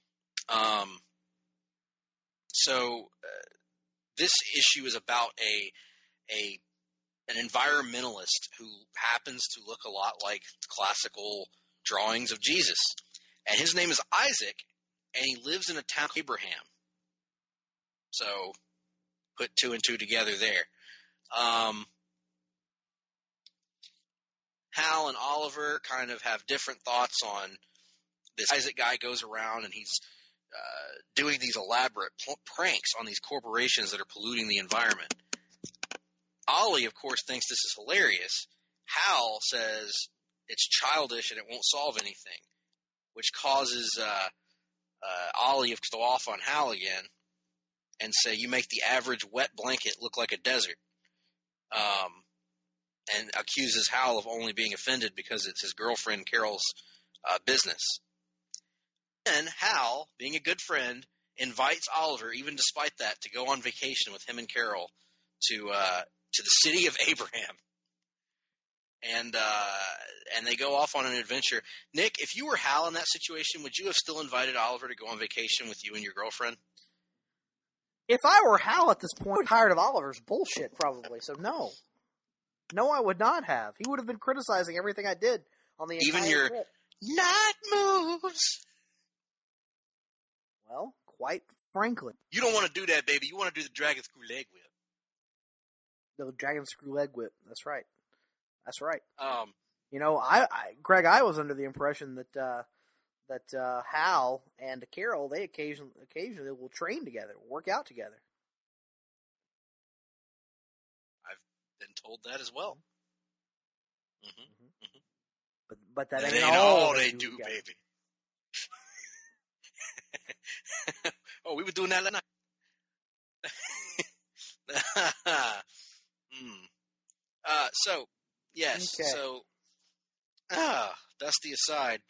So this issue is about an environmentalist who happens to look a lot like classical drawings of Jesus. And his name is Isaac, and he lives in a town, Abraham. So put two and two together there. Hal and Oliver kind of have different thoughts on this. Isaac guy goes around and he's doing these elaborate pranks on these corporations that are polluting the environment. Ollie, of course, thinks this is hilarious. Hal says it's childish and it won't solve anything, which causes Ollie to go off on Hal again and say, "You make the average wet blanket look like a desert." And accuses Hal of only being offended because it's his girlfriend Carol's business. And Hal, being a good friend, invites Oliver, even despite that, to go on vacation with him and Carol to the city of Abraham. And they go off on an adventure. Nick, if you were Hal in that situation, would you have still invited Oliver to go on vacation with you and your girlfriend? If I were Hal at this point, I'm tired of Oliver's bullshit, probably. So no. No, I would not have. He would have been criticizing everything I did on the entire Even your trip. night moves. Well, quite frankly. You don't want to do that, baby. You want to do the dragon screw leg whip. The dragon screw leg whip. That's right. That's right. Um, Greg, I was under the impression that Hal and Carol, they occasionally will train together, work out together. I've been told that as well. Mm-hmm. Mm-hmm. But that ain't ain't all they do, together. baby. Oh, we were doing that last night. So, yes. Okay. So, Dusty aside,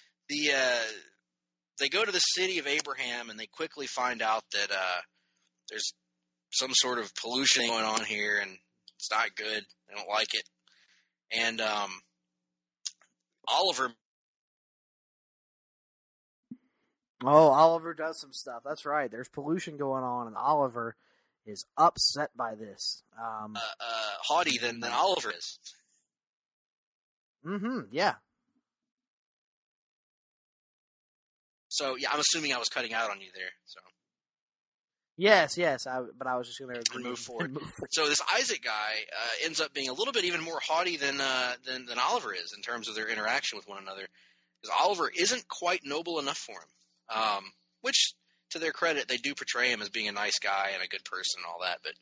they go to the city of Abraham, and they quickly find out that there's some sort of pollution going on here, and it's not good. They don't like it. And Oliver... Oh, Oliver does some stuff. That's right. There's pollution going on, and Oliver is upset by this. haughty than Oliver is. Mm-hmm, yeah. So, yeah, I'm assuming I was cutting out on you there. So Yes, but I was just going to move forward. So this Isaac guy ends up being a little bit even more haughty than Oliver is in terms of their interaction with one another. Because Oliver isn't quite noble enough for him. Which, to their credit, they do portray him as being a nice guy and a good person and all that. But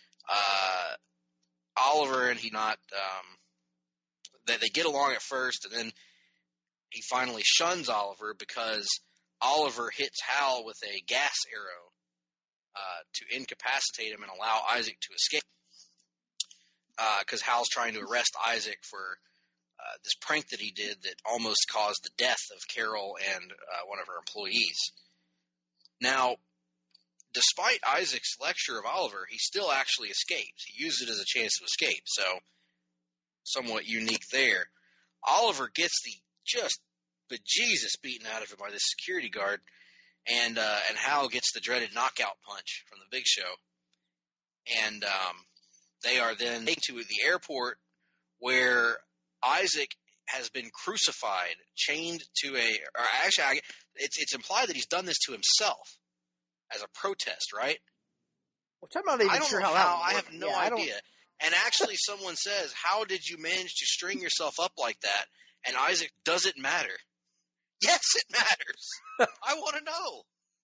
Oliver and he not they get along at first, and then he finally shuns Oliver because Oliver hits Hal with a gas arrow to incapacitate him and allow Isaac to escape. Because Hal's trying to arrest Isaac for this prank that he did that almost caused the death of Carol and one of her employees. Now, despite Isaac's lecture of Oliver, he still actually escapes. He used it as a chance to escape, so somewhat unique there. Oliver gets the just bejesus beaten out of him by this security guard, and Hal gets the dreaded knockout punch from the Big Show. And they are then taken to the airport where Isaac has been crucified, chained to it's implied that he's done this to himself as a protest, right? Which I'm not even sure how that would work. I have no idea. And actually someone says, how did you manage to string yourself up like that? And Isaac, does it matter? Yes, it matters. I want to know.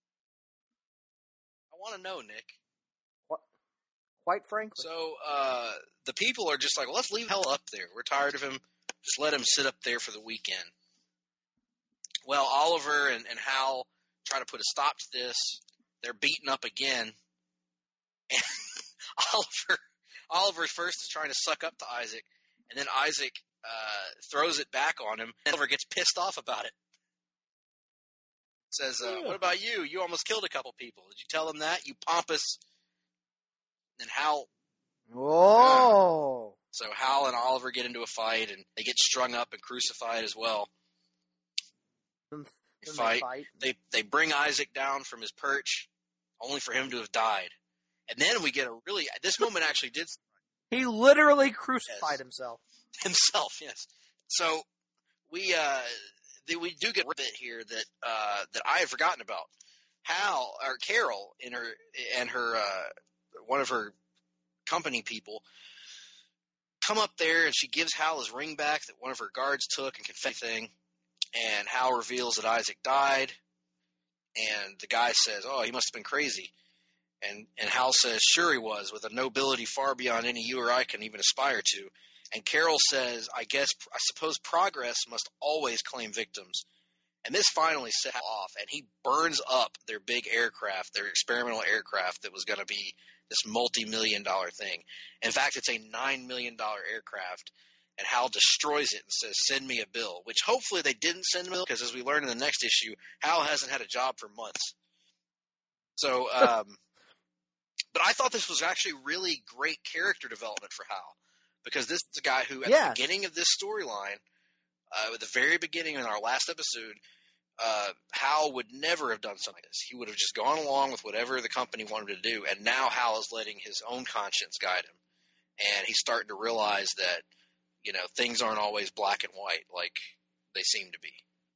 I want to know, Nick. What? Quite frankly. So the people are just like, well, let's leave Hal up there. We're tired of him. Just let him sit up there for the weekend. Well, Oliver and Hal try to put a stop to this. They're beaten up again. And Oliver's first is trying to suck up to Isaac, and then Isaac throws it back on him. And Oliver gets pissed off about it. Says, what about you? You almost killed a couple people. Did you tell him that? You pompous. And Hal... Whoa! So Hal and Oliver get into a fight, and they get strung up and crucified as well. They bring Isaac down from his perch, only for him to have died. And then we get this moment actually did... He literally crucified himself. Himself, yes. So we do get a bit here that I had forgotten about. Carol and her one of her company people come up there, and she gives Hal his ring back that one of her guards took and confetti thing. And Hal reveals that Isaac died, and the guy says, "Oh, he must have been crazy." And Hal says, "Sure he was, with a nobility far beyond any you or I can even aspire to." And Carol says, I suppose progress must always claim victims. And this finally set Hal off, and he burns up their big aircraft, their experimental aircraft that was going to be this multi-million-dollar thing. In fact, it's a $9 million aircraft, and Hal destroys it and says, "Send me a bill," which hopefully they didn't send him a bill, because as we learn in the next issue, Hal hasn't had a job for months. So, but I thought this was actually really great character development for Hal, because this is a guy who, at the beginning of this storyline, at the very beginning in our last episode, Hal would never have done something like this. He would have just gone along with whatever the company wanted to do, and now Hal is letting his own conscience guide him. And he's starting to realize that, things aren't always black and white like they seem to be.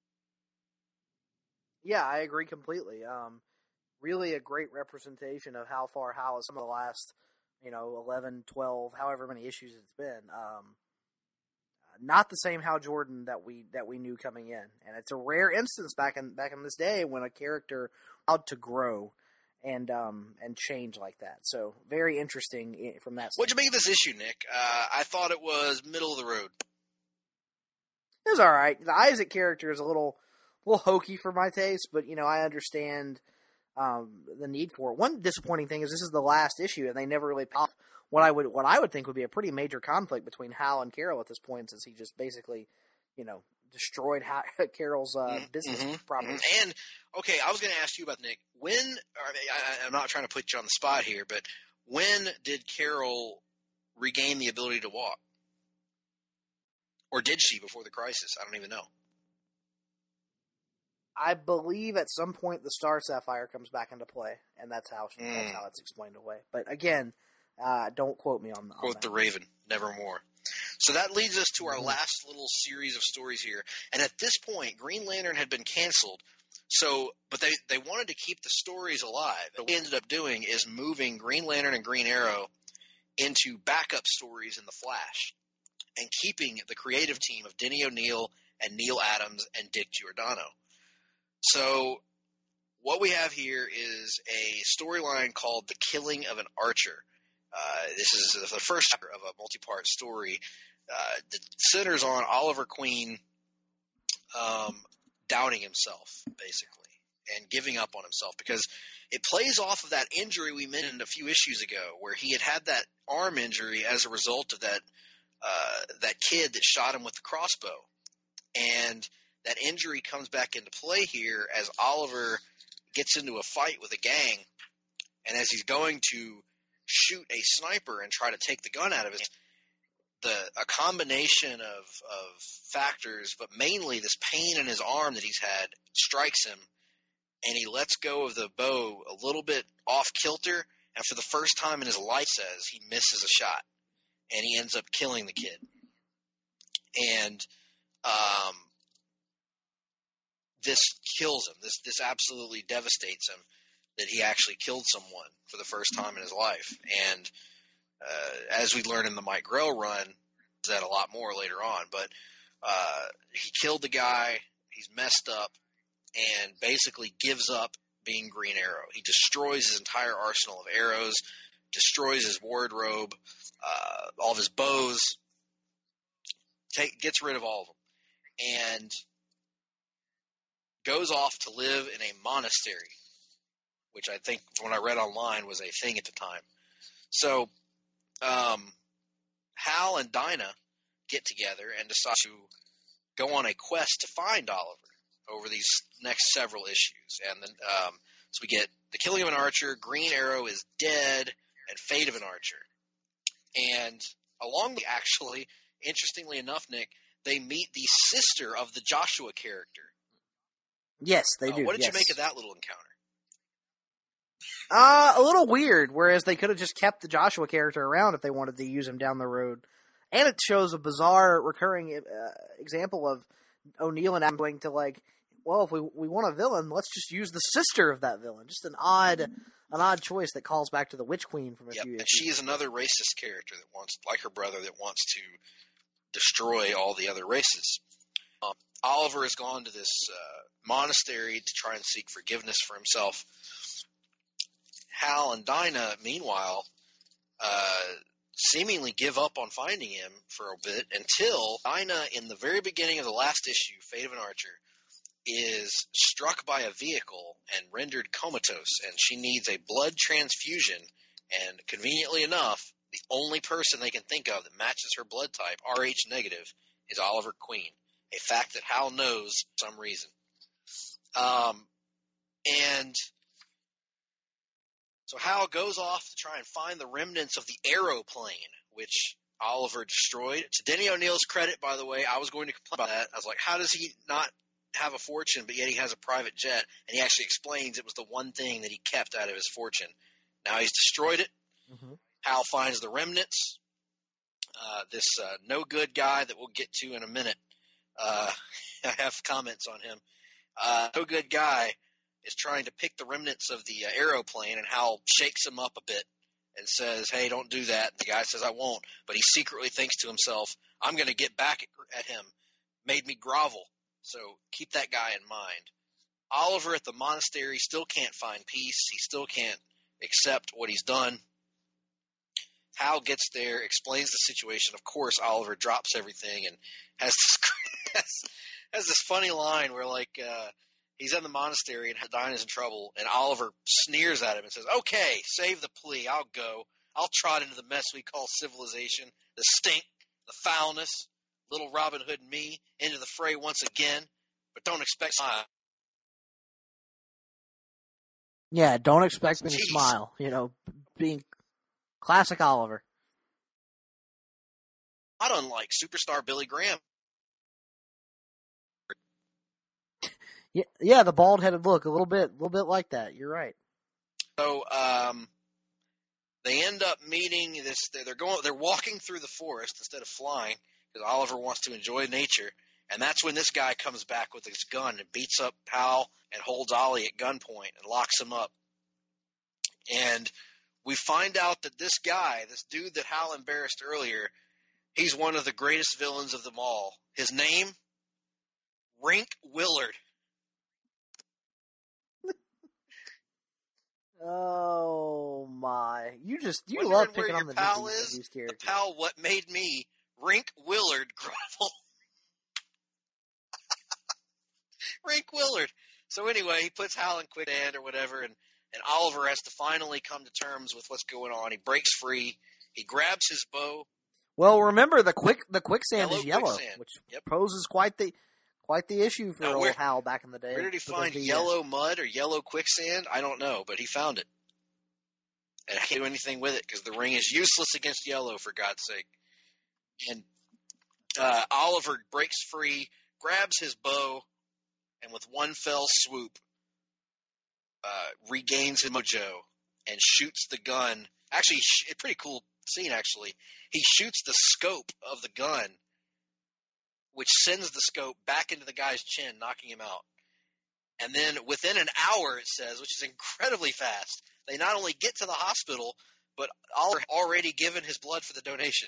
Yeah, I agree completely. Really a great representation of how far Hal is some of the last, 11, 12, however many issues it's been. Not the same Hal Jordan that we knew coming in, and it's a rare instance back in this day when a character allowed to grow and change like that. So very interesting from that. What'd you make of this issue, Nick? I thought it was middle of the road. It was all right. The Isaac character is a little hokey for my taste, but I understand the need for it. One disappointing thing is this is the last issue, and they never really pop what I would think would be a pretty major conflict between Hal and Carol at this point, since he just basically, destroyed Carol's business property. And okay, I was going to ask you about Nick. I'm not trying to put you on the spot here, but when did Carol regain the ability to walk, or did she before the crisis? I don't even know. I believe at some point the Star Sapphire comes back into play, and that's how it's explained away. But again, don't quote me on that. Quote the Raven, nevermore. So that leads us to our last little series of stories here. And at this point, Green Lantern had been canceled. But they wanted to keep the stories alive. What we ended up doing is moving Green Lantern and Green Arrow into backup stories in the Flash, and keeping the creative team of Denny O'Neil and Neil Adams and Dick Giordano. So what we have here is a storyline called The Killing of an Archer. This is the first chapter of a multi-part story that centers on Oliver Queen doubting himself, basically, and giving up on himself, because it plays off of that injury we mentioned a few issues ago, where he had that arm injury as a result of that kid that shot him with the crossbow. And that injury comes back into play here as Oliver gets into a fight with a gang, and as he's going to shoot a sniper and try to take the gun out of his hand, a combination of factors, but mainly this pain in his arm that he's had, strikes him, and he lets go of the bow a little bit off kilter, and for the first time in his life, says he misses a shot, and he ends up killing the kid. And this kills him. This absolutely devastates him, that he actually killed someone for the first time in his life. And as we learn in the Mike Grell run, that a lot more later on. But he killed the guy, he's messed up, and basically gives up being Green Arrow. He destroys his entire arsenal of arrows, destroys his wardrobe, all of his bows, gets rid of all of them. And goes off to live in a monastery, which I think, when I read online, was a thing at the time. So Hal and Dinah get together and decide to go on a quest to find Oliver over these next several issues. And then so we get The Killing of an Archer, Green Arrow is Dead, and Fate of an Archer. And along the, actually, interestingly enough, Nick, they meet the sister of the Joshua character. Yes, they do. What did you make of that little encounter? A little weird, whereas they could have just kept the Joshua character around if they wanted to use him down the road. And it shows a bizarre recurring example of O'Neill and Adam going to, like, well, if we want a villain, let's just use the sister of that villain. Just an odd choice that calls back to the Witch Queen from a few years. And she is another racist character that wants, like her brother, that wants to destroy all the other races. Oliver has gone to this monastery to try and seek forgiveness for himself. Hal and Dinah, meanwhile, seemingly give up on finding him for a bit until Dinah, in the very beginning of the last issue, Fate of an Archer, is struck by a vehicle and rendered comatose, and she needs a blood transfusion. And conveniently enough, the only person they can think of that matches her blood type, Rh negative, is Oliver Queen, a fact that Hal knows for some reason. And so Hal goes off to try and find the remnants of the aeroplane, which Oliver destroyed. To Denny O'Neill's credit, by the way, I was going to complain about that. I was like, how does he not have a fortune, but yet he has a private jet? And he actually explains it was the one thing that he kept out of his fortune. Now he's destroyed it. Mm-hmm. Hal finds the remnants. This no-good guy that we'll get to in a minute. I have comments on him. No-good guy is trying to pick the remnants of the aeroplane, and Hal shakes him up a bit and says, hey, don't do that. The guy says, I won't. But he secretly thinks to himself, I'm going to get back at him. Made me grovel. So keep that guy in mind. Oliver at the monastery still can't find peace. He still can't accept what he's done. Hal gets there, explains the situation. Of course, Oliver drops everything and has this funny line where, like, he's in the monastery and Dinah's in trouble, and Oliver sneers at him and says, okay, save the plea. I'll go. I'll trot into the mess we call civilization, the stink, the foulness, little Robin Hood and me into the fray once again, but don't expect smile. Yeah, don't expect me to smile. You know, being classic Oliver. Not unlike superstar Billy Graham. Yeah, the bald-headed look, a little bit like that. You're right. So, they end up meeting this. They're walking through the forest instead of flying because Oliver wants to enjoy nature, and that's when this guy comes back with his gun and beats up Hal and holds Ollie at gunpoint and locks him up. And we find out that this guy, this dude that Hal embarrassed earlier, he's one of the greatest villains of them all. His name, Rink Willard. Oh my! You love picking on the pal is, of these characters. The pal, what made me Rink Willard grovel. Rink Willard. So anyway, he puts Hal in quicksand or whatever, and Oliver has to finally come to terms with what's going on. He breaks free. He grabs his bow. Well, remember the quicksand is yellow, quicksand. which poses quite the issue for old Hal back in the day. Where did he find yellow mud or yellow quicksand? I don't know, but he found it. And I can't do anything with it because the ring is useless against yellow, for God's sake. And Oliver breaks free, grabs his bow, and with one fell swoop, regains his mojo and shoots the gun. Actually, a pretty cool scene, actually. He shoots the scope of the gun, which sends the scope back into the guy's chin, knocking him out. And then within an hour, it says, which is incredibly fast, they not only get to the hospital, but Oliver had already given his blood for the donation.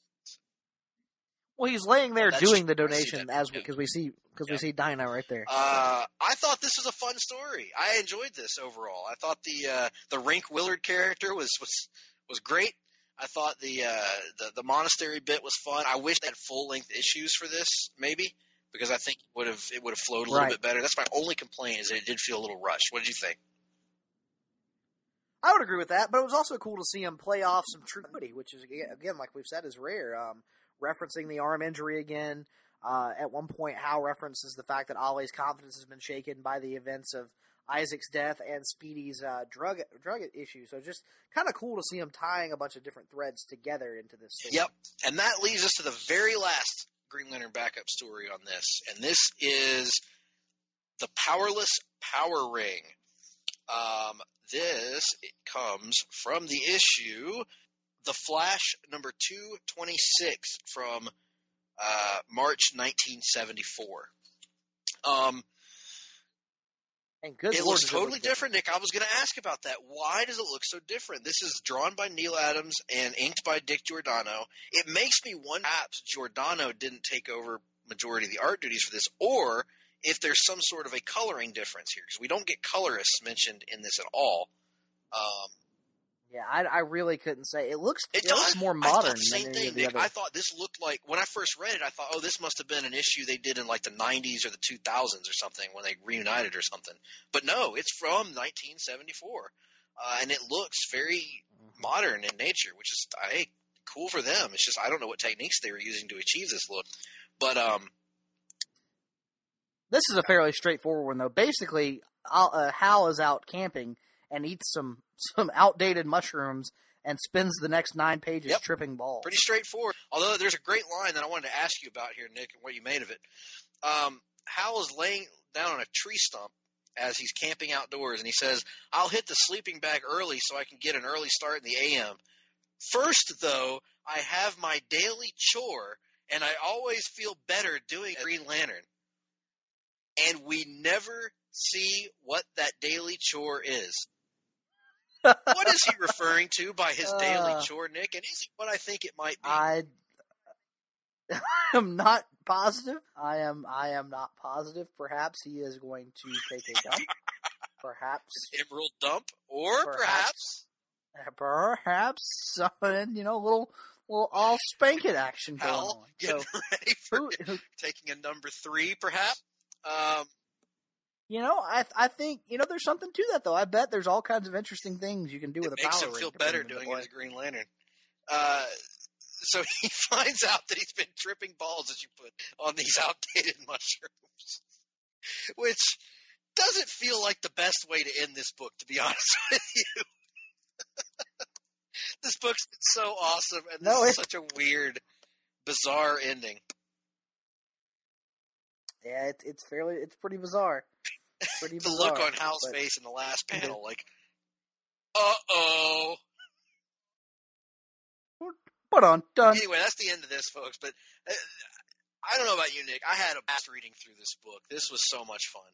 Well, he's laying there doing the donation because we see Dinah right there. I thought this was a fun story. I enjoyed this overall. I thought the Rink Willard character was great. I thought the monastery bit was fun. I wish they had full-length issues for this, maybe. because I think it would have flowed a little bit better. That's my only complaint, is that it did feel a little rushed. What did you think? I would agree with that, but it was also cool to see him play off some true comedy, which is, again, like we've said, is rare. Referencing the arm injury again. At one point, Hal references the fact that Ollie's confidence has been shaken by the events of Isaac's death and Speedy's drug issue. So just kind of cool to see him tying a bunch of different threads together into this story. Yep, and that leads us to the very last Green Lantern backup story on this, and this is the Powerless Power Ring. It comes from the issue The Flash number 226 from March 1974. And good it Lord, looks totally different, Nick. I was going to ask about that. Why does it look so different? This is drawn by Neil Adams and inked by Dick Giordano. It makes me wonder perhaps Giordano didn't take over majority of the art duties for this, or if there's some sort of a coloring difference here, because we don't get colorists mentioned in this at all. Yeah, I really couldn't say. It looks more modern. I thought the same thing, Nick. I thought this looked like, when I first read it, I thought, this must have been an issue they did in like the 90s or the 2000s or something when they reunited or something. But no, it's from 1974. And it looks very modern in nature, which is cool for them. It's just I don't know what techniques they were using to achieve this look. But this is a fairly straightforward one, though. Basically, Hal is out camping and eats some outdated mushrooms and spends the next 9 pages tripping balls. Pretty straightforward. Although there's a great line that I wanted to ask you about here, Nick, and what you made of it. Hal is laying down on a tree stump as he's camping outdoors, and he says, "I'll hit the sleeping bag early so I can get an early start in the AM. First, though, I have my daily chore, and I always feel better doing Green Lantern." And we never see what that daily chore is. What is he referring to by his daily chore, Nick? And is it what I think it might be? I am not positive. I am not positive. Perhaps he is going to take a dump. Perhaps Emerald dump, or perhaps little all spank it action going on. Getting ready for taking a number 3, perhaps. I think there's something to that, though. I bet there's all kinds of interesting things you can do with a power ring. It makes him feel better doing it as a Green Lantern. So he finds out that he's been tripping balls, as you put, on these outdated mushrooms, which doesn't feel like the best way to end this book, to be honest with you. This book's so awesome, and this is such a weird, bizarre ending. Yeah, it's pretty bizarre. Pretty bizarre. The look on Hal's face in the last panel, like, uh-oh. Anyway, that's the end of this, folks. But I don't know about you, Nick. I had a blast reading through this book. This was so much fun.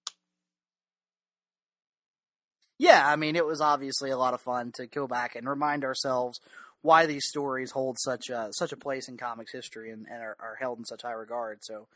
Yeah, I mean, it was obviously a lot of fun to go back and remind ourselves why these stories hold such a place in comics history and are held in such high regard. So,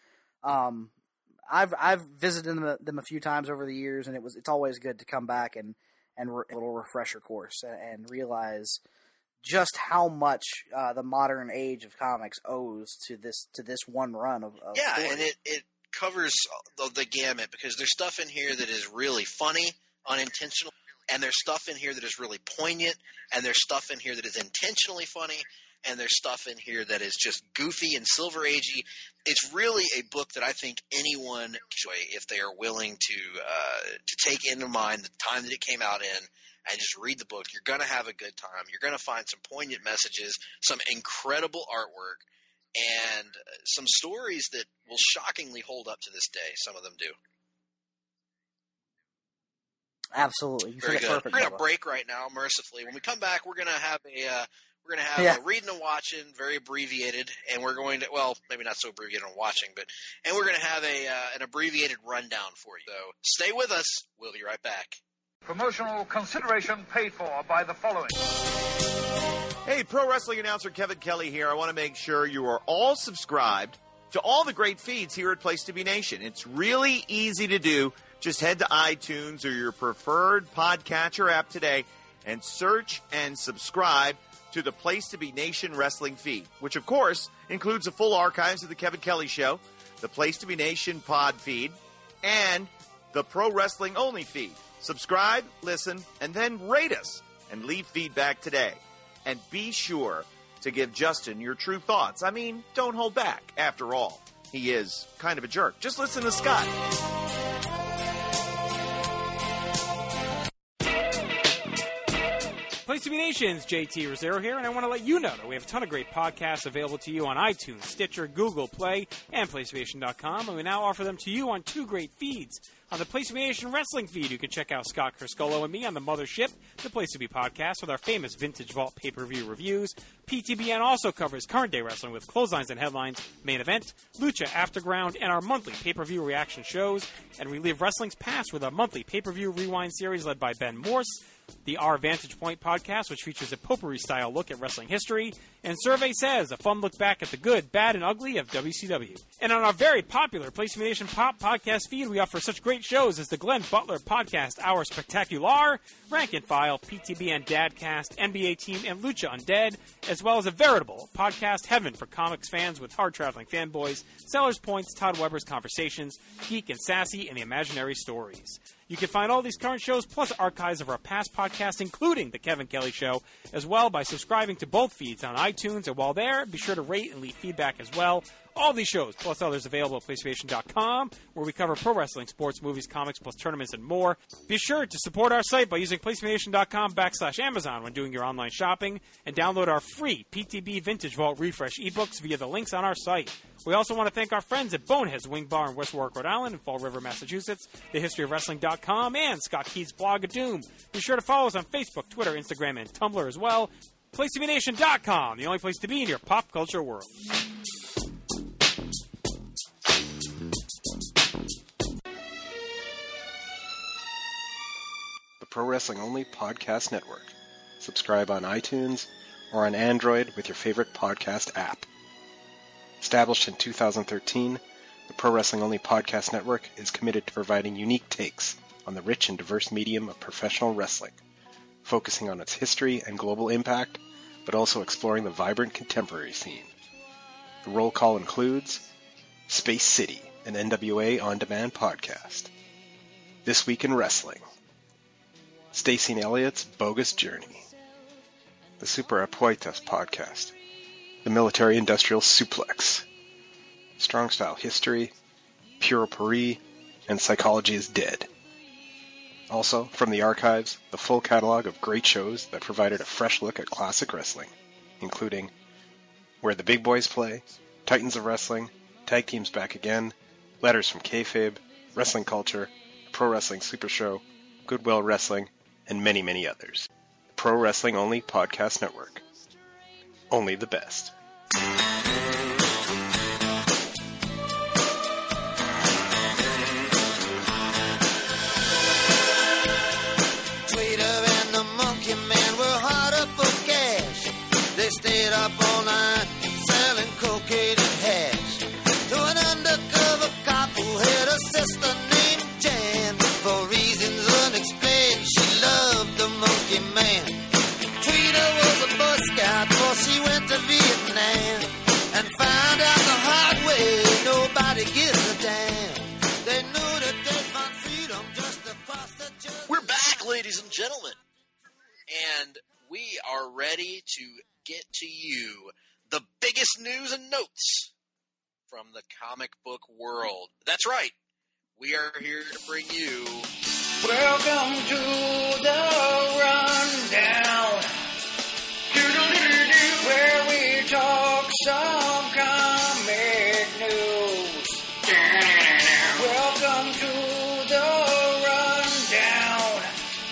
I've visited them a few times over the years, and it's always good to come back and a little refresher course and realize just how much the modern age of comics owes to this one run of stories. And it covers the gamut, because there's stuff in here that is really funny, unintentional, and there's stuff in here that is really poignant, and there's stuff in here that is intentionally funny, and there's stuff in here that is just goofy and Silver Agey. It's really a book that I think anyone enjoy if they are willing to take into mind the time that it came out in and just read the book. You're going to have a good time. You're going to find some poignant messages, some incredible artwork, and some stories that will shockingly hold up to this day. Some of them do. Absolutely. Very good. We're going to break right now, mercifully. When we come back, we're going to have a reading and watching, very abbreviated, and we're going to, well, maybe not so abbreviated on watching, and we're going to have an abbreviated rundown for you. So stay with us. We'll be right back. Promotional consideration paid for by the following. Hey, pro wrestling announcer Kevin Kelly here. I want to make sure you are all subscribed to all the great feeds here at Place to Be Nation. It's really easy to do. Just head to iTunes or your preferred podcatcher app today and search and subscribe to the Place to Be Nation wrestling feed, which, of course, includes the full archives of the Kevin Kelly Show, the Place to Be Nation pod feed, and the Pro Wrestling Only feed. Subscribe, listen, and then rate us and leave feedback today. And be sure to give Justin your true thoughts. I mean, don't hold back. After all, he is kind of a jerk. Just listen to Scott. Place to Be Nation's JT Rosero here, and I want to let you know that we have a ton of great podcasts available to you on iTunes, Stitcher, Google Play, and PlayStation.com, and we now offer them to you on two great feeds. On the Place to Be Nation Wrestling feed, you can check out Scott Criscolo and me on the Mothership, the Place to Be podcast, with our famous Vintage Vault pay-per-view reviews. PTBN also covers current day wrestling with clotheslines and headlines, main event, Lucha Afterground, and our monthly pay-per-view reaction shows. And we live wrestling's past with a monthly pay-per-view rewind series led by Ben Morse, the Our Vantage Point podcast, which features a potpourri-style look at wrestling history, and Survey Says, a fun look back at the good, bad, and ugly of WCW. And on our very popular Place to Be Nation Pop podcast feed, we offer such great shows as the Glenn Butler Podcast Hour Spectacular, Rank and File, PTBN Dadcast, NBA Team, and Lucha Undead, as well as a veritable podcast heaven for comics fans with hard-traveling fanboys, Sellers Points, Todd Weber's Conversations, Geek and Sassy, and the Imaginary Stories. You can find all these current shows plus archives of our past podcasts, including The Kevin Kelly Show, as well by subscribing to both feeds on iTunes. And while there, be sure to rate and leave feedback as well. All these shows, plus others available at PlayStation.com, where we cover pro wrestling, sports, movies, comics, plus tournaments, and more. Be sure to support our site by using PlayStation.com/Amazon when doing your online shopping, and download our free PTB Vintage Vault Refresh ebooks via the links on our site. We also want to thank our friends at Bonehead's Wing Bar in West Warwick, Rhode Island, and Fall River, Massachusetts, thehistoryofwrestling.com, and Scott Keith's blog of Doom. Be sure to follow us on Facebook, Twitter, Instagram, and Tumblr as well. PlaceToBeNation.com, the only place to be in your pop culture world. The Pro Wrestling Only Podcast Network. Subscribe on iTunes or on Android with your favorite podcast app. Established in 2013, the Pro Wrestling Only Podcast Network is committed to providing unique takes on the rich and diverse medium of professional wrestling, focusing on its history and global impact, but also exploring the vibrant contemporary scene. The roll call includes Space City, an NWA on-demand podcast, This Week in Wrestling, Stacey and Elliott's Bogus Journey, the Super Apuestas podcast, the Military Industrial Suplex, Strong Style History, Puro Paris, and Psychology is Dead. Also, from the archives, the full catalog of great shows that provided a fresh look at classic wrestling, including Where the Big Boys Play, Titans of Wrestling, Tag Teams Back Again, Letters from Kayfabe, Wrestling Culture, Pro Wrestling Super Show, Goodwill Wrestling, and many, many others. Pro Wrestling Only Podcast Network. Only the best. Stayed up all night selling cocaine and hash to an undercover cop who had a sister named Jan. For reasons unexplained, she loved the monkey man. Tweeter was a Boy Scout before she went to Vietnam and found out the hard way nobody gives a damn. They knew that they'd find freedom just across the Jersey. We're back, ladies and gentlemen, and we are ready to get to you the biggest news and notes from the comic book world. That's right. We are here to bring you... Welcome to the rundown, where we talk some comic news. Welcome to the rundown,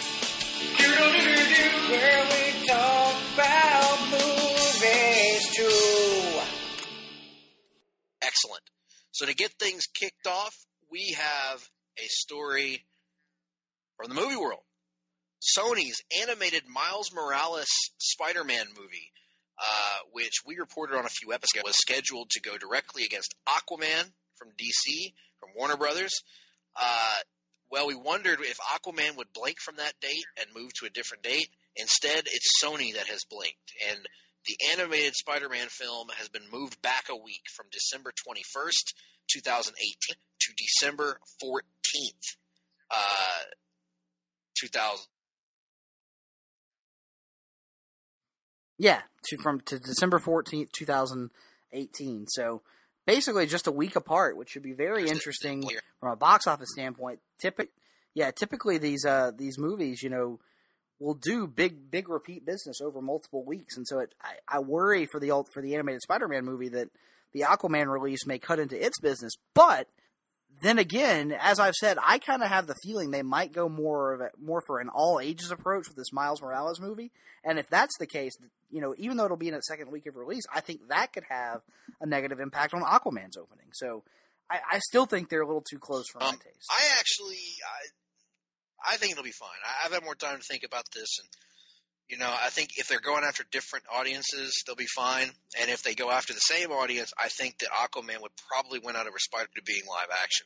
where we talk about movies too. Excellent. So to get things kicked off, we have a story from the movie world. Sony's animated Miles Morales Spider-Man movie, which we reported on a few episodes ago, was scheduled to go directly against Aquaman from DC, from Warner Brothers. Well, we wondered if Aquaman would blink from that date and move to a different date. Instead, it's Sony that has blinked, and the animated Spider-Man film has been moved back a week from December 21st 2018 to December 14th, 2000. Yeah, to December 14th, 2018. So basically just a week apart, which should be very interesting from a box office standpoint. Typically these movies, will do big repeat business over multiple weeks, and so I worry for the animated Spider-Man movie that the Aquaman release may cut into its business. But then again, as I've said, I kind of have the feeling they might go more for an all ages approach with this Miles Morales movie. And if that's the case, even though it'll be in its second week of release, I think that could have a negative impact on Aquaman's opening. So I still think they're a little too close for my taste. I think it'll be fine. I've had more time to think about this, and I think if they're going after different audiences, they'll be fine. And if they go after the same audience, I think that Aquaman would probably win out over Spider-Man being live action.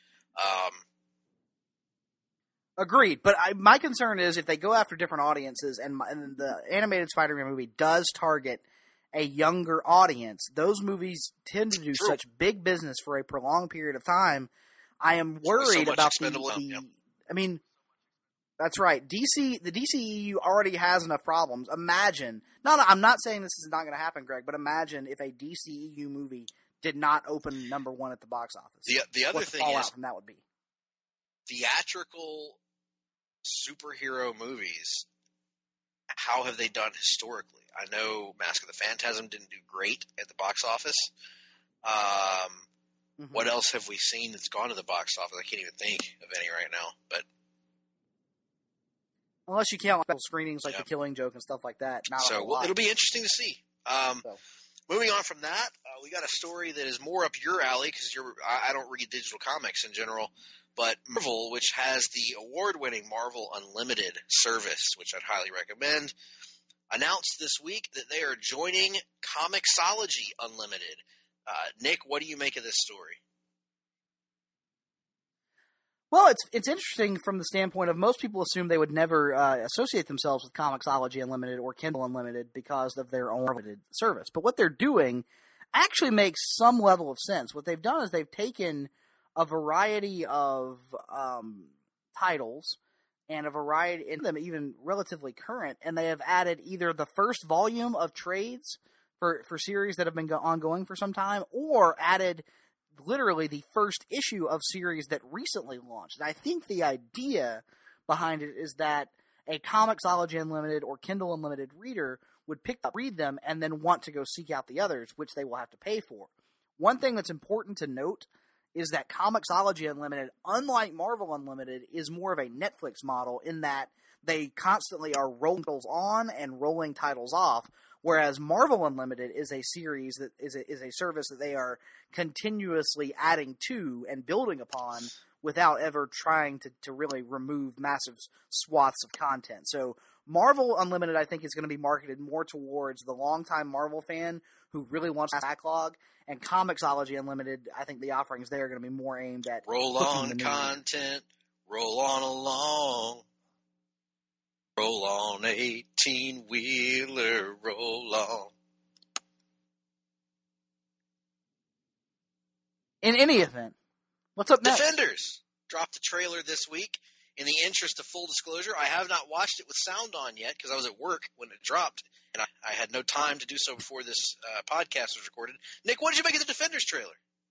Agreed, but my concern is if they go after different audiences, and the animated Spider-Man movie does target a younger audience, those movies tend to do such big business for a prolonged period of time. I am worried about I mean, that's right. The DCEU already has enough problems. Imagine, I'm not saying this is not going to happen, Greg, but imagine if a DCEU movie did not open number one at the box office. The other thing is, from that would be theatrical superhero movies. How have they done historically? I know Mask of the Phantasm didn't do great at the box office. What else have we seen that's gone to the box office? I can't even think of any right now, but. Unless you count screenings like The Killing Joke and stuff like that. It'll be interesting to see. Moving on from that, we got a story that is more up your alley because I don't read digital comics in general, but Marvel, which has the award-winning Marvel Unlimited service, which I'd highly recommend, announced this week that they are joining Comixology Unlimited. Nick, what do you make of this story? Well, it's interesting from the standpoint of most people assume they would never associate themselves with Comixology Unlimited or Kindle Unlimited because of their own limited service. But what they're doing actually makes some level of sense. What they've done is they've taken a variety of titles and a variety in them, even relatively current, and they have added either the first volume of trades for series that have been ongoing for some time, or added literally the first issue of series that recently launched. And I think the idea behind it is that a Comixology Unlimited or Kindle Unlimited reader would read them, and then want to go seek out the others, which they will have to pay for. One thing that's important to note is that Comixology Unlimited, unlike Marvel Unlimited, is more of a Netflix model in that they constantly are rolling titles on and rolling titles off, whereas Marvel Unlimited is a series that is a service that they are continuously adding to and building upon without ever trying to really remove massive swaths of content. So Marvel Unlimited, I think, is going to be marketed more towards the longtime Marvel fan who really wants a backlog, and Comixology Unlimited, I think the offerings there are going to be more aimed at roll on content, roll on along. Roll on 18-wheeler, roll on. In any event, what's up next? Defenders dropped the trailer this week. In the interest of full disclosure, I have not watched it with sound on yet because I was at work when it dropped, and I had no time to do so before this podcast was recorded. Nick, what did you make of the Defenders trailer?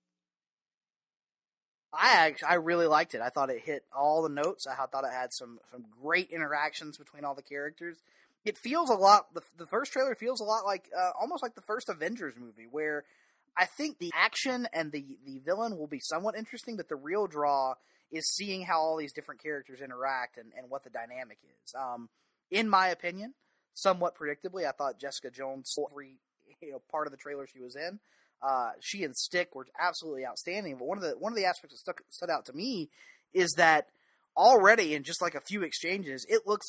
I really liked it. I thought it hit all the notes. I thought it had some great interactions between all the characters. It feels a lot. The first trailer feels a lot like almost like the first Avengers movie, where I think the action and the villain will be somewhat interesting, but the real draw is seeing how all these different characters interact and what the dynamic is. In my opinion, somewhat predictably, I thought Jessica Jones, every part of the trailer she was in, she and Stick were absolutely outstanding. But one of the aspects that stood out to me is that already in just like a few exchanges, it looks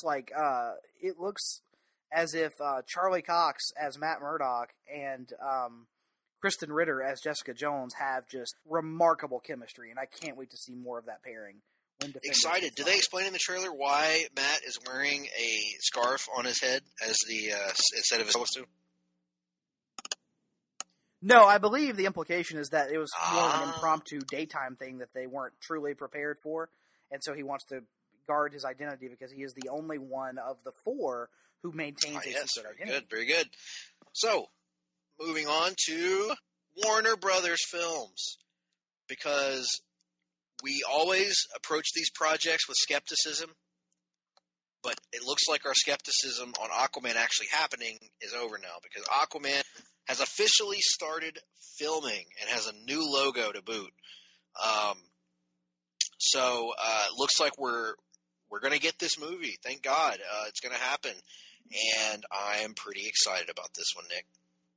as if Charlie Cox as Matt Murdock and Kristen Ritter as Jessica Jones have just remarkable chemistry, and I can't wait to see more of that pairing. Excited. Did they explain in the trailer why Matt is wearing a scarf on his head as the instead of his costume? No, I believe the implication is that it was more of an impromptu daytime thing that they weren't truly prepared for, and so he wants to guard his identity because he is the only one of the four who maintains a secret identity. Very good. So, moving on to Warner Brothers films, because we always approach these projects with skepticism, but it looks like our skepticism on Aquaman actually happening is over now, because Aquaman has officially started filming and has a new logo to boot. So it looks like we're going to get this movie. Thank God. It's going to happen. And I am pretty excited about this one, Nick.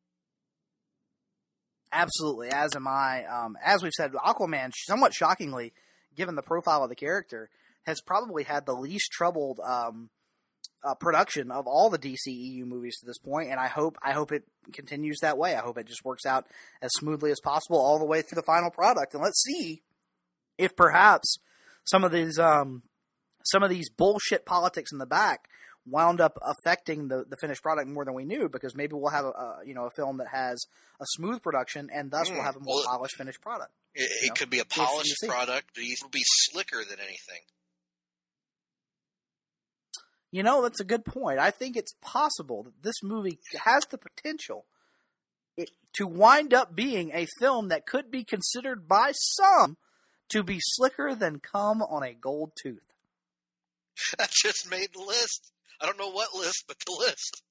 Absolutely, as am I. As we've said, Aquaman, somewhat shockingly, given the profile of the character, has probably had the least troubled production of all the DCEU movies to this point, and I hope it continues that way. I hope it just works out as smoothly as possible all the way through the final product. And let's see if perhaps some of these bullshit politics in the back wound up affecting the finished product more than we knew, because maybe we'll have a film that has a smooth production, and thus we'll have a more polished finished product. It could be a polished product, but it will be slicker than anything. That's a good point. I think it's possible that this movie has the potential to wind up being a film that could be considered by some to be slicker than cum on a gold tooth. That just made the list. I don't know what list, but the list.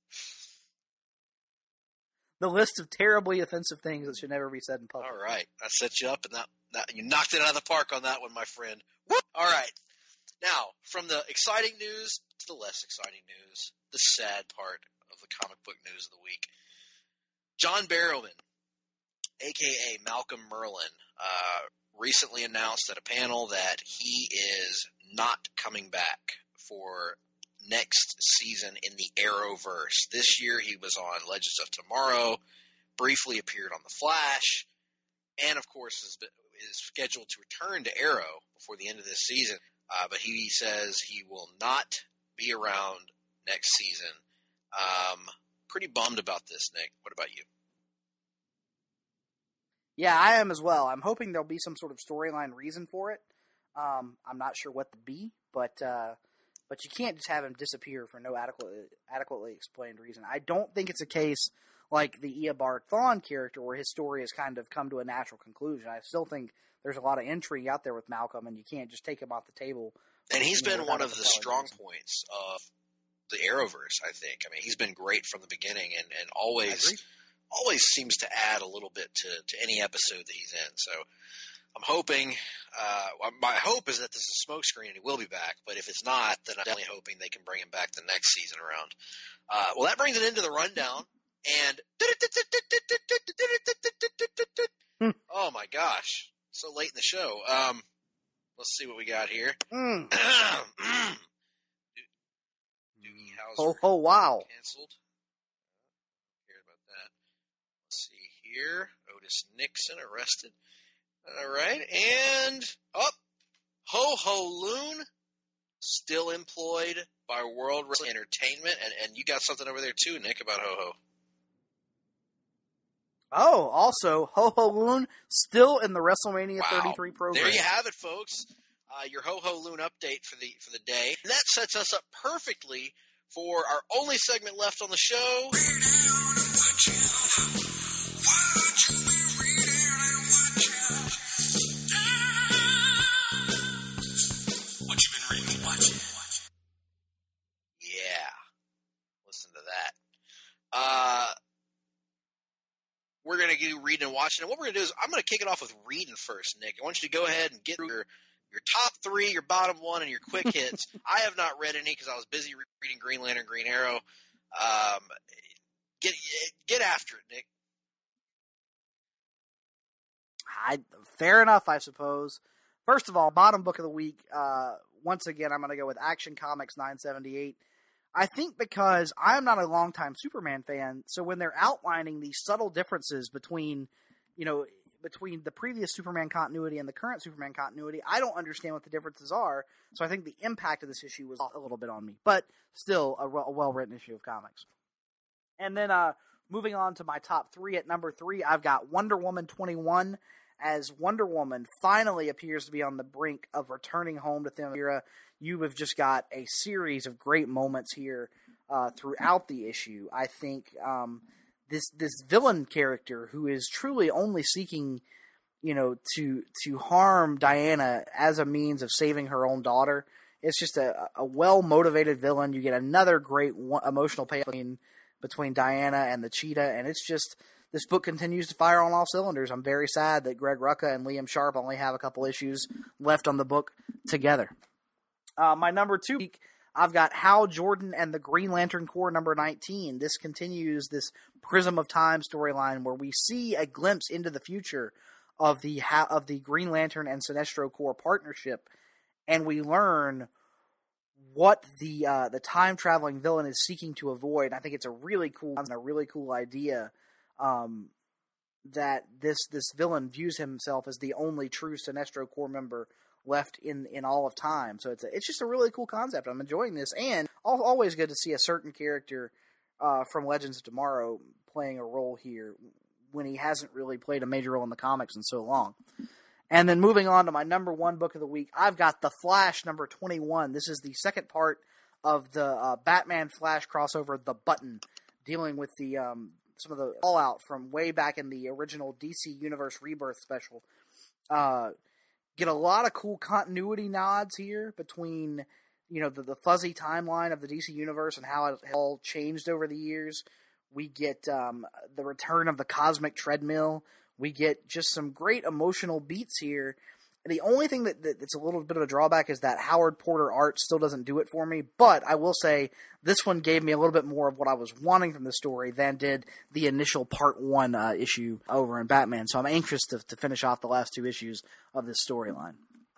The list of terribly offensive things that should never be said in public. All right. I set you up, and that you knocked it out of the park on that one, my friend. Whoop! All right. Now, from the exciting news to the less exciting news, the sad part of the comic book news of the week. John Barrowman, a.k.a. Malcolm Merlyn, recently announced at a panel that he is not coming back for next season in the Arrowverse. This year he was on Legends of Tomorrow, briefly appeared on The Flash, and of course is scheduled to return to Arrow before the end of this season. But he says he will not be around next season. Pretty bummed about this, Nick. What about you? Yeah, I am as well. I'm hoping there'll be some sort of storyline reason for it. I'm not sure what to be, but you can't just have him disappear for no adequately explained reason. I don't think it's a case like the Eobard Thawne character where his story has kind of come to a natural conclusion. I still think there's a lot of intrigue out there with Malcolm, and you can't just take him off the table. And he's been one of the strong points of the Arrowverse, I think. I mean, he's been great from the beginning and always seems to add a little bit to any episode that he's in. So I'm hoping my hope is that this is smokescreen and he will be back. But if it's not, then I'm definitely hoping they can bring him back the next season around. Well, that brings it into the rundown. And oh my gosh, so late in the show. Let's see what we got here. Doogie Howser. Oh, wow. Canceled. Care about that. Let's see here. Otis Nixon arrested. All right. And Ho Ho Loon still employed by World Wrestling Entertainment. And you got something over there too, Nick, about Ho Ho. Oh, also, Ho Ho Loon still in the WrestleMania 33 program. There you have it, folks. Your Ho Ho Loon update for the day. And that sets us up perfectly for our only segment left on the show. What you been reading and watching? Yeah. Listen to that. We're going to do reading and watching. And what we're going to do is I'm going to kick it off with reading first, Nick. I want you to go ahead and get through your top three, your bottom one, and your quick hits. I have not read any because I was busy reading Green Lantern, Green Arrow. Get after it, Nick. Fair enough, I suppose. First of all, bottom book of the week. Once again, I'm going to go with Action Comics 978. I think because I'm not a longtime Superman fan, so when they're outlining these subtle differences between the previous Superman continuity and the current Superman continuity, I don't understand what the differences are. So I think the impact of this issue was a little bit on me, but still a well-written issue of comics. And then Moving on to my top 3, at number 3, I've got Wonder Woman 21, as Wonder Woman finally appears to be on the brink of returning home to Themyscira. You have just got a series of great moments here throughout the issue. I think this villain character, who is truly only seeking, to harm Diana as a means of saving her own daughter. It's just a well-motivated villain. You get another great emotional payoff between Diana and the cheetah, and it's just, this book continues to fire on all cylinders. I'm very sad that Greg Rucka and Liam Sharp only have a couple issues left on the book together. My number 2 week, I've got Hal Jordan and the Green Lantern Corps number 19. This continues this Prism of Time storyline where we see a glimpse into the future of the Green Lantern and Sinestro Corps partnership, and we learn what the time traveling villain is seeking to avoid. I think it's a really cool idea that this villain views himself as the only true Sinestro Corps member left in all of time. So it's just a really cool concept. I'm enjoying this, and always good to see a certain character from Legends of Tomorrow playing a role here when he hasn't really played a major role in the comics in so long. And then moving on to my number 1 book of the week, I've got The Flash number 21. This is the second part of the Batman Flash crossover, The Button, dealing with the some of the fallout from way back in the original DC Universe Rebirth special. Get a lot of cool continuity nods here between, the fuzzy timeline of the DC Universe and how it all changed over the years. We get the return of the Cosmic Treadmill. We get just some great emotional beats here. The only thing that's a little bit of a drawback is that Howard Porter art still doesn't do it for me, but I will say this one gave me a little bit more of what I was wanting from the story than did the initial part 1 issue over in Batman, so I'm anxious to finish off the last 2 issues of this storyline.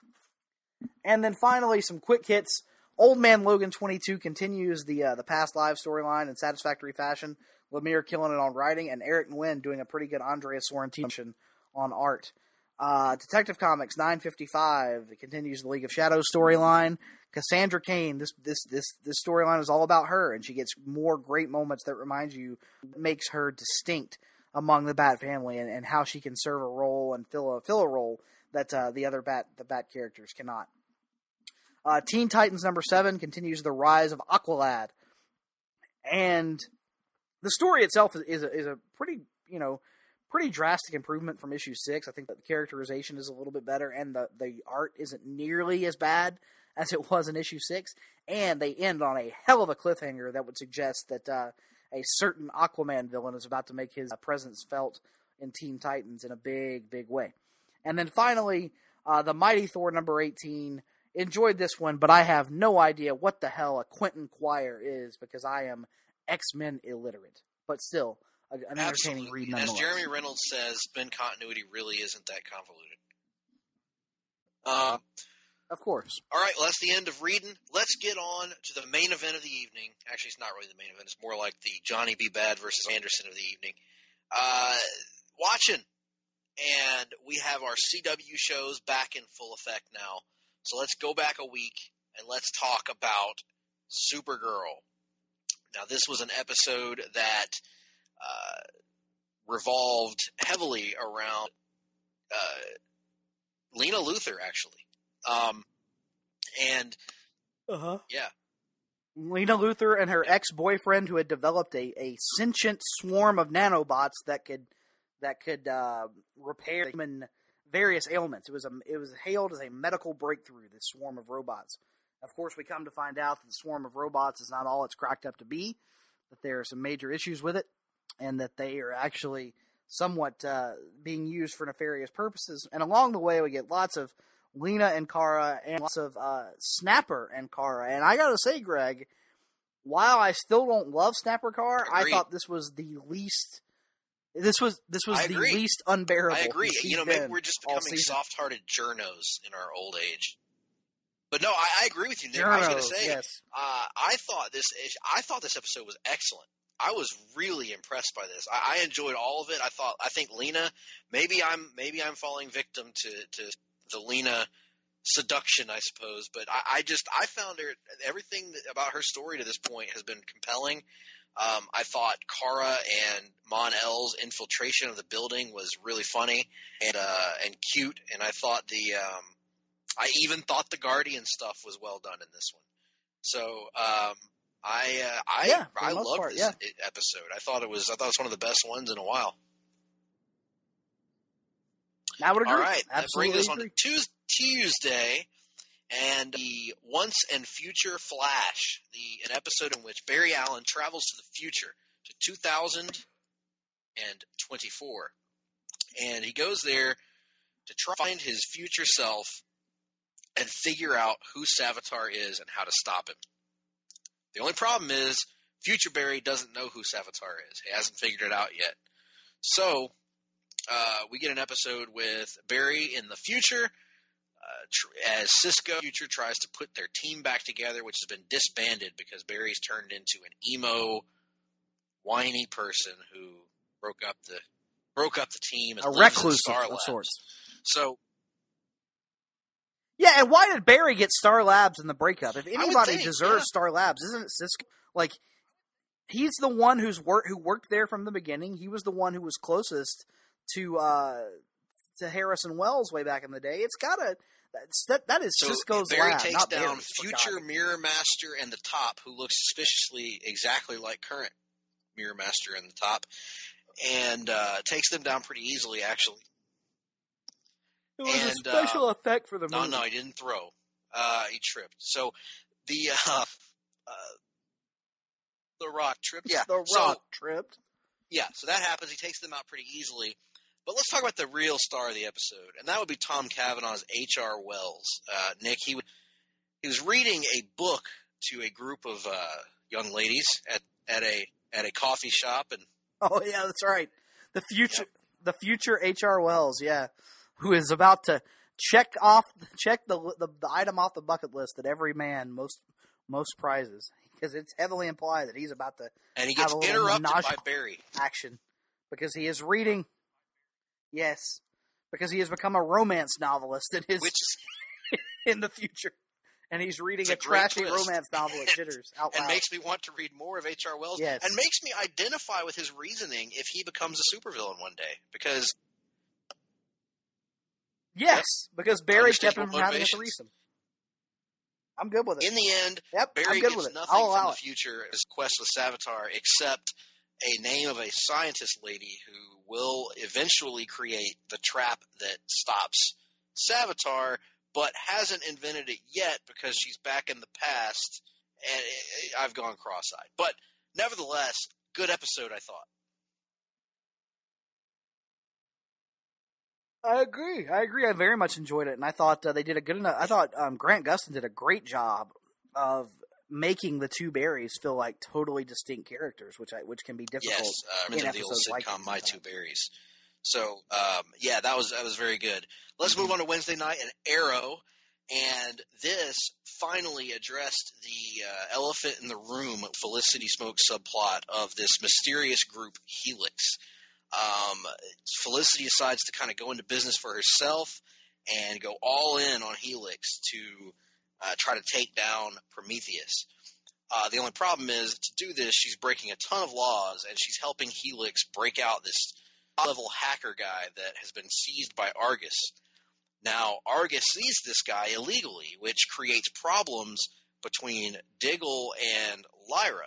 And then finally, some quick hits. Old Man Logan 22 continues the Past Lives storyline in satisfactory fashion. Lemire killing it on writing, and Eric Nguyen doing a pretty good Andrea Sorrentino on art. Detective Comics 955 continues the League of Shadows storyline. Cassandra Cain, this storyline is all about her, and she gets more great moments that remind you, makes her distinct among the Bat family, and how she can serve a role and fill a role that the Bat characters cannot. Teen Titans number 7 continues the rise of Aqualad, and the story itself is a pretty drastic improvement from issue 6. I think that the characterization is a little bit better, and the art isn't nearly as bad as it was in issue 6. And they end on a hell of a cliffhanger that would suggest that a certain Aquaman villain is about to make his presence felt in Teen Titans in a big, big way. And then finally, the Mighty Thor number 18. Enjoyed this one, but I have no idea what the hell a Quentin Quire is because I am X-Men illiterate. But still, an entertaining read nonetheless. As Jeremy Reynolds says, spin continuity really isn't that convoluted. Of course. All right, well, that's the end of reading. Let's get on to the main event of the evening. Actually, it's not really the main event. It's more like the Johnny B. Bad versus Anderson of the evening. Watching. And we have our CW shows back in full effect now. So let's go back a week and let's talk about Supergirl. Now, this was an episode that revolved heavily around Lena Luthor, actually. Yeah. Lena Luthor and her ex-boyfriend who had developed a sentient swarm of nanobots that could repair human various ailments. It was hailed as a medical breakthrough, this swarm of robots. Of course, we come to find out that the swarm of robots is not all it's cracked up to be, that there are some major issues with it, and that they are actually somewhat being used for nefarious purposes. And along the way, we get lots of Lena and Kara, and lots of Snapper and Kara. And I gotta say, Greg, while I still don't love Snapper Kara, I thought this was the least... This was the least unbearable. I agree. Maybe we're just becoming soft-hearted journos in our old age. But no, I agree with you, Nick. I was going to say, yes. I thought this episode was excellent. I was really impressed by this. I enjoyed all of it. I think Lena, maybe I'm falling victim to the Lena seduction, I suppose. But I found everything about her story to this point has been compelling. I thought Kara and Mon-El's infiltration of the building was really funny and cute, and I thought I even thought the Guardian stuff was well done in this one. So I loved this episode. I thought it was one of the best ones in a while. I would agree. All right, that Absolutely brings us agree. on to Tuesday, and the Once and Future Flash, an episode in which Barry Allen travels to the future to 2024, and he goes there to try to find his future self and figure out who Savitar is and how to stop him. The only problem is future Barry doesn't know who Savitar is. He hasn't figured it out yet. So we get an episode with Barry in the future as Cisco Future tries to put their team back together, which has been disbanded because Barry's turned into an emo, whiny person who broke up the team. And A lives in recluse Star of Labs. sorts. So Yeah, and why did Barry get Star Labs in the breakup? If anybody think, deserves yeah. Star Labs, isn't it Cisco? Like, he's the one who worked there from the beginning. He was the one who was closest to Harrison Wells way back in the day. It's gotta that is So Cisco's Barry lab, takes not down Barry's, for future God's Mirror Master and the Top, who looks suspiciously exactly like current Mirror Master and the Top, and takes them down pretty easily, actually. It was a special effect for the movie. No, he didn't throw. He tripped. So the Rock tripped. Yeah, The Rock tripped. Yeah, so that happens. He takes them out pretty easily. But let's talk about the real star of the episode, and that would be Tom Cavanaugh's H.R. Wells. Nick, he was reading a book to a group of young ladies at a coffee shop, and Oh yeah, that's right. The future H.R. Wells, yeah, who is about to check the item off the bucket list that every man most prizes, because it's heavily implied that he's about to he have gets a little interrupted by menage Barry. action because he is reading. Yes, because he has become a romance novelist in the future, and he's reading a great trashy twist. romance novel at Jitters out And loud. makes me want to read more of H.R. Wells. Yes. And makes me identify with his reasoning if he becomes a supervillain one day. Because Yes, because Barry kept him Understandable from having a motivations. threesome. I'm good with it. in the end, Yep, Barry I'm good gets with it. nothing I'll from allow the it. future as quest with Savitar except a name of a scientist lady who will eventually create the trap that stops Savitar, but hasn't invented it yet because she's back in the past, and I've gone cross-eyed. But nevertheless, good episode, I thought. I agree. I very much enjoyed it, and I thought they did a good enough. I thought Grant Gustin did a great job of making the two Barrys feel like totally distinct characters, which can be difficult. Yes, in remember the old episodes like sitcom these My sometimes. Two Berries. So, yeah, that was very good. Let's move on to Wednesday night and Arrow, and this finally addressed the elephant in the room Felicity Smoke subplot of this mysterious group Helix. Felicity decides to kind of go into business for herself and go all in on Helix to try to take down Prometheus. The only problem is, to do this, she's breaking a ton of laws, and she's helping Helix break out this level hacker guy that has been seized by Argus. Now, Argus seized this guy illegally, which creates problems between Diggle and Lyra.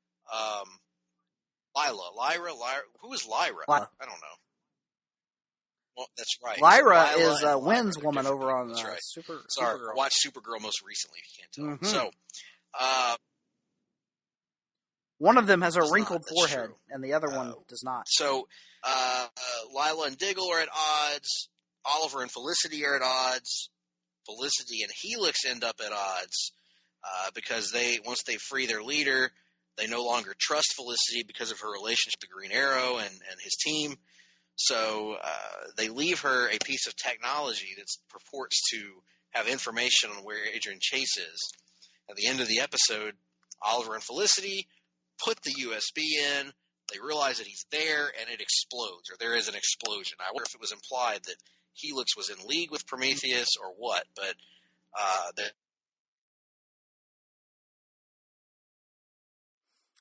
Lyra? Who is Lyra? Lyra. I don't know. Well, that's right. Lyra Lila is and Lyra Wynn's are woman different over on people. That's right. Sorry, Supergirl. I watched Supergirl most recently, if you can't tell. Mhm. So, One of them has a Does not, wrinkled that's forehead, true. and the other one does not. So, Lila and Diggle are at odds. Oliver and Felicity are at odds. Felicity and Helix end up at odds because once they free their leader, they no longer trust Felicity because of her relationship to Green Arrow and his team. So they leave her a piece of technology that purports to have information on where Adrian Chase is. At the end of the episode, Oliver and Felicity put the USB in. They realize that he's there, and it explodes, or there is an explosion. I wonder if it was implied that Helix was in league with Prometheus or what, but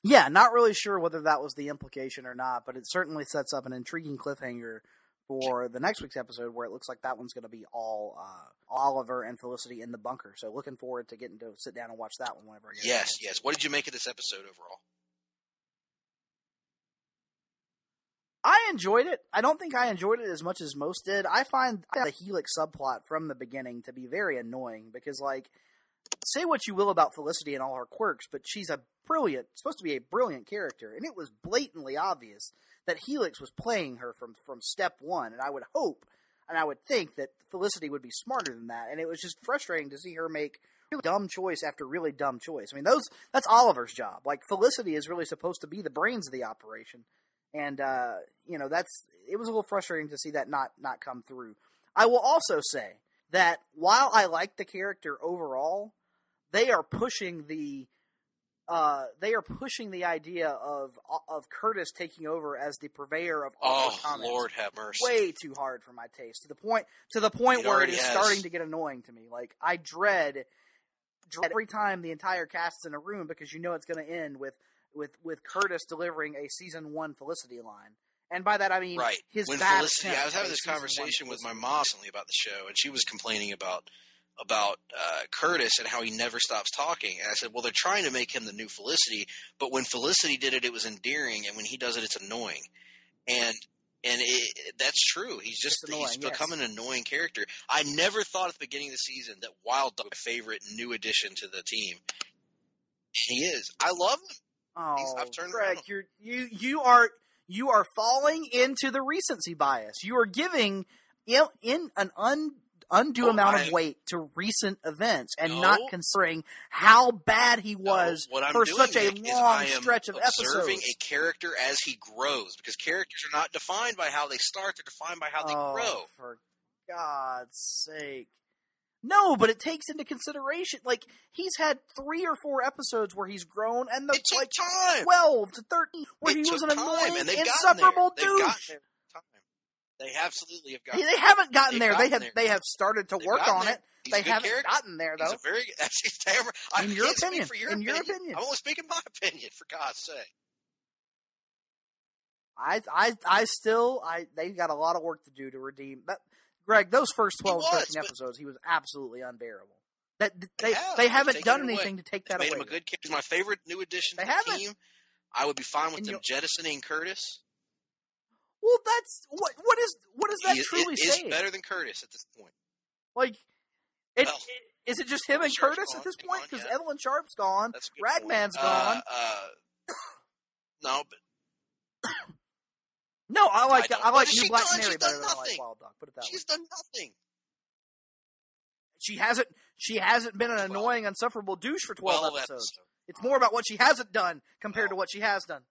Yeah, not really sure whether that was the implication or not, but it certainly sets up an intriguing cliffhanger for the next week's episode, where it looks like that one's going to be all Oliver and Felicity in the bunker. So looking forward to getting to sit down and watch that one whenever I get Yes. What did you make of this episode overall? I enjoyed it. I don't think I enjoyed it as much as most did. I find the Helix subplot from the beginning to be very annoying because, like, say what you will about Felicity and all her quirks, but she's supposed to be a brilliant character, and it was blatantly obvious that Helix was playing her from step one, and I would hope, and I would think that Felicity would be smarter than that, and it was just frustrating to see her make really dumb choice after really dumb choice. I mean, that's Oliver's job. Like, Felicity is really supposed to be the brains of the operation, and, it was a little frustrating to see that not come through. I will also say that while I like the character overall, they are pushing the idea of Curtis taking over as the purveyor of all comments. Lord have mercy! Way too hard for my taste. To the point where it is starting to get annoying to me. Like, I dread every time the entire cast is in a room because you know it's going to end with Curtis delivering a season 1 Felicity line. And by that I mean his when bad Felicity. I was having this conversation with my mom recently about the show, and she was complaining about Curtis and how he never stops talking. And I said, well, they're trying to make him the new Felicity, but when Felicity did it, it was endearing, and when he does it, it's annoying. And that's true. He's become an annoying character. I never thought at the beginning of the season that Wild Dog was my favorite new addition to the team. He is. I love him. Oh, I've turned Greg, around. you are falling into the recency bias. You are giving in an undue amount of weight to recent events and not considering how bad he was for such a long stretch of episodes. Observing a character as he grows, because characters are not defined by how they start; they're defined by how they grow. For God's sake. No, but it takes into consideration, like, he's had 3 or 4 episodes where he's grown, and the, like, time. 12 to 13, where he was an annoying, insufferable douche. They absolutely have gotten there. They haven't gotten there. They have started to work on it. They haven't gotten there, though. In your opinion. I'm only speaking my opinion, for God's sake. They've got a lot of work to do to redeem that. Greg, those first 12, 13 episodes, he was absolutely unbearable. They haven't done anything to take that away. Made him a good character. He's my favorite new addition to the team. I would be fine with them jettisoning Curtis. Well, that's what is that truly saying? Is better than Curtis at this point. Like, is it just him and Curtis at this point? Because Evelyn Sharp's gone, Ragman's gone. No, but. No, I like New Black Canary better than I like Wild Dog. Put it that way. She's done nothing. She hasn't been an annoying, insufferable douche for 12 episodes. It's more about what she hasn't done compared to what she has done.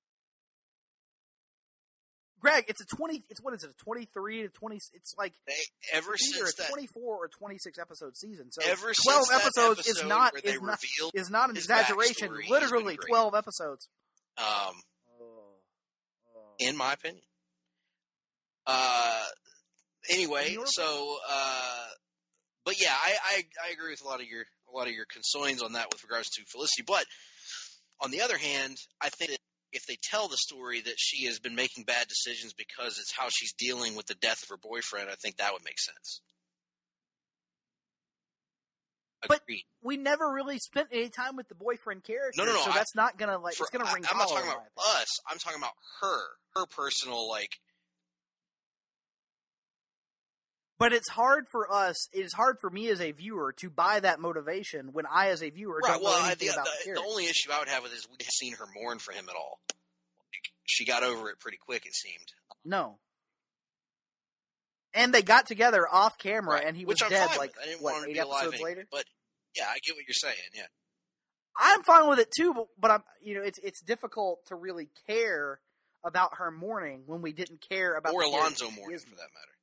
Greg, it's what is it? A 23 to 20? It's like ever since a 24 or 26 episode season. So ever 12 since episode is not an exaggeration. Literally 12 episodes. In my opinion. Anyway, so, but yeah, I agree with a lot of your concerns on that with regards to Felicity. But on the other hand, I think that if they tell the story that she has been making bad decisions because it's how she's dealing with the death of her boyfriend, I think that would make sense. But we never really spent any time with the boyfriend character. No. So that's not gonna it's gonna ring hollow. I'm not talking about us. I'm talking about her personal But it's hard for us. It is hard for me as a viewer to buy that motivation when I, as a viewer, don't know anything about the character. The only issue I would have with it is we've seen her mourn for him at all. She got over it pretty quick, it seemed. No. And they got together off camera, and he was dead. Like, I didn't want him to be alive later. But yeah, I get what you're saying. Yeah, I'm fine with it too. But I'm, it's difficult to really care about her mourning when we didn't care about or Alonzo mourning for that matter.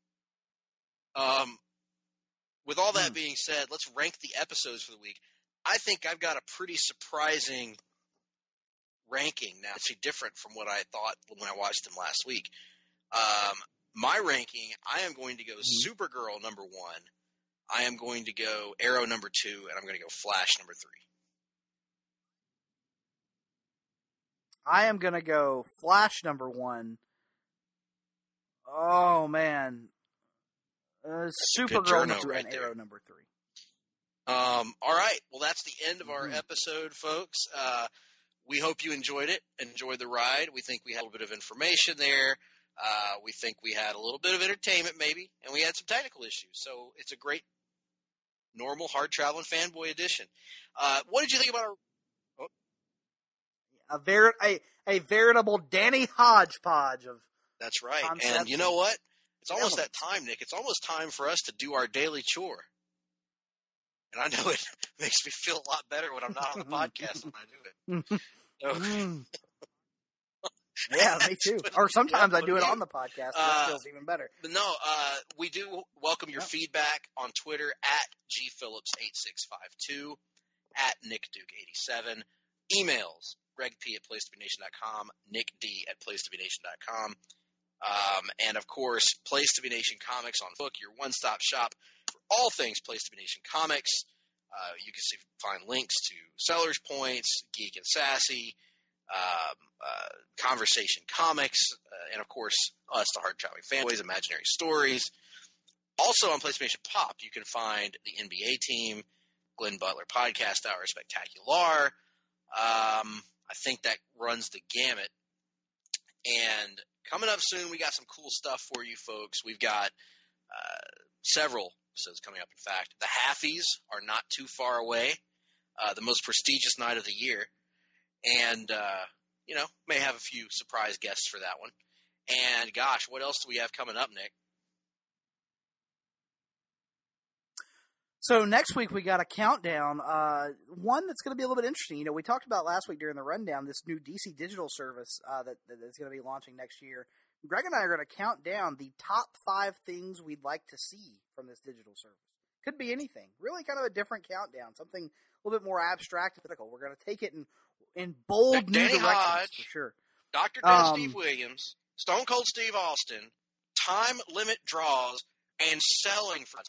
With all that being said, let's rank the episodes for the week. I think I've got a pretty surprising ranking now. It's different from what I thought when I watched them last week. My ranking, I am going to go Supergirl number 1. I am going to go Arrow number 2, and I'm going to go Flash number 3. I am going to go Flash number 1. Oh, man. Supergirl number 2 and Arrow number 3. All right. Well, that's the end of our episode, folks. We hope you enjoyed it, enjoyed the ride. We think we had a little bit of information there. We think we had a little bit of entertainment, maybe, and we had some technical issues. So it's a great, normal, hard-traveling fanboy edition. What did you think about our... A veritable Danny hodgepodge of That's right. concepts. And you know what? It's almost that time, Nick. It's almost time for us to do our daily chore. And I know it makes me feel a lot better when I'm not on the podcast when I do it. So, yeah, me too. Or sometimes I do it on the podcast. That feels even better. But no, we do welcome your feedback on Twitter at gphillips8652, at nickduke87, emails, gregp@placetobenation.com, nickd@placetobenation.com, and of course, Place to Be Nation Comics on Facebook, your one-stop shop for all things Place to Be Nation Comics. You can find links to Sellers Points, Geek and Sassy, Conversation Comics, and of course, us, the Hard Traveling Fanboys, Imaginary Stories. Also on PlayStation Pop, you can find the NBA team, Glenn Butler Podcast Hour Spectacular. I think that runs the gamut. And coming up soon, we got some cool stuff for you folks. We've got several episodes coming up, in fact. The Halfies are not too far away, the most prestigious night of the year. And, may have a few surprise guests for that one. And, gosh, what else do we have coming up, Nick? So next week we got a countdown, one that's going to be a little bit interesting. We talked about last week during the rundown this new DC digital service that's going to be launching next year. Greg and I are going to count down the top 5 things we'd like to see from this digital service. Could be anything. Really kind of a different countdown, something a little bit more abstract and political. We're going to take it in bold new directions, Hodge, for sure. Dr. Death Steve Williams, Stone Cold Steve Austin, time limit draws, and selling for...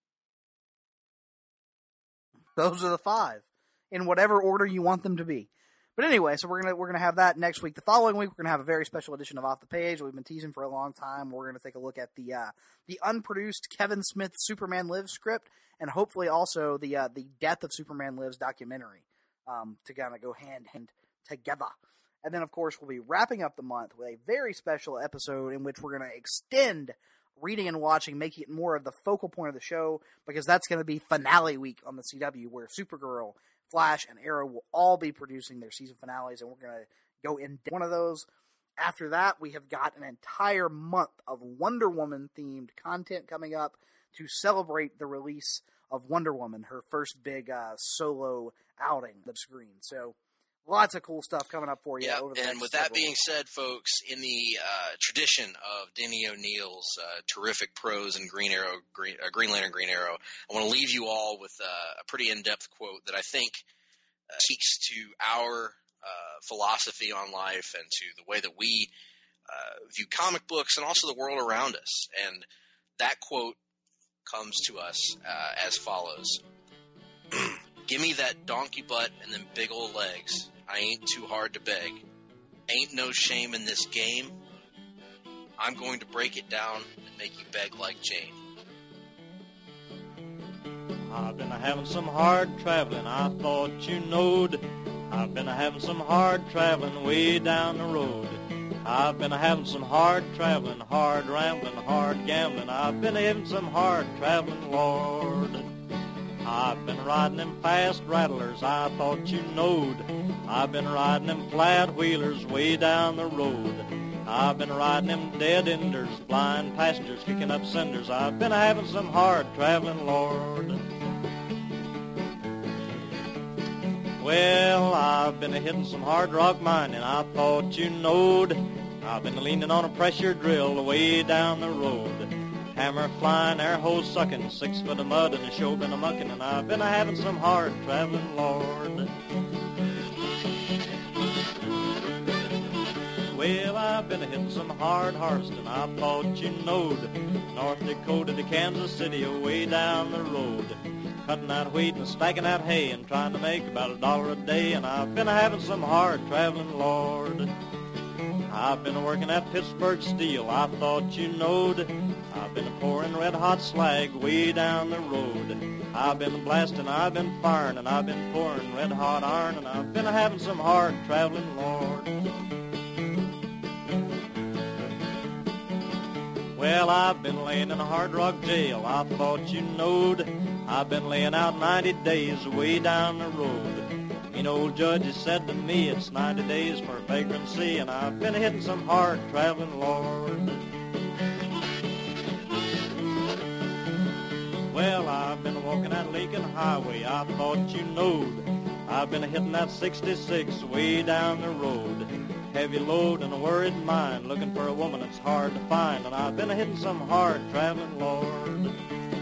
Those are the 5, in whatever order you want them to be. But anyway, so we're gonna have that next week. The following week, we're gonna have a very special edition of Off the Page. We've been teasing for a long time. We're gonna take a look at the unproduced Kevin Smith Superman Lives script, and hopefully also the Death of Superman Lives documentary to kind of go hand in hand together. And then, of course, we'll be wrapping up the month with a very special episode in which we're gonna extend reading and watching, making it more of the focal point of the show, because that's going to be finale week on the CW, where Supergirl, Flash, and Arrow will all be producing their season finales, and we're going to go in one of those. After that, we have got an entire month of Wonder Woman-themed content coming up to celebrate the release of Wonder Woman, her first big solo outing on the screen. So, lots of cool stuff coming up for you. Yeah, over the and with that being said, folks, in the tradition of Denny O'Neil's terrific prose in Green Lantern, Green Arrow, I want to leave you all with a pretty in-depth quote that I think speaks to our philosophy on life and to the way that we view comic books and also the world around us. And that quote comes to us as follows. Give me that donkey butt and them big old legs. I ain't too hard to beg. Ain't no shame in this game. I'm going to break it down and make you beg like Jane. I've been having some hard traveling, I thought you knowed. I've been having some hard traveling way down the road. I've been having some hard traveling, hard rambling, hard gambling. I've been having some hard traveling, Lord. I've been riding them fast rattlers, I thought you knowed. I've been riding them flat wheelers way down the road. I've been riding them dead enders, blind passengers kicking up cinders. I've been having some hard traveling, Lord. Well, I've been hitting some hard rock mining, I thought you knowed. I've been leaning on a pressure drill way down the road. Hammer flying, air hose sucking, 6 foot of mud and a show been a-mucking, and I've been having some hard traveling, Lord. Well, I've been hitting some hard harvesting, I thought you knowed. North Dakota to Kansas City, way down the road. cutting that wheat and stacking that hay and trying to make about $1 a day. And I've been having some hard traveling, Lord. I've been working at Pittsburgh Steel, I thought you knowed. I've been pouring red-hot slag way down the road. I've been blasting, I've been firing, and I've been pouring red-hot iron, and I've been having some hard traveling, Lord. Well, I've been laying in a hard rock jail, I thought you knowed. I've been laying out 90 days way down the road. Mean old judge has said to me it's 90 days for vagrancy, and I've been hitting some hard traveling, Lord. Well, I've been walking that Lincoln Highway, I thought you knowed. I've been hitting that 66 way down the road. Heavy load and a worried mind, looking for a woman that's hard to find, and I've been hitting some hard traveling, Lord.